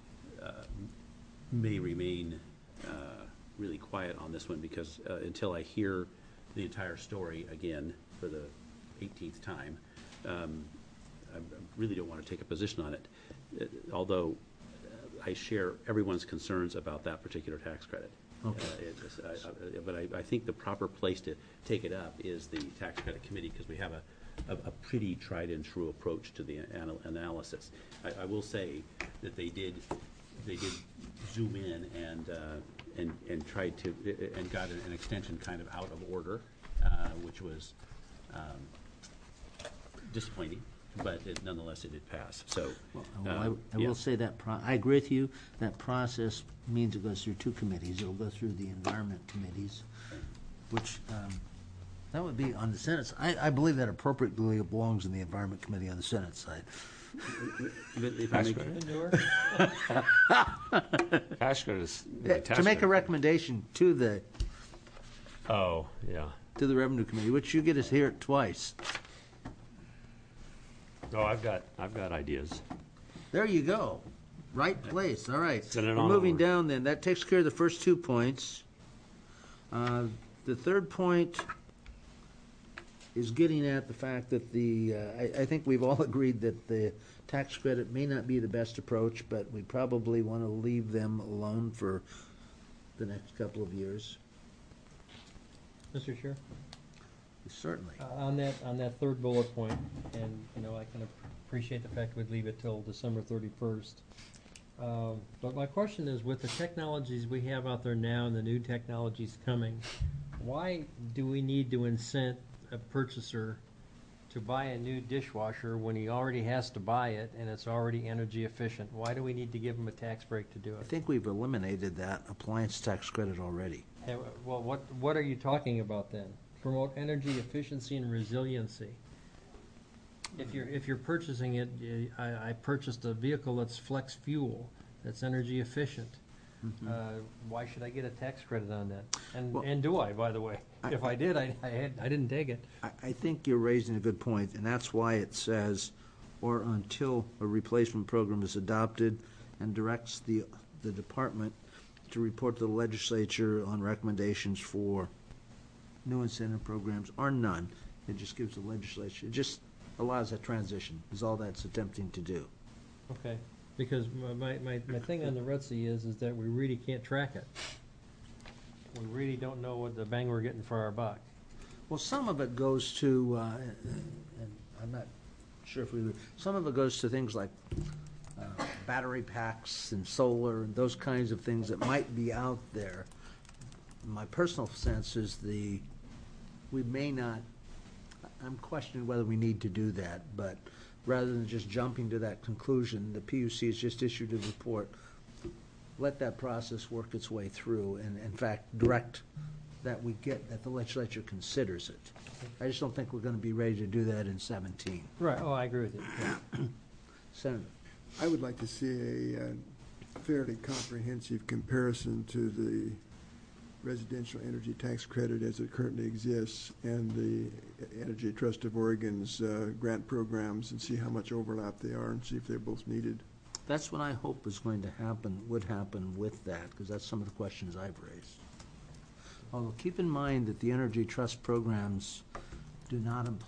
may remain really quiet on this one because until I hear the entire story again for the 18th time, I really don't want to take a position on it. Although I share everyone's concerns about that particular tax credit. Okay. But I think the proper place to take it up is the tax credit committee because we have a pretty tried and true approach to the analysis. I will say that they did zoom in and tried to and got an extension kind of out of order, which was disappointing, but nonetheless it did pass. So I will say that, I agree with you, that process means it goes through two committees. It'll go through the environment committees, which, that would be on the Senate. I believe that appropriately belongs in the environment committee on the Senate side. if I make, Tax credit is To make a recommendation to the Oh, yeah. revenue committee, which you get to hear it twice. No, I've got ideas. There you go. Right place, all right. Send it We're on moving over. down then. That takes care of the first 2 points. The third point is getting at the fact that I think we've all agreed that the tax credit may not be the best approach, but we probably want to leave them alone for the next couple of years. Mr. Chair? Certainly. On that third bullet point, and, you know, I can appreciate the fact we'd leave it till December 31st. But my question is, with the technologies we have out there now and the new technologies coming, why do we need to incent a purchaser to buy a new dishwasher when he already has to buy it and it's already energy efficient? Why do we need to give him a tax break to do I it? think we've eliminated that appliance tax credit already. Well, what are you talking about then? Promote energy efficiency and resiliency. If you're purchasing it, I purchased a vehicle that's flex fuel, that's energy efficient. Why should I get a tax credit on that? And do I, by the way? If I did, I didn't take it. I think you're raising a good point, and that's why it says, or until a replacement program is adopted, and directs the department to report to the legislature on recommendations for new incentive programs or none. It just gives the legislature, it just allows that transition, is all that's attempting to do. Okay, because my thing on the RETSI is that we really can't track it. We really don't know what the bang we're getting for our buck. Well, some of it goes to, and I'm not sure if some of it goes to things like battery packs and solar and those kinds of things that might be out there. My personal sense is we may not, I'm questioning whether we need to do that, but rather than just jumping to that conclusion, the PUC has just issued a report. Let that process work its way through and, in fact, direct that that the legislature considers it. I just don't think we're going to be ready to do that in 17. Right, oh, I agree with you. Yeah. Senator. I would like to see a fairly comprehensive comparison to the residential energy tax credit as it currently exists and the Energy Trust of Oregon's grant programs and see how much overlap they are and see if they're both needed. That's what I hope is going to happen, would happen with that, because that's some of the questions I've raised. Although keep in mind that the Energy Trust programs I'm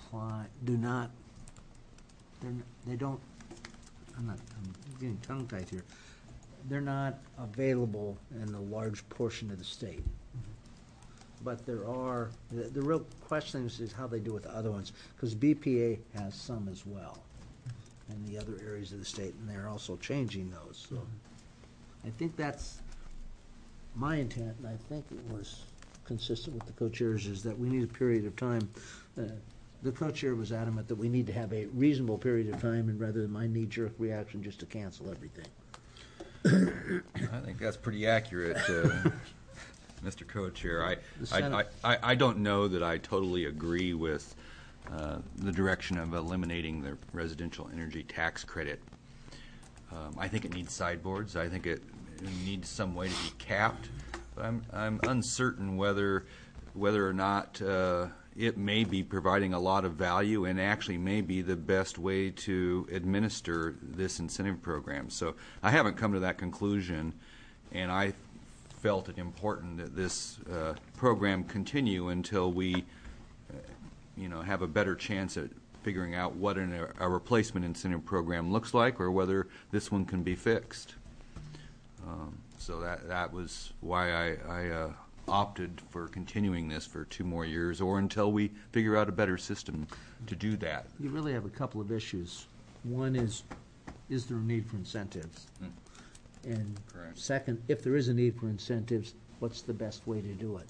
getting tongue-tied here. They're not available in a large portion of the state. But there are, the real question is how they do with the other ones, because BPA has some as well in the other areas of the state, and they're also changing those. So I think that's my intent, and I think it was consistent with the co-chairs, is that we need a period of time. The co-chair was adamant that we need to have a reasonable period of time, and rather than my knee-jerk reaction just to cancel everything. I think that's pretty accurate, Mr. Co-Chair. I don't know that I totally agree with the direction of eliminating the residential energy tax credit. I think it needs sideboards. I think it needs some way to be capped. But I'm uncertain whether or not it may be providing a lot of value and actually may be the best way to administer this incentive program. So I haven't come to that conclusion, and I felt it important that this program continue until we have a better chance at figuring out what a replacement incentive program looks like, or whether this one can be fixed. So that was why I opted for continuing this for 2 more years, or until we figure out a better system to do that. You really have a couple of issues. One is there a need for incentives? And Correct. second, if there is a need for incentives, what's the best way to do it?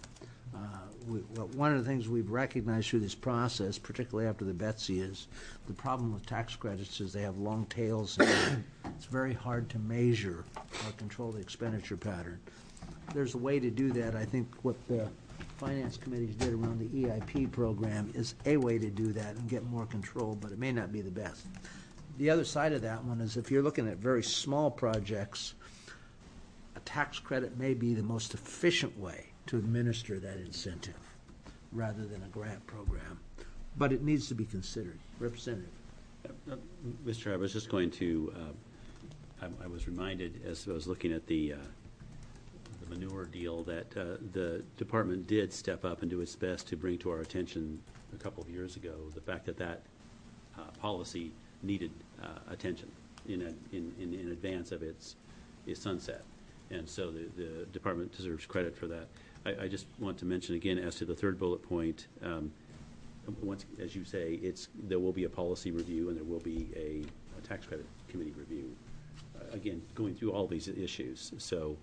One of the things we've recognized through this process, particularly after the Betsy, is the problem with tax credits is they have long tails, and it's very hard to measure or control the expenditure pattern. There's a way to do that. I think what the finance committees did around the EIP program is a way to do that and get more control, but it may not be the best. The other side of that one is if you're looking at very small projects, a tax credit may be the most efficient way to administer that incentive rather than a grant program. But it needs to be considered. Representative. Mr. I was just going to, I was reminded as I was looking at the manure deal that the department did step up and do its best to bring to our attention a couple of years ago the fact that policy needed attention in advance of its sunset. And so the department deserves credit for that. I just want to mention again, as to the third bullet point, once, as you say, there will be a policy review and there will be a tax credit committee review. Again, going through all these issues. So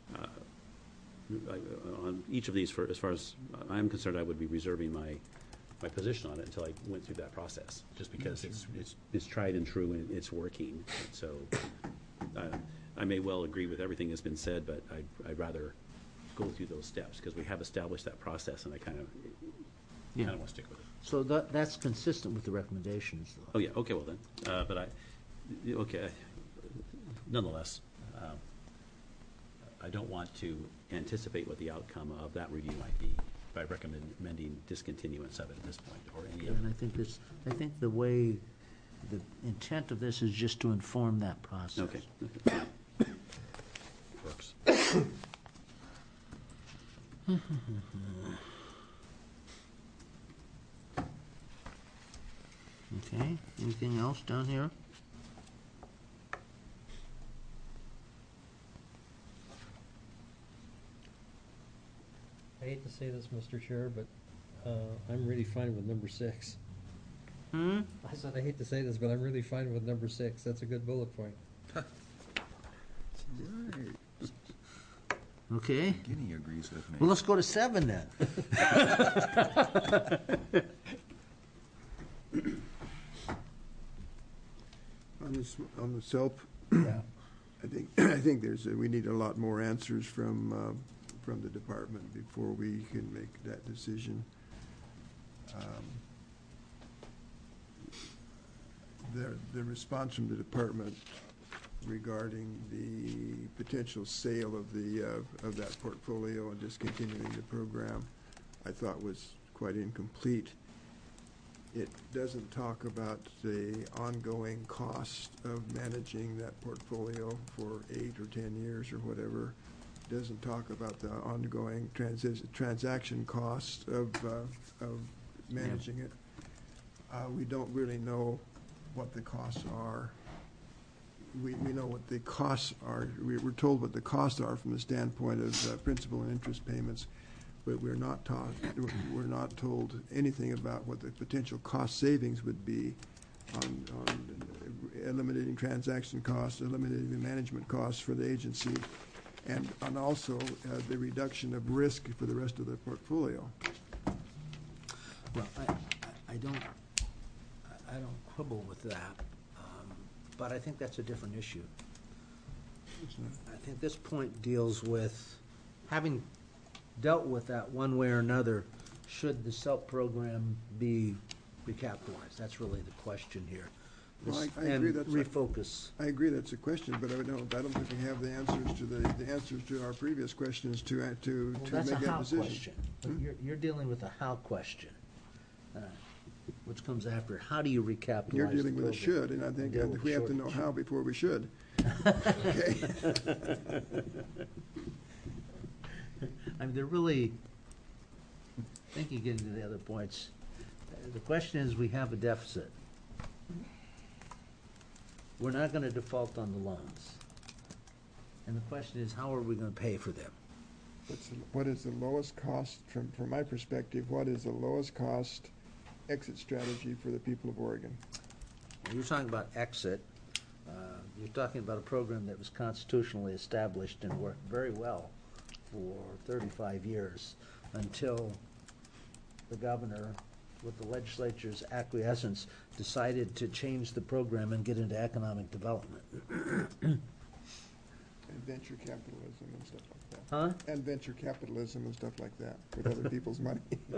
on each of these, as far as I'm concerned, I would be reserving my position on it until I went through that process, just because it's tried and true and it's working. So I may well agree with everything that's been said, but I'd rather go through those steps because we have established that process, and I kind of want to stick with it. So that's consistent with the recommendations, though. Oh yeah, okay, well then, nonetheless, I don't want to anticipate what the outcome of that review might be by recommending discontinuance of it at this point, or any other. And I think the way, the intent of this is just to inform that process. Okay. Works. Okay, anything else down here? I hate to say this, Mr. Chair, but I'm really fine with number 6. I said I hate to say this, but I'm really fine with number 6. That's a good bullet point. Okay. Guinea agrees with me. Well, let's go to 7 then. On the SELP, Yeah. I think we need a lot more answers from the department before we can make that decision. The response from the department regarding the potential sale of that portfolio and discontinuing the program, I thought was quite incomplete. It doesn't talk about the ongoing cost of managing that portfolio for 8 or 10 years or whatever. It doesn't talk about the ongoing transaction cost of managing it. We don't really know what the costs are. We know what the costs are. We're told what the costs are from the standpoint of principal and interest payments, but we're not told anything about what the potential cost savings would be on eliminating transaction costs, eliminating the management costs for the agency, and also the reduction of risk for the rest of the portfolio. Well, I don't quibble with that, but I think that's a different issue. I think this point deals with having dealt with that one way or another. Should the SELP program be recapitalized? That's really the question here. Well, I and agree that's refocus. I agree that's a question, but I don't think we have the answers to the answers to our previous questions to Well, that's make a that how decision. question. But you're dealing with a how question, which comes after how do you recapitalize? You're dealing the with a program? should, and I think Deal with we have to know shortage. how before we should. Okay. I mean, they're really, I think you get into the other points. The question is, we have a deficit. We're not going to default on the loans. And the question is, how are we going to pay for them? What is the lowest cost, from my perspective, what is the lowest cost exit strategy for the people of Oregon? When you're talking about exit, you're talking about a program that was constitutionally established and worked very well for 35 years until the governor, with the legislature's acquiescence, decided to change the program and get into economic development. And venture capitalism and stuff like that. Huh? And venture capitalism and stuff like that, with other people's money.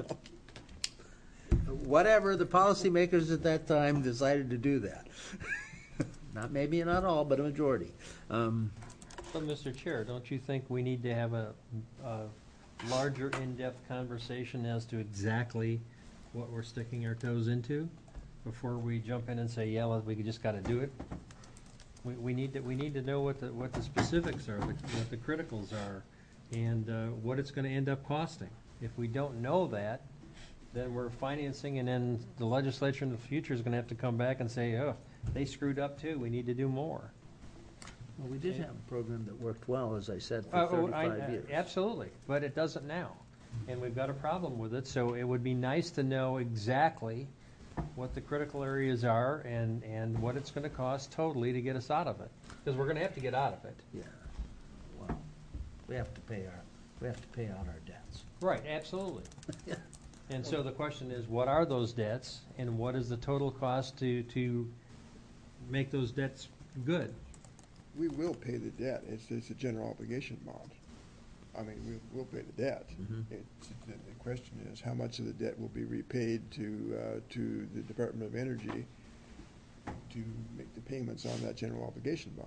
Whatever, the policymakers at that time decided to do that. Maybe not all, but a majority. But, Mr. Chair, don't you think we need to have a larger, in-depth conversation as to exactly what we're sticking our toes into before we jump in and say, yeah, well, we just got to do it? We need to know what the specifics are, what the criticals are, and what it's going to end up costing. If we don't know that, then we're financing, and then the legislature in the future is going to have to come back and say, oh, they screwed up too. We need to do more. Well, we did have a program that worked well, as I said, for Oh, 35 years. Absolutely, but it doesn't now, and we've got a problem with it, so it would be nice to know exactly what the critical areas are and what it's gonna cost totally to get us out of it, because we're gonna have to get out of it. Yeah. Well, we have to pay out our debts. Right, absolutely. And so the question is, what are those debts, and what is the total cost to make those debts good? We will pay the debt. It's a general obligation bond. I mean, we'll pay the debt. The question is, how much of the debt will be repaid to the Department of Energy to make the payments on that general obligation bond?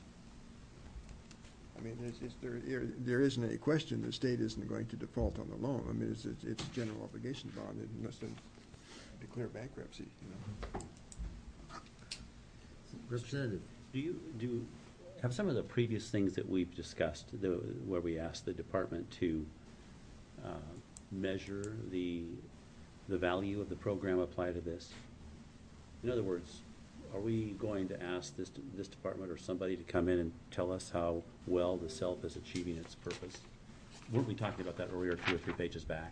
I mean, there isn't any question the state isn't going to default on the loan. I mean, it's a general obligation bond. It must declare bankruptcy, you know. Representative. Do have some of the previous things that we've discussed, where we asked the department to measure the value of the program apply to this? In other words, are we going to ask this department or somebody to come in and tell us how well the SELF is achieving its purpose? Weren't we talking about that earlier, 2 or 3 pages back?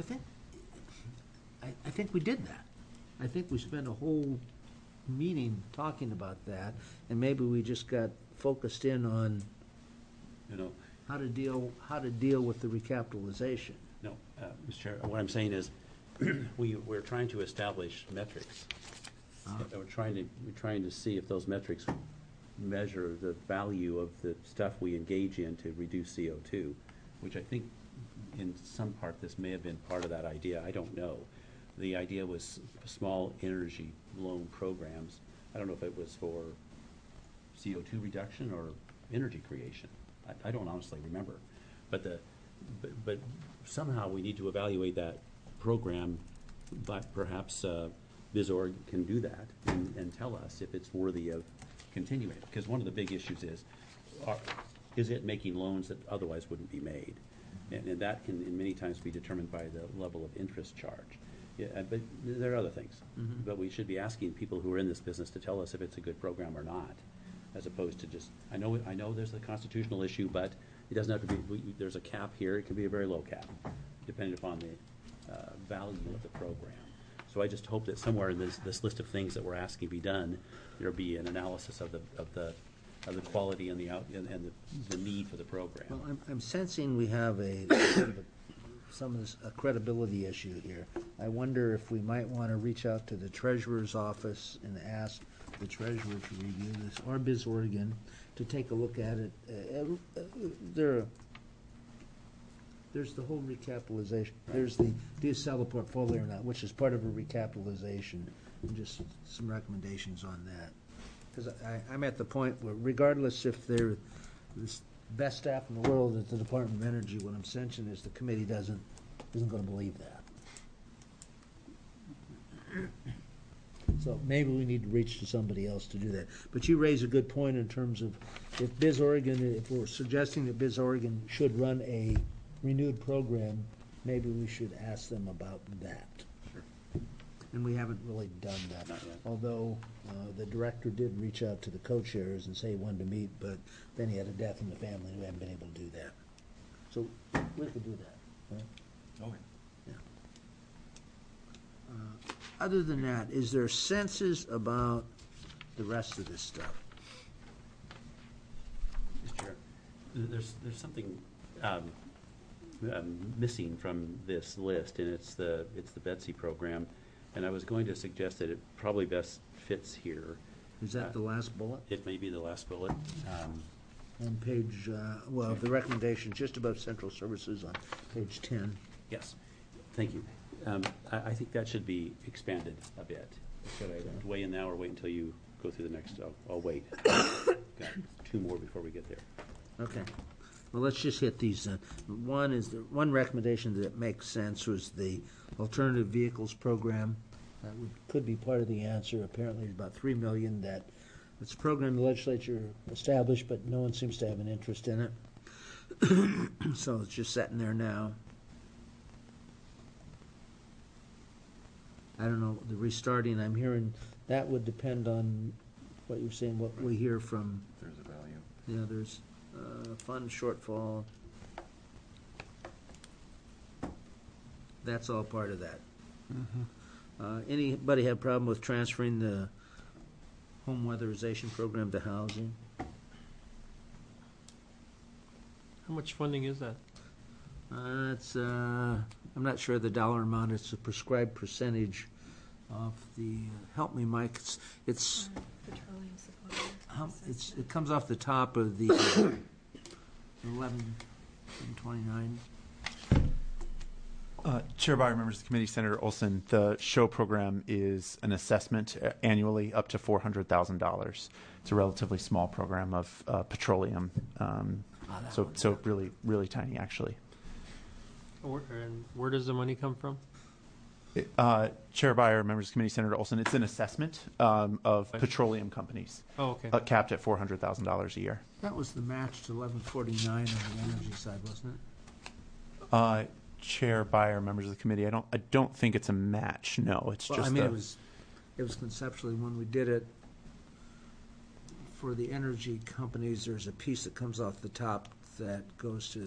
I think we did that. I think we spent a whole meeting talking about that, and maybe we just got focused in on how to deal with the recapitalization. No, Mr. Chair, what I'm saying is we're trying to establish metrics. We're trying to see if those metrics measure the value of the stuff we engage in to reduce CO2, which I think in some part this may have been part of that idea. I don't know. The idea was small energy loan programs. I don't know if it was for CO2 reduction or energy creation. I don't honestly remember. But somehow we need to evaluate that program, but perhaps BizOrg can do that and tell us if it's worthy of continuing. Because one of the big issues is it making loans that otherwise wouldn't be made? And that can in many times be determined by the level of interest charge. Yeah, but there are other things. But we should be asking people who are in this business to tell us if it's a good program or not, as opposed to just, I know there's a constitutional issue, but it doesn't have to be, there's a cap here. It can be a very low cap, depending upon the value of the program. So I just hope that somewhere in this list of things that we're asking be done, there'll be an analysis of the quality and the need for the program. Well, I'm sensing we have a credibility issue here. I wonder if we might want to reach out to the treasurer's office and ask the treasurer to review this, or BizOrg to take a look at it. There's the whole recapitalization. There's the do you sell the portfolio or not, which is part of a recapitalization, and just some recommendations on that. Because I'm at the point where, regardless if they're the best staff in the world at the Department of Energy, what I'm sensing is the committee isn't going to believe that. So maybe we need to reach to somebody else to do that. But you raise a good point in terms of if we're suggesting that BizOrg should run a renewed program, maybe we should ask them about that. Sure. And we haven't really done that. Not yet. Although the director did reach out to the co-chairs and say he wanted to meet, but then he had a death in the family and we haven't been able to do that. So we could do that. Right? Okay. Yeah. Other than that, is there senses about the rest of this stuff? Mr. Chair, there's something missing from this list, and it's the Betsy program, and I was going to suggest that it probably best fits here. Is that the last bullet? It may be the last bullet. On page, the recommendation just above central services on page 10. Yes, thank you. I think that should be expanded a bit. Should I weigh in now or wait until you go through the next? I'll wait. Got 2 more before we get there. Okay. Well, let's just hit these. One recommendation that makes sense was the alternative vehicles program. That could be part of the answer. Apparently, it's about $3 million. It's a program the legislature established, but no one seems to have an interest in it. So it's just sitting there now. I don't know, the restarting, I'm hearing that would depend on what you're saying, what we hear from. There's a value. Yeah, there's fund shortfall. That's all part of that. Anybody have a problem with transferring the home weatherization program to housing? How much funding is that? It's, I'm not sure the dollar amount, it's a prescribed percentage of the, help me, Mike, it's, Petroleum supplies. it comes off the top of the 1129. Chair Byer, members of the committee, Senator Olson, the SHOW program is an assessment annually up to $400,000. It's a relatively small program of petroleum, so really, really tiny, actually. And where does the money come from? Chair Byer, members of the committee, Senator Olson, it's an assessment of petroleum companies, Oh, okay. capped at $400,000 a year. That was the match to 1149 on the energy side, wasn't it? Chair Byer, members of the committee, I don't think it's a match. No, it's Well, just. I mean, it was conceptually when we did it for the energy companies. There's a piece that comes off the top that goes to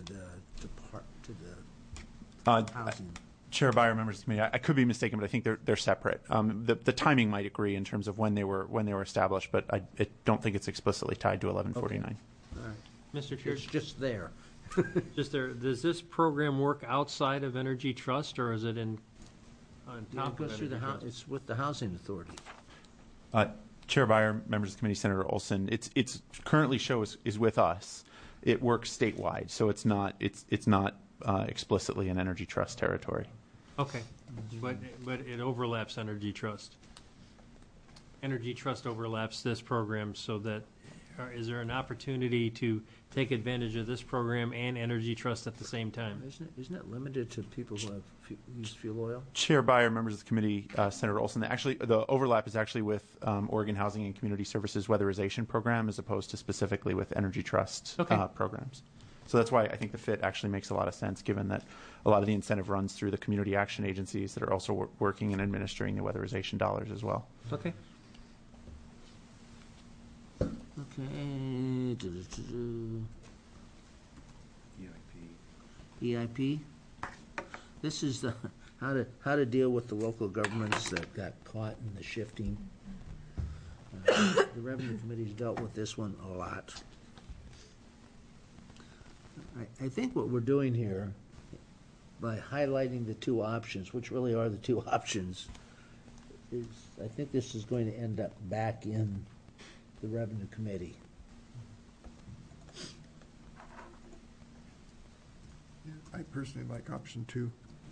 the housing. Chair Byer, members of the committee, I could be mistaken, but I think they're separate. The timing might agree in terms of when they were established, but I don't think it's explicitly tied to 1149. All right. Mr. Chair, It's just there. does this program work outside of Energy Trust, or is it on It top of goes through Energy Trust? it's with the housing authority. Chair Byer, members of the committee, Senator Olson, it's currently SHOW is with us. It works statewide, so it's not explicitly in Energy Trust territory. Okay, but it overlaps Energy Trust. Energy Trust overlaps this program, so that, is there an opportunity to take advantage of this program and Energy Trust at the same time? Isn't it limited to people who have used fuel oil? Chair Byer, members of the committee, Senator Olson, the overlap is actually with Oregon Housing and Community Services Weatherization Program as opposed to specifically with Energy Trust programs. So that's why I think the fit actually makes a lot of sense, given that a lot of the incentive runs through the community action agencies that are also working and administering the weatherization dollars as well. Okay. Okay. EIP. This is the how to deal with the local governments that got caught in the shifting. The Revenue Committee's dealt with this one a lot. I think what we're doing here, by highlighting the two options, which really are the two options, is I think this is going to end up back in the Revenue Committee. I personally like option 2.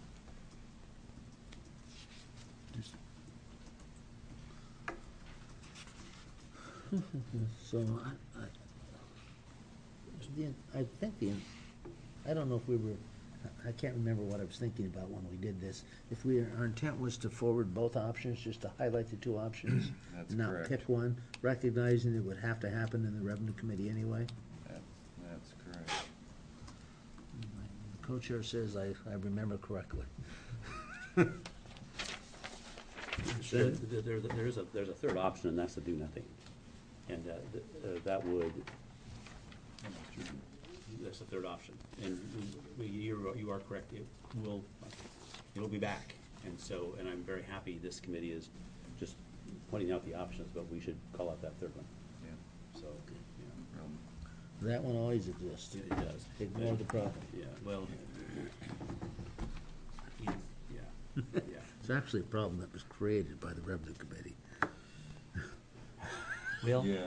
So I don't know if we were, I can't remember what I was thinking about when we did this. If our intent was to forward both options, just to highlight the two options, That's not correct. pick one, recognizing it would have to happen in the Revenue Committee anyway. That's correct. The co-chair says I remember correctly. There's a third option, and that's to do nothing. And that would, that's the third option. And you are correct, it'll be back. And I'm very happy this committee is just pointing out the options, but we should call out that third one. Yeah. So, That one always exists. it does. Ignore the problem. Yeah, well, yeah. It's actually a problem that was created by the Revenue Committee. Well, Yeah.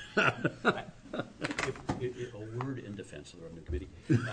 a word in defense of the Revenue Committee.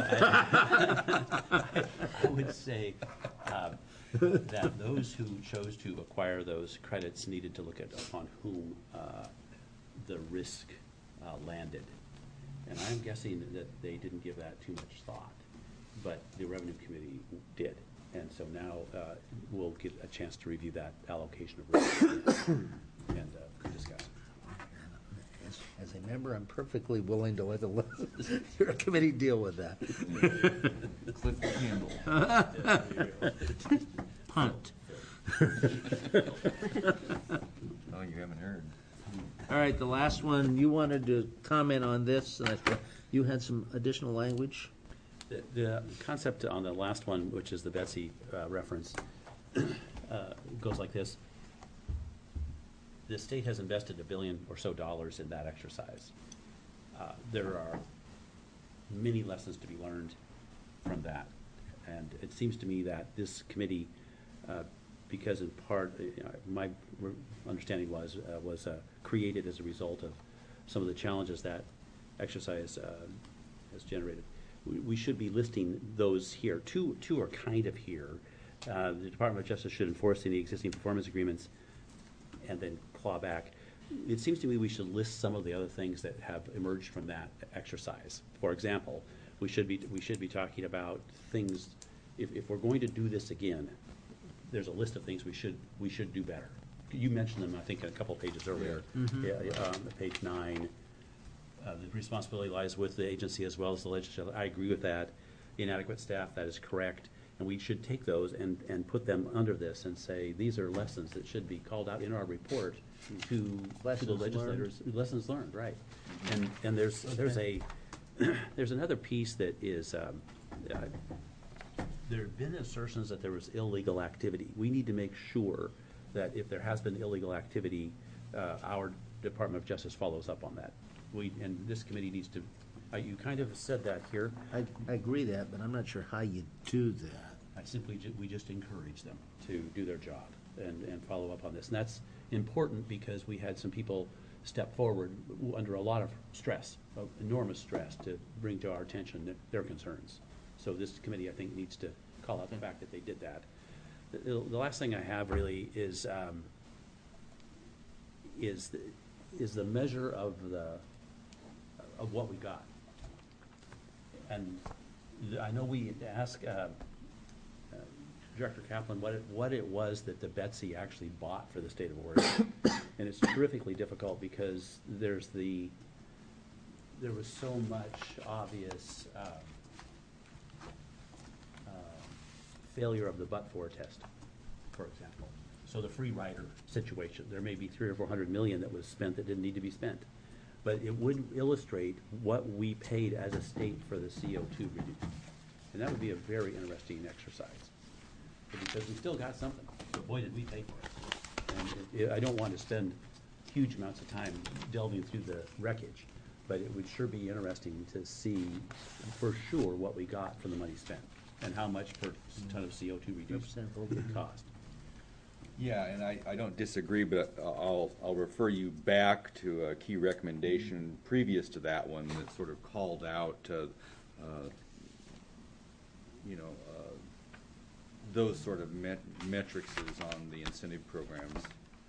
I would say that those who chose to acquire those credits needed to look at upon whom the risk landed. And I'm guessing that they didn't give that too much thought, but the Revenue Committee did. And so now we'll get a chance to review that allocation of risk and discuss. As a member, I'm perfectly willing to let your committee deal with that. Cliff Campbell. Punt. Oh, you haven't heard. All right, the last one, you wanted to comment on this, and I thought you had some additional language? The concept on the last one, which is the Betsy reference, goes like this. The state has invested $1 billion or so in that exercise. There are many lessons to be learned from that. And it seems to me that this committee, because in part, my understanding was created as a result of some of the challenges that exercise has generated. We should be listing those here. Two are kind of here. The Department of Justice should enforce any existing performance agreements and then claw back. It seems to me we should list some of the other things that have emerged from that exercise. For example, we should be talking about things. If we're going to do this again, there's a list of things we should do better. You mentioned them, I think, a couple of pages earlier. Page 9. The responsibility lies with the agency as well as the legislature. I agree with that. Inadequate staff, that is correct. And we should take those and put them under this and say these are lessons that should be called out in our report to the legislators. Lessons learned, right? And there's another piece that is there have been assertions that there was illegal activity. We need to make sure that if there has been illegal activity, our Department of Justice follows up on that. And this committee needs to. You kind of said that here. I agree that, but I'm not sure how you do that. We just encourage them to do their job and follow up on this. And that's important because we had some people step forward under a lot of stress, enormous stress, to bring to our attention their concerns. So this committee, I think, needs to call out the fact that they did that. The last thing I have really is the measure of what we got. And I know we asked Director Kaplan what it was that the Betsy actually bought for the state of Oregon, and it's terrifically difficult because there was so much obvious failure of the but-for test, for example. So the free rider situation, there may be $300 or $400 million that was spent that didn't need to be spent. But it would illustrate what we paid as a state for the CO2 reduction. And that would be a very interesting exercise. Because we still got something, but boy, did we pay for it. And I don't want to spend huge amounts of time delving through the wreckage, but it would sure be interesting to see for sure what we got for the money spent and how much per ton of CO2 reduced it cost. Yeah, and I don't disagree, but I'll refer you back to a key recommendation previous to that one that sort of called out, those sort of metrics on the incentive programs.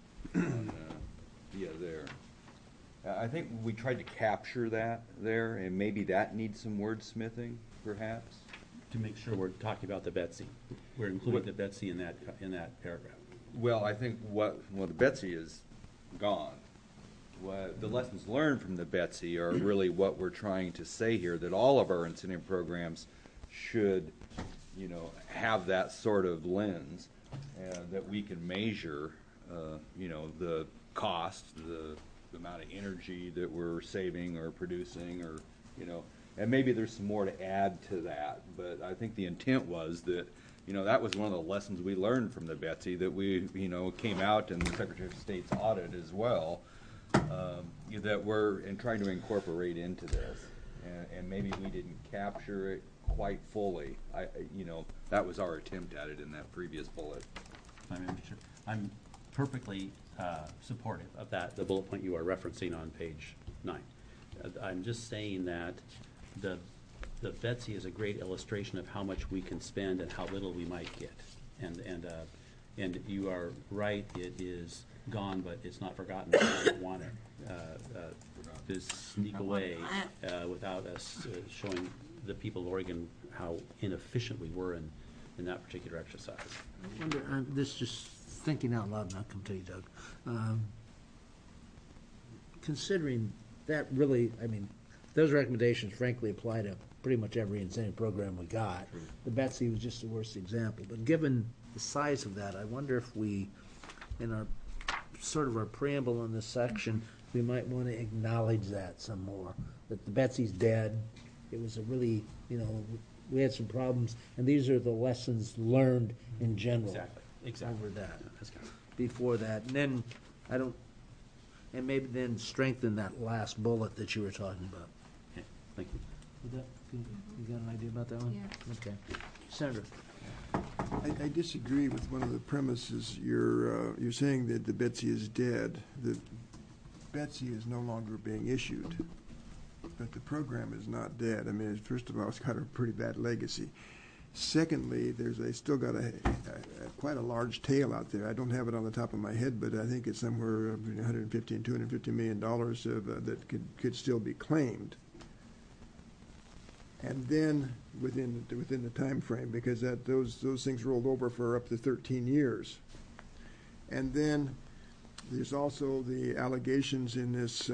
There. I think we tried to capture that there, and maybe that needs some wordsmithing, perhaps. To make sure we're talking about the Betsy. We're including the Betsy in that paragraph. Well, I think the Betsy is gone. The lessons learned from the Betsy are really what we're trying to say here, that all of our incentive programs should, have that sort of lens that we can measure, the cost, the amount of energy that we're saving or producing, or, and maybe there's some more to add to that. But I think the intent was that, that was one of the lessons we learned from the Betsy that we, came out in the Secretary of State's audit as well, that we're trying to incorporate into this. And maybe we didn't capture it quite fully. That was our attempt at it in that previous bullet. I'm perfectly supportive of that, the bullet point you are referencing on page 9. I'm just saying that the Betsy is a great illustration of how much we can spend and how little we might get. And you are right, it is gone, but it's not forgotten. I don't want to sneak away without us showing the people of Oregon how inefficient we were in that particular exercise. I wonder, this just thinking out loud, and I'll come to you, Doug. Considering that really, those recommendations frankly apply to pretty much every incentive program we got. True. The Betsy was just the worst example. But given the size of that, I wonder if we, in our preamble in this section, we might want to acknowledge that some more, that the Betsy's dead. It was a really, we had some problems, and these are the lessons learned in general. Exactly. Over that, before that, and then, and maybe then strengthen that last bullet that you were talking about. Okay, thank you. You got an idea about that one? Yeah. Okay. Senator? I disagree with one of the premises. You're saying that the Betsy is dead. The Betsy is no longer being issued, but the program is not dead. I mean, first of all, it's got a pretty bad legacy. Secondly, they still got quite a large tail out there. I don't have it on the top of my head, but I think it's somewhere between $150 and $250 million that could still be claimed. And then within the time frame, because those things rolled over for up to 13 years. And then there's also the allegations in this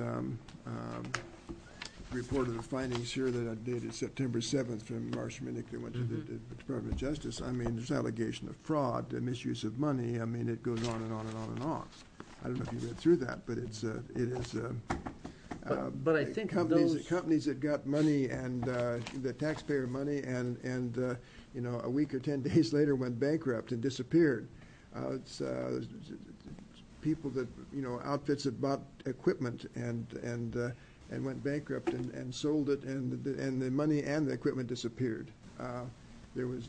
report of the findings here that I dated September 7th from Marcia Minnick that went to the Department of Justice. I mean, there's allegation of fraud, misuse of money. I mean, it goes on and on and on and on. I don't know if you read through that, but it is. But I think companies that got money and the taxpayer money and a week or 10 days later went bankrupt and disappeared. It's people that outfits that bought equipment and went bankrupt and sold it, and the money and the equipment disappeared. There was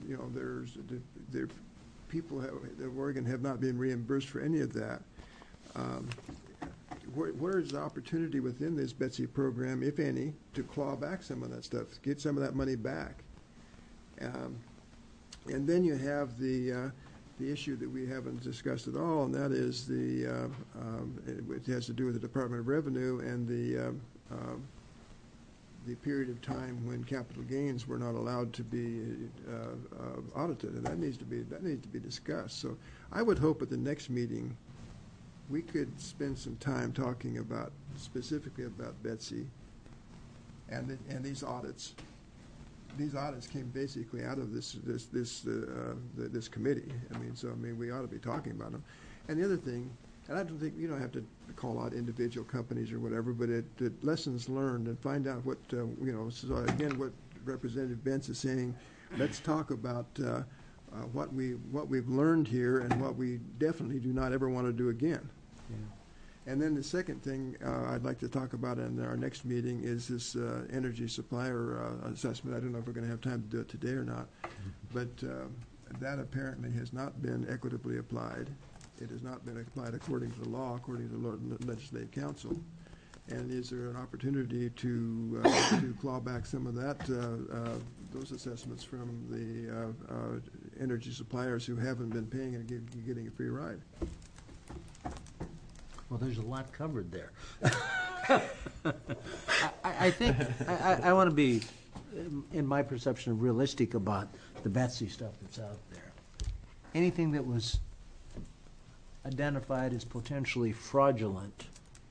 people at Oregon have not been reimbursed for any of that. Where is the opportunity within this Betsy program, if any, to claw back some of that stuff, get some of that money back? And then you have the issue that we haven't discussed at all, and that is it has to do with the Department of Revenue and the period of time when capital gains were not allowed to be audited, and that needs to be discussed. So I would hope at the next meeting we could spend some time talking specifically about Betsy and these audits. These audits came basically out of this committee. I mean, we ought to be talking about them. And the other thing, and I don't think you don't have to call out individual companies or whatever, but lessons learned and find out what So again, what Representative Bentz is saying, let's talk about what we've learned here and what we definitely do not ever want to do again. Yeah. And then the second thing I'd like to talk about in our next meeting is this energy supplier assessment. I don't know if we're going to have time to do it today or not, but that apparently has not been equitably applied. It has not been applied according to the law, according to the Legislative Council. And is there an opportunity to claw back some of those assessments from the energy suppliers who haven't been paying and getting a free ride? Well, there's a lot covered there. I think I want to be, in my perception, realistic about the Betsy stuff that's out there. Anything that was identified as potentially fraudulent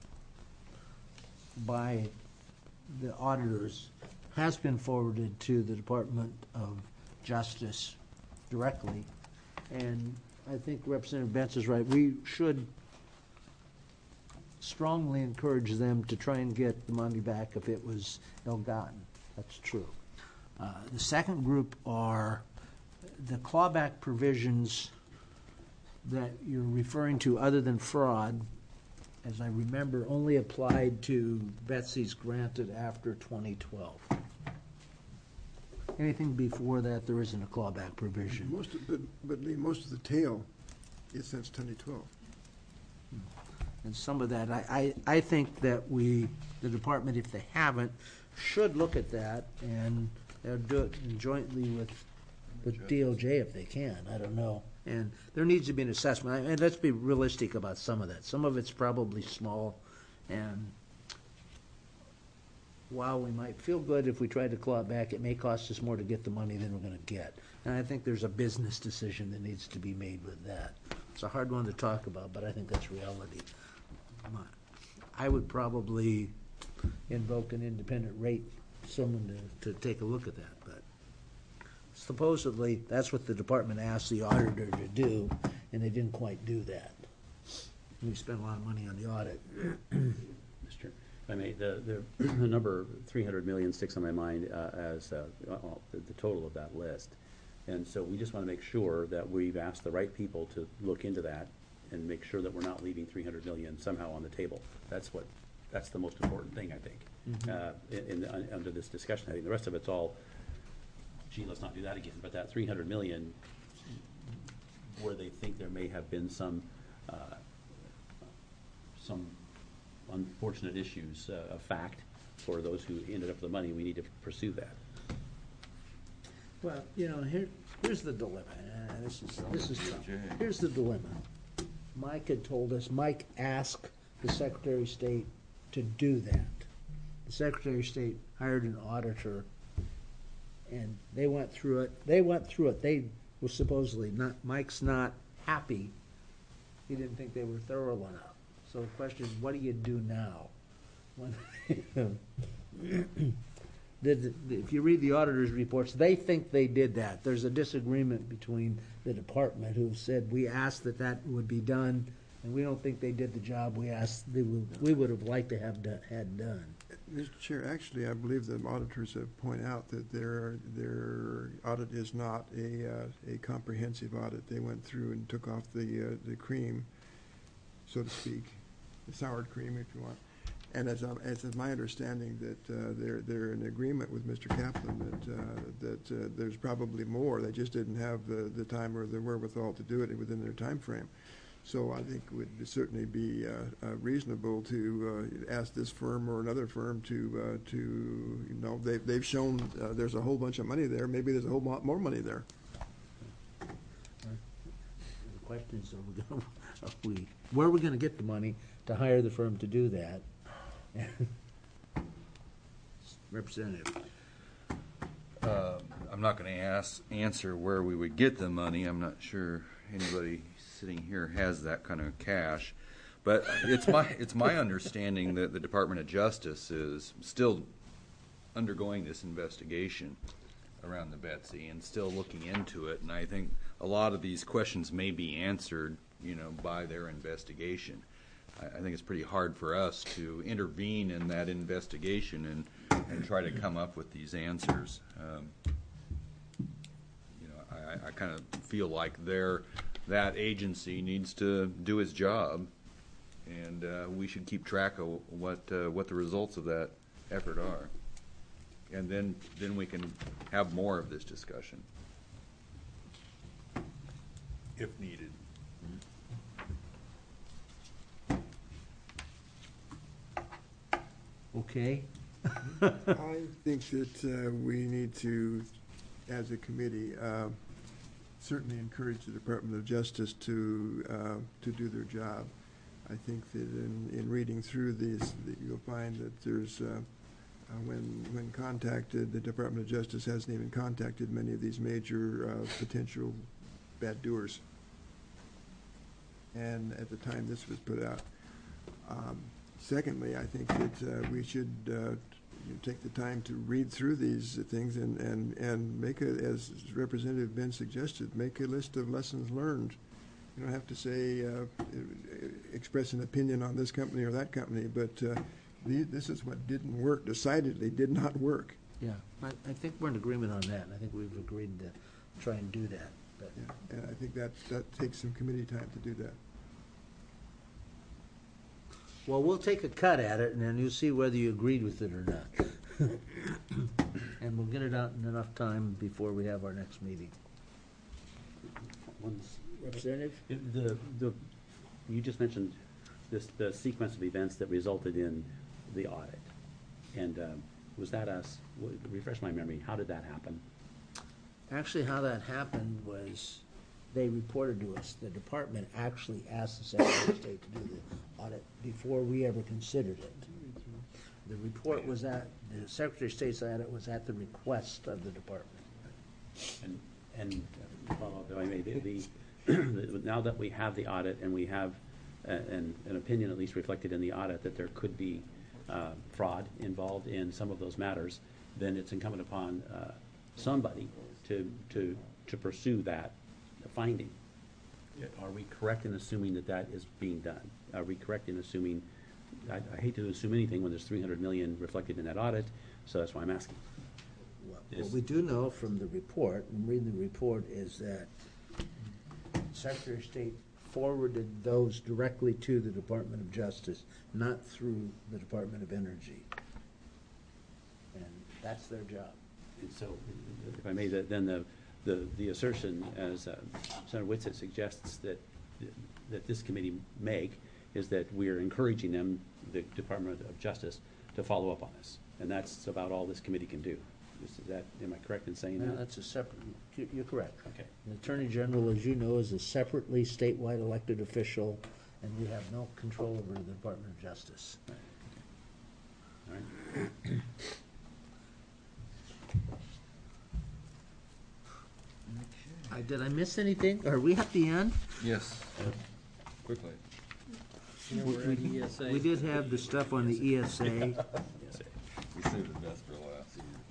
by the auditors has been forwarded to the Department of Justice directly. And I think Representative Bentz is right. We should strongly encourage them to try and get the money back if it was ill-gotten. That's true. The second group are the clawback provisions that you're referring to, other than fraud, as I remember, only applied to Betsy's granted after 2012. Anything before that, there isn't a clawback provision. But Lee, most of the tail is since 2012. And some of that, I think that the department, if they haven't, should look at that and do it jointly with DOJ if they can. I don't know. And there needs to be an assessment. And let's be realistic about some of that. Some of it's probably small. And while we might feel good if we try to claw it back, it may cost us more to get the money than we're going to get. And I think there's a business decision that needs to be made with that. It's a hard one to talk about, but I think that's reality. I would probably invoke an independent rate, someone to take a look at that. But supposedly, that's what the department asked the auditor to do, and they didn't quite do that. We spent a lot of money on the audit. I mean, the number 300 million sticks on my mind as the total of that list. And so we just want to make sure that we've asked the right people to look into that and make sure that we're not leaving 300 million somehow on the table. That's the most important thing, I think, under this discussion. I think the rest of it's all, gee, let's not do that again. But that 300 million, where they think there may have been some unfortunate issues of fact for those who ended up with the money, we need to pursue that. Well, here's the dilemma. This is tough. Here's the dilemma. Mike had told us, Mike asked the Secretary of State to do that. The Secretary of State hired an auditor, and they went through it. They were supposedly not, Mike's not happy. He didn't think they were thorough enough. So the question is, what do you do now? If you read the auditor's reports, they think they did that. There's a disagreement between the department, who said we asked that would be done, and we don't think they did the job we asked we would have liked to have had done. Mr. Chair, actually, I believe the auditors have pointed out that their audit is not a comprehensive audit. They went through and took off the cream, so to speak, the sour cream, if you want. And as my understanding that they're in agreement with Mr. Kaplan that there's probably more. They just didn't have the time or the wherewithal to do it within their time frame. So I think it would certainly be reasonable to ask this firm or another firm to they've shown there's a whole bunch of money there. Maybe there's a whole lot more money there. The question is, where are we going to get the money to hire the firm to do that? Representative. I'm not going to answer where we would get the money. I'm not sure anybody sitting here has that kind of cash, but it's my understanding that the Department of Justice is still undergoing this investigation around the Betsy and still looking into it. And I think a lot of these questions may be answered, by their investigation. I think it's pretty hard for us to intervene in that investigation and try to come up with these answers. I kind of feel like that agency needs to do its job, and we should keep track of what the results of that effort are, and then we can have more of this discussion if needed. Okay. I think that we need to, as a committee, certainly encourage the Department of Justice to do their job. I think that in reading through these, that you'll find that there's when contacted, the Department of Justice hasn't even contacted many of these major potential bad doers. And at the time this was put out. Secondly, I think that we should take the time to read through these things and make as Representative Ben suggested, make a list of lessons learned. You don't have to say, express an opinion on this company or that company, but this is what didn't work, decidedly did not work. Yeah, I think we're in agreement on that, and I think we've agreed to try and do that. But. Yeah, and I think that takes some committee time to do that. Well, we'll take a cut at it, and then you'll see whether you agreed with it or not. And we'll get it out in enough time before we have our next meeting. Representative? You just mentioned the sequence of events that resulted in the audit. And was that us? Refresh my memory. How did that happen? Actually, how that happened was they reported to us. The department actually asked the Secretary of State to do the audit before we ever considered it. The report was the Secretary of State's audit was at the request of the department. And follow up, if I may, now that we have the audit and we have an opinion at least reflected in the audit that there could be fraud involved in some of those matters, then it's incumbent upon somebody to pursue that finding. Are we correct in assuming that is being done? Are we correct in assuming I hate to assume anything when there's 300 million reflected in that audit, so that's why I'm asking. What we do know from the report, and reading the report, is that Secretary of State forwarded those directly to the Department of Justice, not through the Department of Energy. And that's their job. And so, if I may, then the assertion, as Senator Whitsett suggests that this committee make, is that we are encouraging them, the Department of Justice, to follow up on this. And that's about all this committee can do. Am I correct in saying No, that? that's a separate, you're correct. Okay. The Attorney General, as you know, is a separately statewide elected official, and we have no control over the Department of Justice. All right. Did I miss anything? Are we at the end? Yes. Quickly. We're at ESA. We did have the stuff on the ESA. We saved the best for last.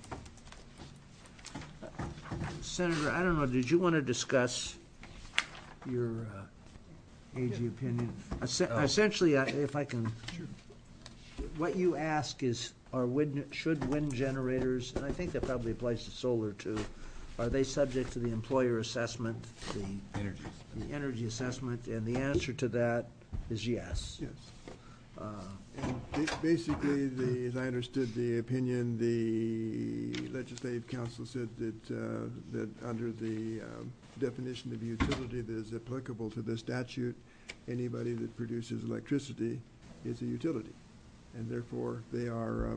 Senator, I don't know, did you want to discuss your AG opinion? Essentially, if I can, what you ask is, should wind generators, and I think that probably applies to solar too, are they subject to the employer assessment, the energy assessment? And the answer to that is yes. Yes. And basically, as I understood the opinion, the Legislative Council said that under the definition of utility that is applicable to the statute, anybody that produces electricity is a utility, and therefore they are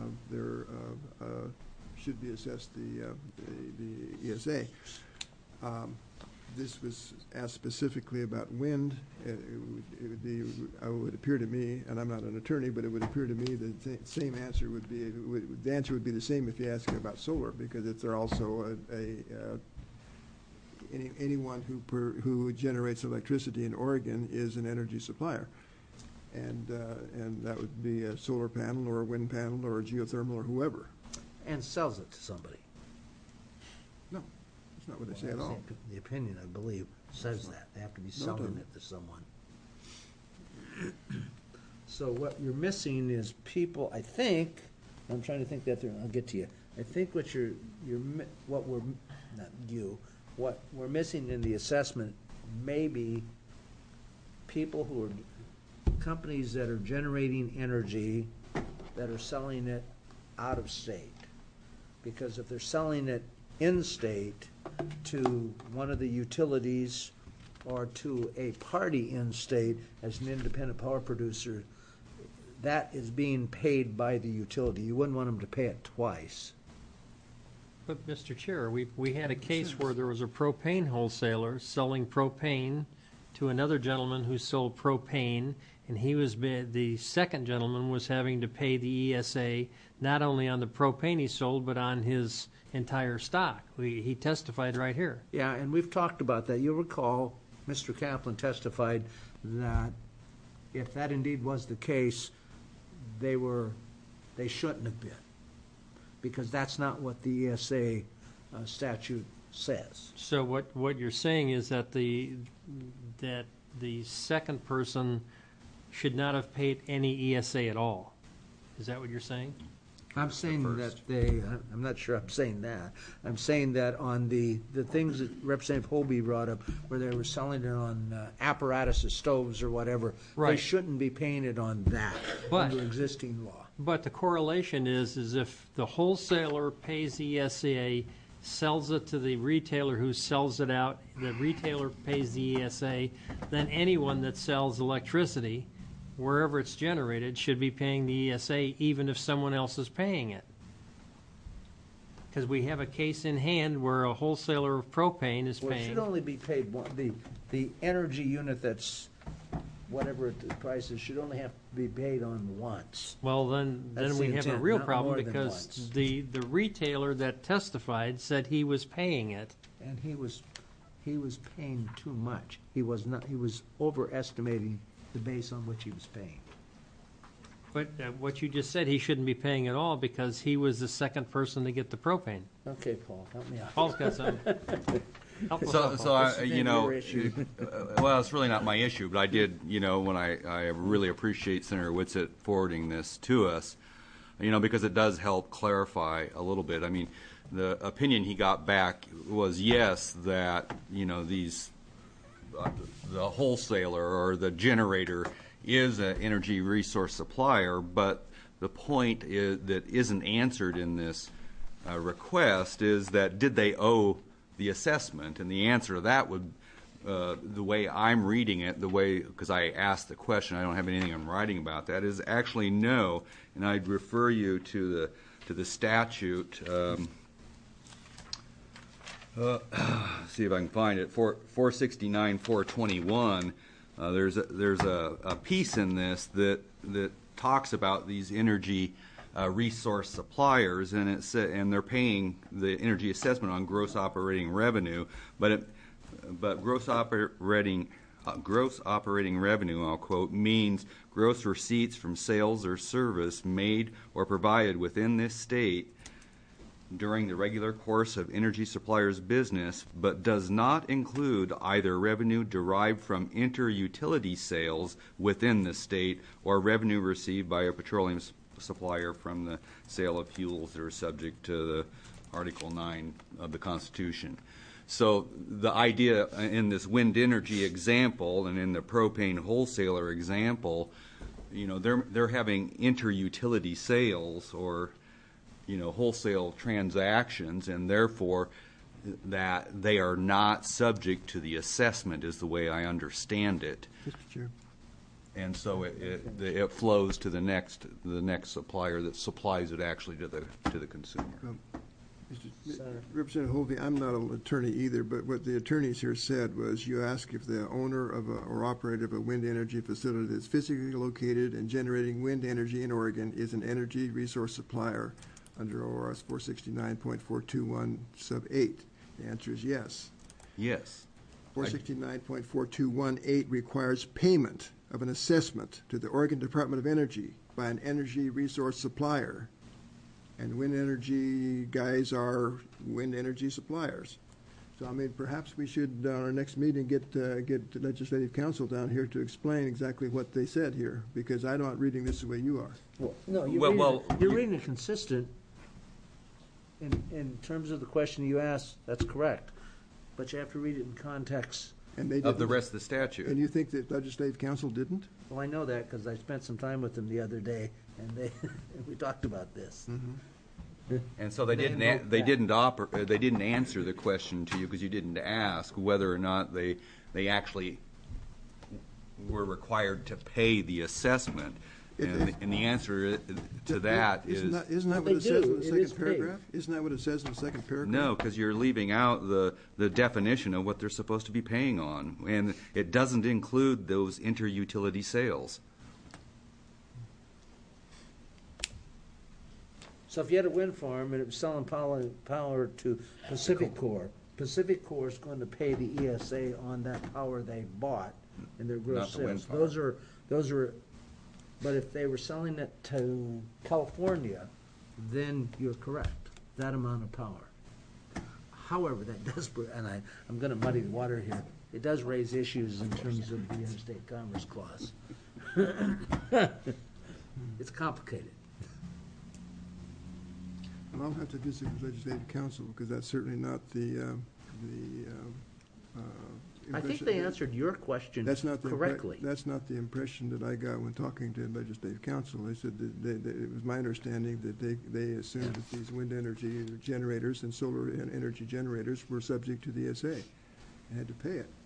should be assessed the ESA. This was asked specifically about wind. It would appear to me, and I'm not an attorney, but it would appear to me that the same answer would be, the answer would be the same if you ask about solar, because it's also anyone who generates electricity in Oregon is an energy supplier. And that would be a solar panel or a wind panel or a geothermal or whoever. And sells it to somebody. No, that's not what they say at all. The opinion, I believe, says that. They have to be selling it to someone. So what you're missing is people, I think, I'm trying to think that through, I'll get to you. I think what what we're missing in the assessment may be people who are, companies that are generating energy that are selling it out of state. Because if they're selling it in-state to one of the utilities or to a party in-state as an independent power producer, that is being paid by the utility. You wouldn't want them to pay it twice. But, Mr. Chair, we had a case where there was a propane wholesaler selling propane to another gentleman who sold propane, and the second gentleman was having to pay the ESA not only on the propane he sold, but on his entire stock. He testified right here. Yeah, and we've talked about that. You'll recall Mr. Kaplan testified that if that indeed was the case, they shouldn't have been, because that's not what the ESA statute says. So what you're saying is that the second person should not have paid any ESA at all. Is that what you're saying? I'm saying that I'm not sure I'm saying that. I'm saying that on the things that Representative Holby brought up, where they were selling it on apparatuses, stoves or whatever, right, they shouldn't be paying it on that under existing law. But the correlation is if the wholesaler pays the ESA, sells it to the retailer who sells it out, the retailer pays the ESA, then anyone that sells electricity, wherever it's generated, should be paying the ESA even if someone else is paying it. Because we have a case in hand where a wholesaler of propane is Well, it paying. should only be paid one. The energy unit that's whatever the price is should only have to be paid on once. Well, then That's we the have a intent, real not problem more than because once. the retailer that testified said he was paying it. And he was paying too much. He was overestimating the base on which he was paying. But what you just said, he shouldn't be paying at all because he was the second person to get the propane. Okay, Paul, help me out. Paul's got something. well, it's really not my issue, but I did, when I really appreciate Senator Whitsitt forwarding this to us, because it does help clarify a little bit. I mean, the opinion he got back was, yes, that, these, the wholesaler or the generator is an energy resource supplier, but the point that isn't answered in this request is that did they owe the assessment? And the answer to that would, the way I'm reading it, because I asked the question, I don't have anything I'm writing about that, is actually no. And I'd refer you to the statute. See if I can find it. 469, 421. There's a piece in this that talks about these energy resource suppliers, and they're paying the energy assessment on gross operating revenue, but gross operating revenue, I'll quote, means gross receipts from sales or service made or provided within this state during the regular course of energy suppliers' business, but does not include either revenue derived from inter-utility sales within the state or revenue received by a petroleum supplier from the sale of fuels that are subject to the Article 9 of the Constitution. So the idea in this wind energy example and in the propane wholesaler example, they're having inter-utility sales or wholesale transactions, and therefore that they are not subject to the assessment is the way I understand it. Mr. Chair. And so it flows to the next supplier that supplies it actually to the consumer. Representative Hovey, I'm not an attorney either, but what the attorneys here said was you ask if the owner of or operator of a wind energy facility that's physically located and generating wind energy in Oregon is an energy resource supplier under ORS 469.421 sub 8. The answer is yes. Yes. 469.4218 requires payment of an assessment to the Oregon Department of Energy by an energy resource supplier. And wind energy guys are wind energy suppliers. So, perhaps we should, on our next meeting, get legislative counsel down here to explain exactly what they said here, because I'm not reading this the way you are. Well, no, you're reading it consistent in terms of the question you asked. That's correct, but you have to read it in context of the rest of the statute. And you think that legislative counsel didn't? Well, I know that because I spent some time with them the other day, and we talked about this. Mm-hmm. And so they didn't answer the question to you because you didn't ask whether or not they actually were required to pay the assessment. And the answer to that isn't that what it says in the second paragraph? Isn't that what it says in the second paragraph? No, because you're leaving out the definition of what they're supposed to be paying on, and it doesn't include those inter-utility sales. So if you had a wind farm and it was selling power to Pacific Corp, Pacific Corp is going to pay the ESA on that power they bought in their gross Not the wind sales. farm. Those are. But if they were selling it to California, then you're correct. That amount of power. However, that does, and I'm going to muddy the water here. It does raise issues in terms of the Interstate Commerce Clause. It's complicated. And I'll have to visit with legislative counsel because that's certainly not the I think they answered your question correctly. That's not the impression that I got when talking to legislative counsel. They said that it was my understanding that they assumed that these wind energy generators and solar energy generators were subject to the ESA and had to pay it.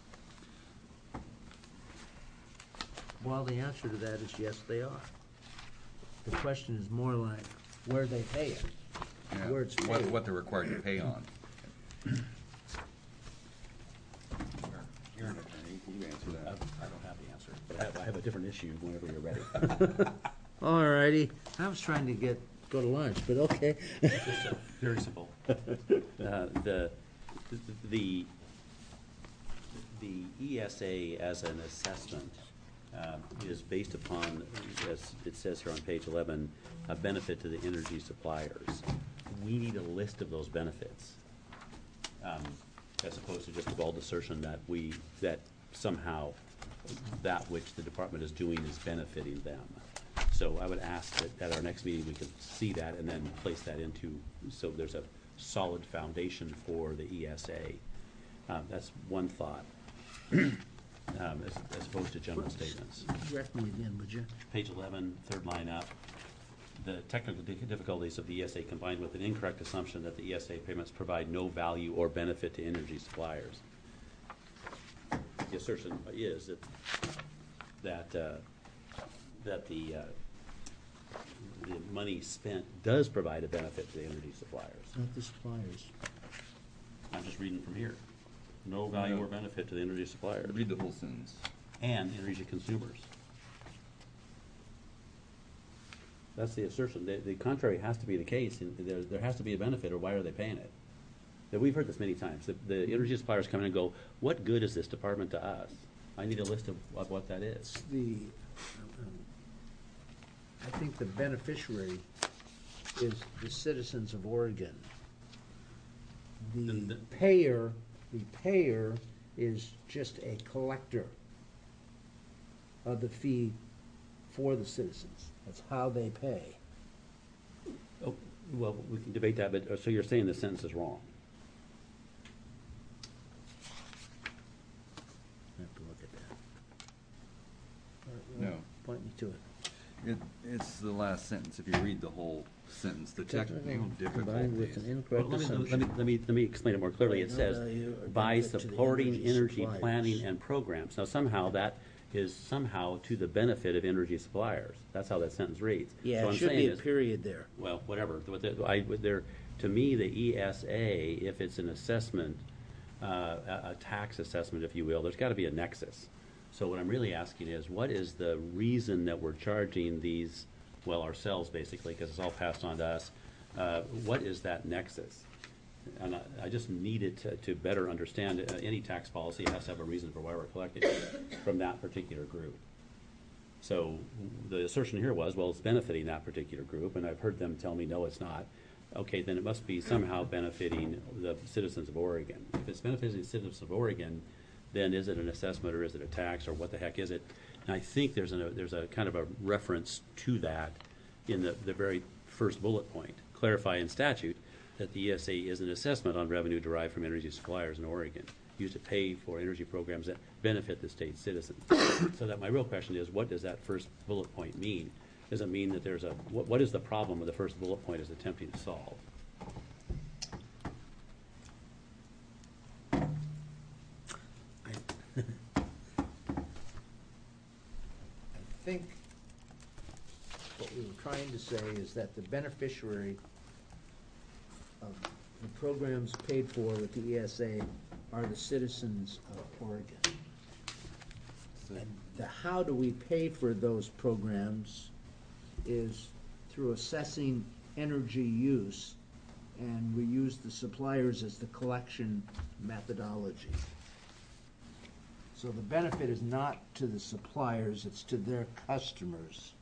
Well, the answer to that is yes, they are. The question is more like where they pay it, where it's paid. What they're required to pay on. You're an attorney. You answer that. I don't have the answer, but I have a different issue whenever you're ready. All righty. I was trying to go to lunch, but okay. Very simple. The ESA as an assessment is based upon, as it says here on page 11, a benefit to the energy suppliers. We need a list of those benefits. as opposed to just a bold assertion that somehow that which the department is doing is benefiting them. So I would ask that at our next meeting, we could see that and then place that into, so there's a solid foundation for the ESA. That's one thought, as opposed to general statements. Direct me again, would you? Page 11, third line up. The technical difficulties of the ESA combined with an incorrect assumption that the ESA payments provide no value or benefit to energy suppliers. The assertion is that the money spent does provide a benefit to the energy suppliers. Not the suppliers. I'm just reading from here. No value or benefit to the energy suppliers. Read the whole sentence. And energy consumers. That's the assertion. The contrary has to be the case. And there has to be a benefit, or why are they paying it? That we've heard this many times. The energy suppliers come in and go, what good is this department to us? I need a list of what that is. I think the beneficiary is the citizens of Oregon. The payer is just a collector of the fee for the citizens. That's how they pay. Oh, well, we can debate that, but so you're saying the sentence is wrong? I have to look at that. No. Point me to it. It's the last sentence. If you read the whole sentence, the technical Combined with an difficulties. incorrect Well, assumption. let me explain it more clearly. It No says, value or by benefit to the supporting energy energy suppliers. planning and programs. Now, somehow that is somehow to the benefit of energy suppliers. That's how that sentence reads. Yeah, So it I'm should saying be a is- period there. Well, whatever. To me, the ESA, if it's an assessment, a tax assessment, if you will, there's got to be a nexus. So what I'm really asking is, what is the reason that we're charging these, well, ourselves basically, because it's all passed on to us, what is that nexus? And I just needed to better understand, any tax policy has to have a reason for why we're collecting from that particular group. So the assertion here was, well, it's benefiting that particular group, and I've heard them tell me, no, it's not. Okay, then it must be somehow benefiting the citizens of Oregon. If it's benefiting the citizens of Oregon, then is it an assessment or is it a tax or what the heck is it? And I think there's a kind of a reference to that in the very first bullet point. Clarify in statute that the ESA is an assessment on revenue derived from energy suppliers in Oregon, used to pay for energy programs that benefit the state's citizens. So that my real question is, what does that first bullet point mean? Does it mean that there's what is the problem with the first bullet point is attempting to solve? I think what we were trying to say is that the beneficiary of the programs paid for with the ESA are the citizens of Oregon. And the how do we pay for those programs is through assessing energy use, and we use the suppliers as the collection methodology. So the benefit is not to the suppliers, it's to their customers.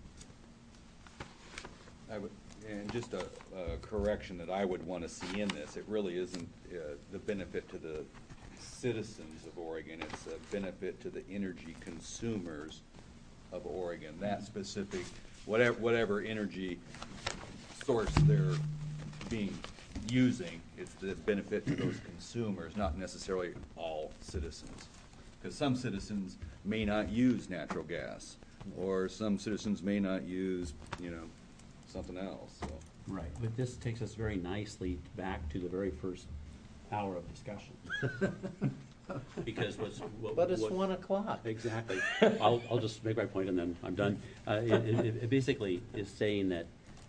And just a correction that I would want to see in this, it really isn't the benefit to the citizens of Oregon, it's a benefit to the energy consumers of Oregon. That specific, whatever energy source they're using, it's the benefit to those consumers, not necessarily all citizens. Because some citizens may not use natural gas, or some citizens may not use, something else. So. Right, but this takes us very nicely back to the very first hour of discussion. Because But it's 1 o'clock. Exactly. I'll just make my point and then I'm done. It basically is saying that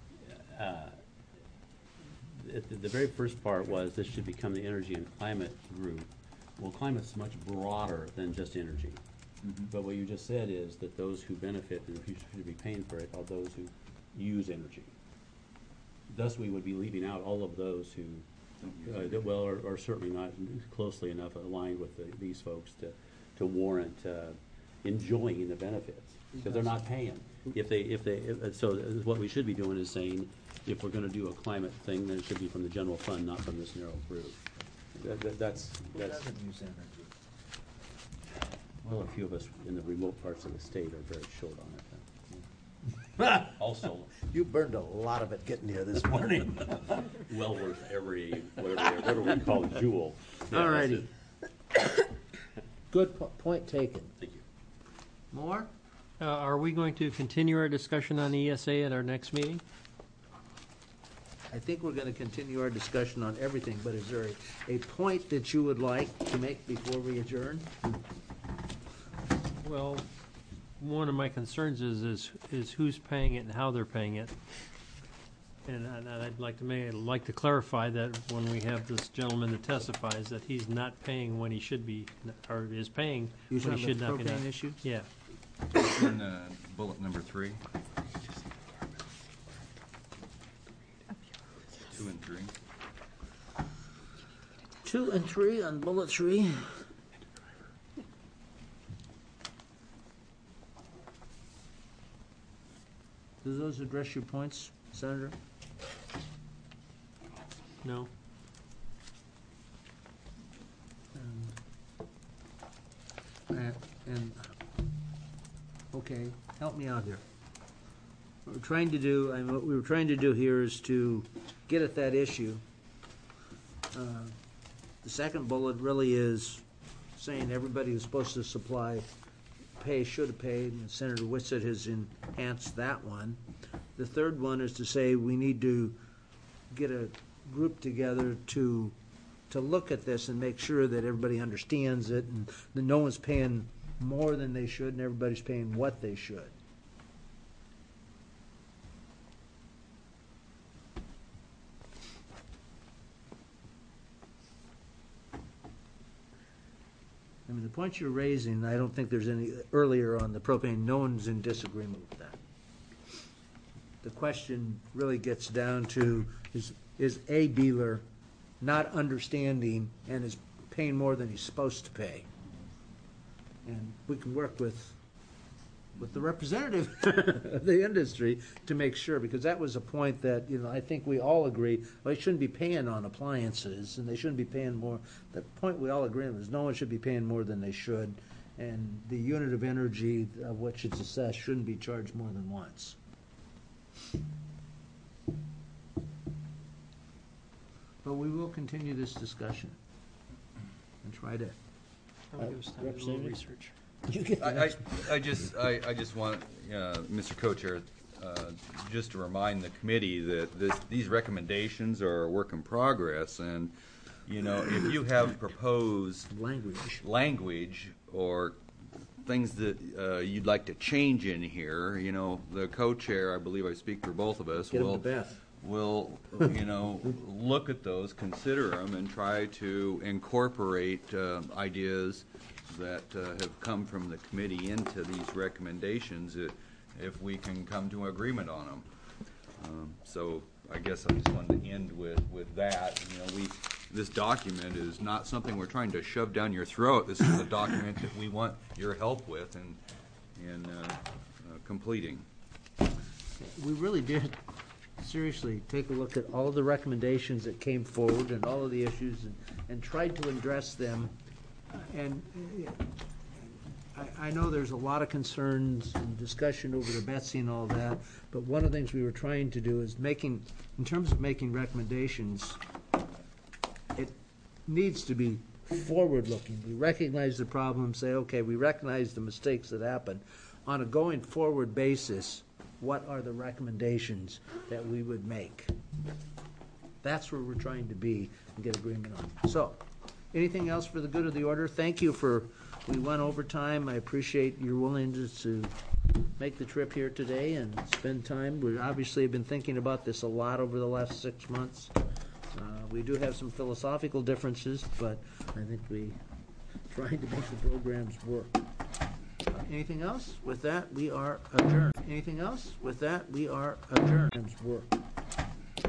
the very first part was this should become the energy and climate group. Well, climate's much broader than just energy. Mm-hmm. But what you just said is that those who benefit and who should be paying for it are those who use energy. Thus, we would be leaving out all of those who, are certainly not closely enough aligned with these folks to warrant enjoying the benefits, because they're not paying. So what we should be doing is saying, if we're going to do a climate thing, then it should be from the general fund, not from this narrow group. That's, Doesn't use energy. well, a few of us in the remote parts of the state are very short on it. All solar. You burned a lot of it getting here this morning. Well worth every, whatever we call it, jewel. Yeah, All that's righty. it. Good point taken. Thank you. More? Are we going to continue our discussion on ESA at our next meeting? I think we're going to continue our discussion on everything, but is there a point that you would like to make before we adjourn? Well, one of my concerns is who's paying it and how they're paying it. And I'd like to clarify that when we have this gentleman that testifies that he's not paying when he should be, or is paying You when he should not be. propane issue? Yeah. In bullet number 3. 2 and 3. 2 and 3 on bullet 3. Do those address your points, Senator? No? And okay, help me out here. What we're trying to do, what we were trying to do here is to get at that issue. The second bullet really is saying everybody who's supposed to supply pay should have paid, and Senator Whitsett has enhanced that one. The third one is to say we need to get a group together to look at this and make sure that everybody understands it and that no one's paying more than they should and everybody's paying what they should. I mean, the point you're raising, I don't think there's any, earlier on the propane, no one's in disagreement with that. The question really gets down to, is a dealer not understanding and is paying more than he's supposed to pay? And we can work with the representative of the industry to make sure, because that was a point that, I think we all agree, well, they shouldn't be paying on appliances, and they shouldn't be paying more. The point we all agree on is no one should be paying more than they should, and the unit of energy of which it's assessed shouldn't be charged more than once. But we will continue this discussion and try to. Give us time to do a little research. You get the I next. just want, Mr. Co-Chair, just to remind the committee that these recommendations are a work in progress, and, if you have proposed language or things that you'd like to change in here, the co-chair, I believe I speak for both of us, Get them to Beth. will look at those, consider them, and try to incorporate ideas that have come from the committee into these recommendations if we can come to an agreement on them. So I guess I just wanted to end with that. This document is not something we're trying to shove down your throat. This is a document that we want your help with in completing. We really did seriously take a look at all of the recommendations that came forward and all of the issues and tried to address them. And I know there's a lot of concerns and discussion over the Betsy and all that, but one of the things we were trying to do is in terms of making recommendations, it needs to be forward-looking. We recognize the problem, say, okay, we recognize the mistakes that happened. On a going forward basis, what are the recommendations that we would make? That's where we're trying to be and get agreement on. So, anything else for the good of the order? Thank you we went over time. I appreciate your willingness to make the trip here today and spend time. We obviously have been thinking about this a lot over the last 6 months. We do have some philosophical differences, but I think we trying to make the programs work. Anything else? With that, we are adjourned. Anything else? With that, we are adjourned. Work.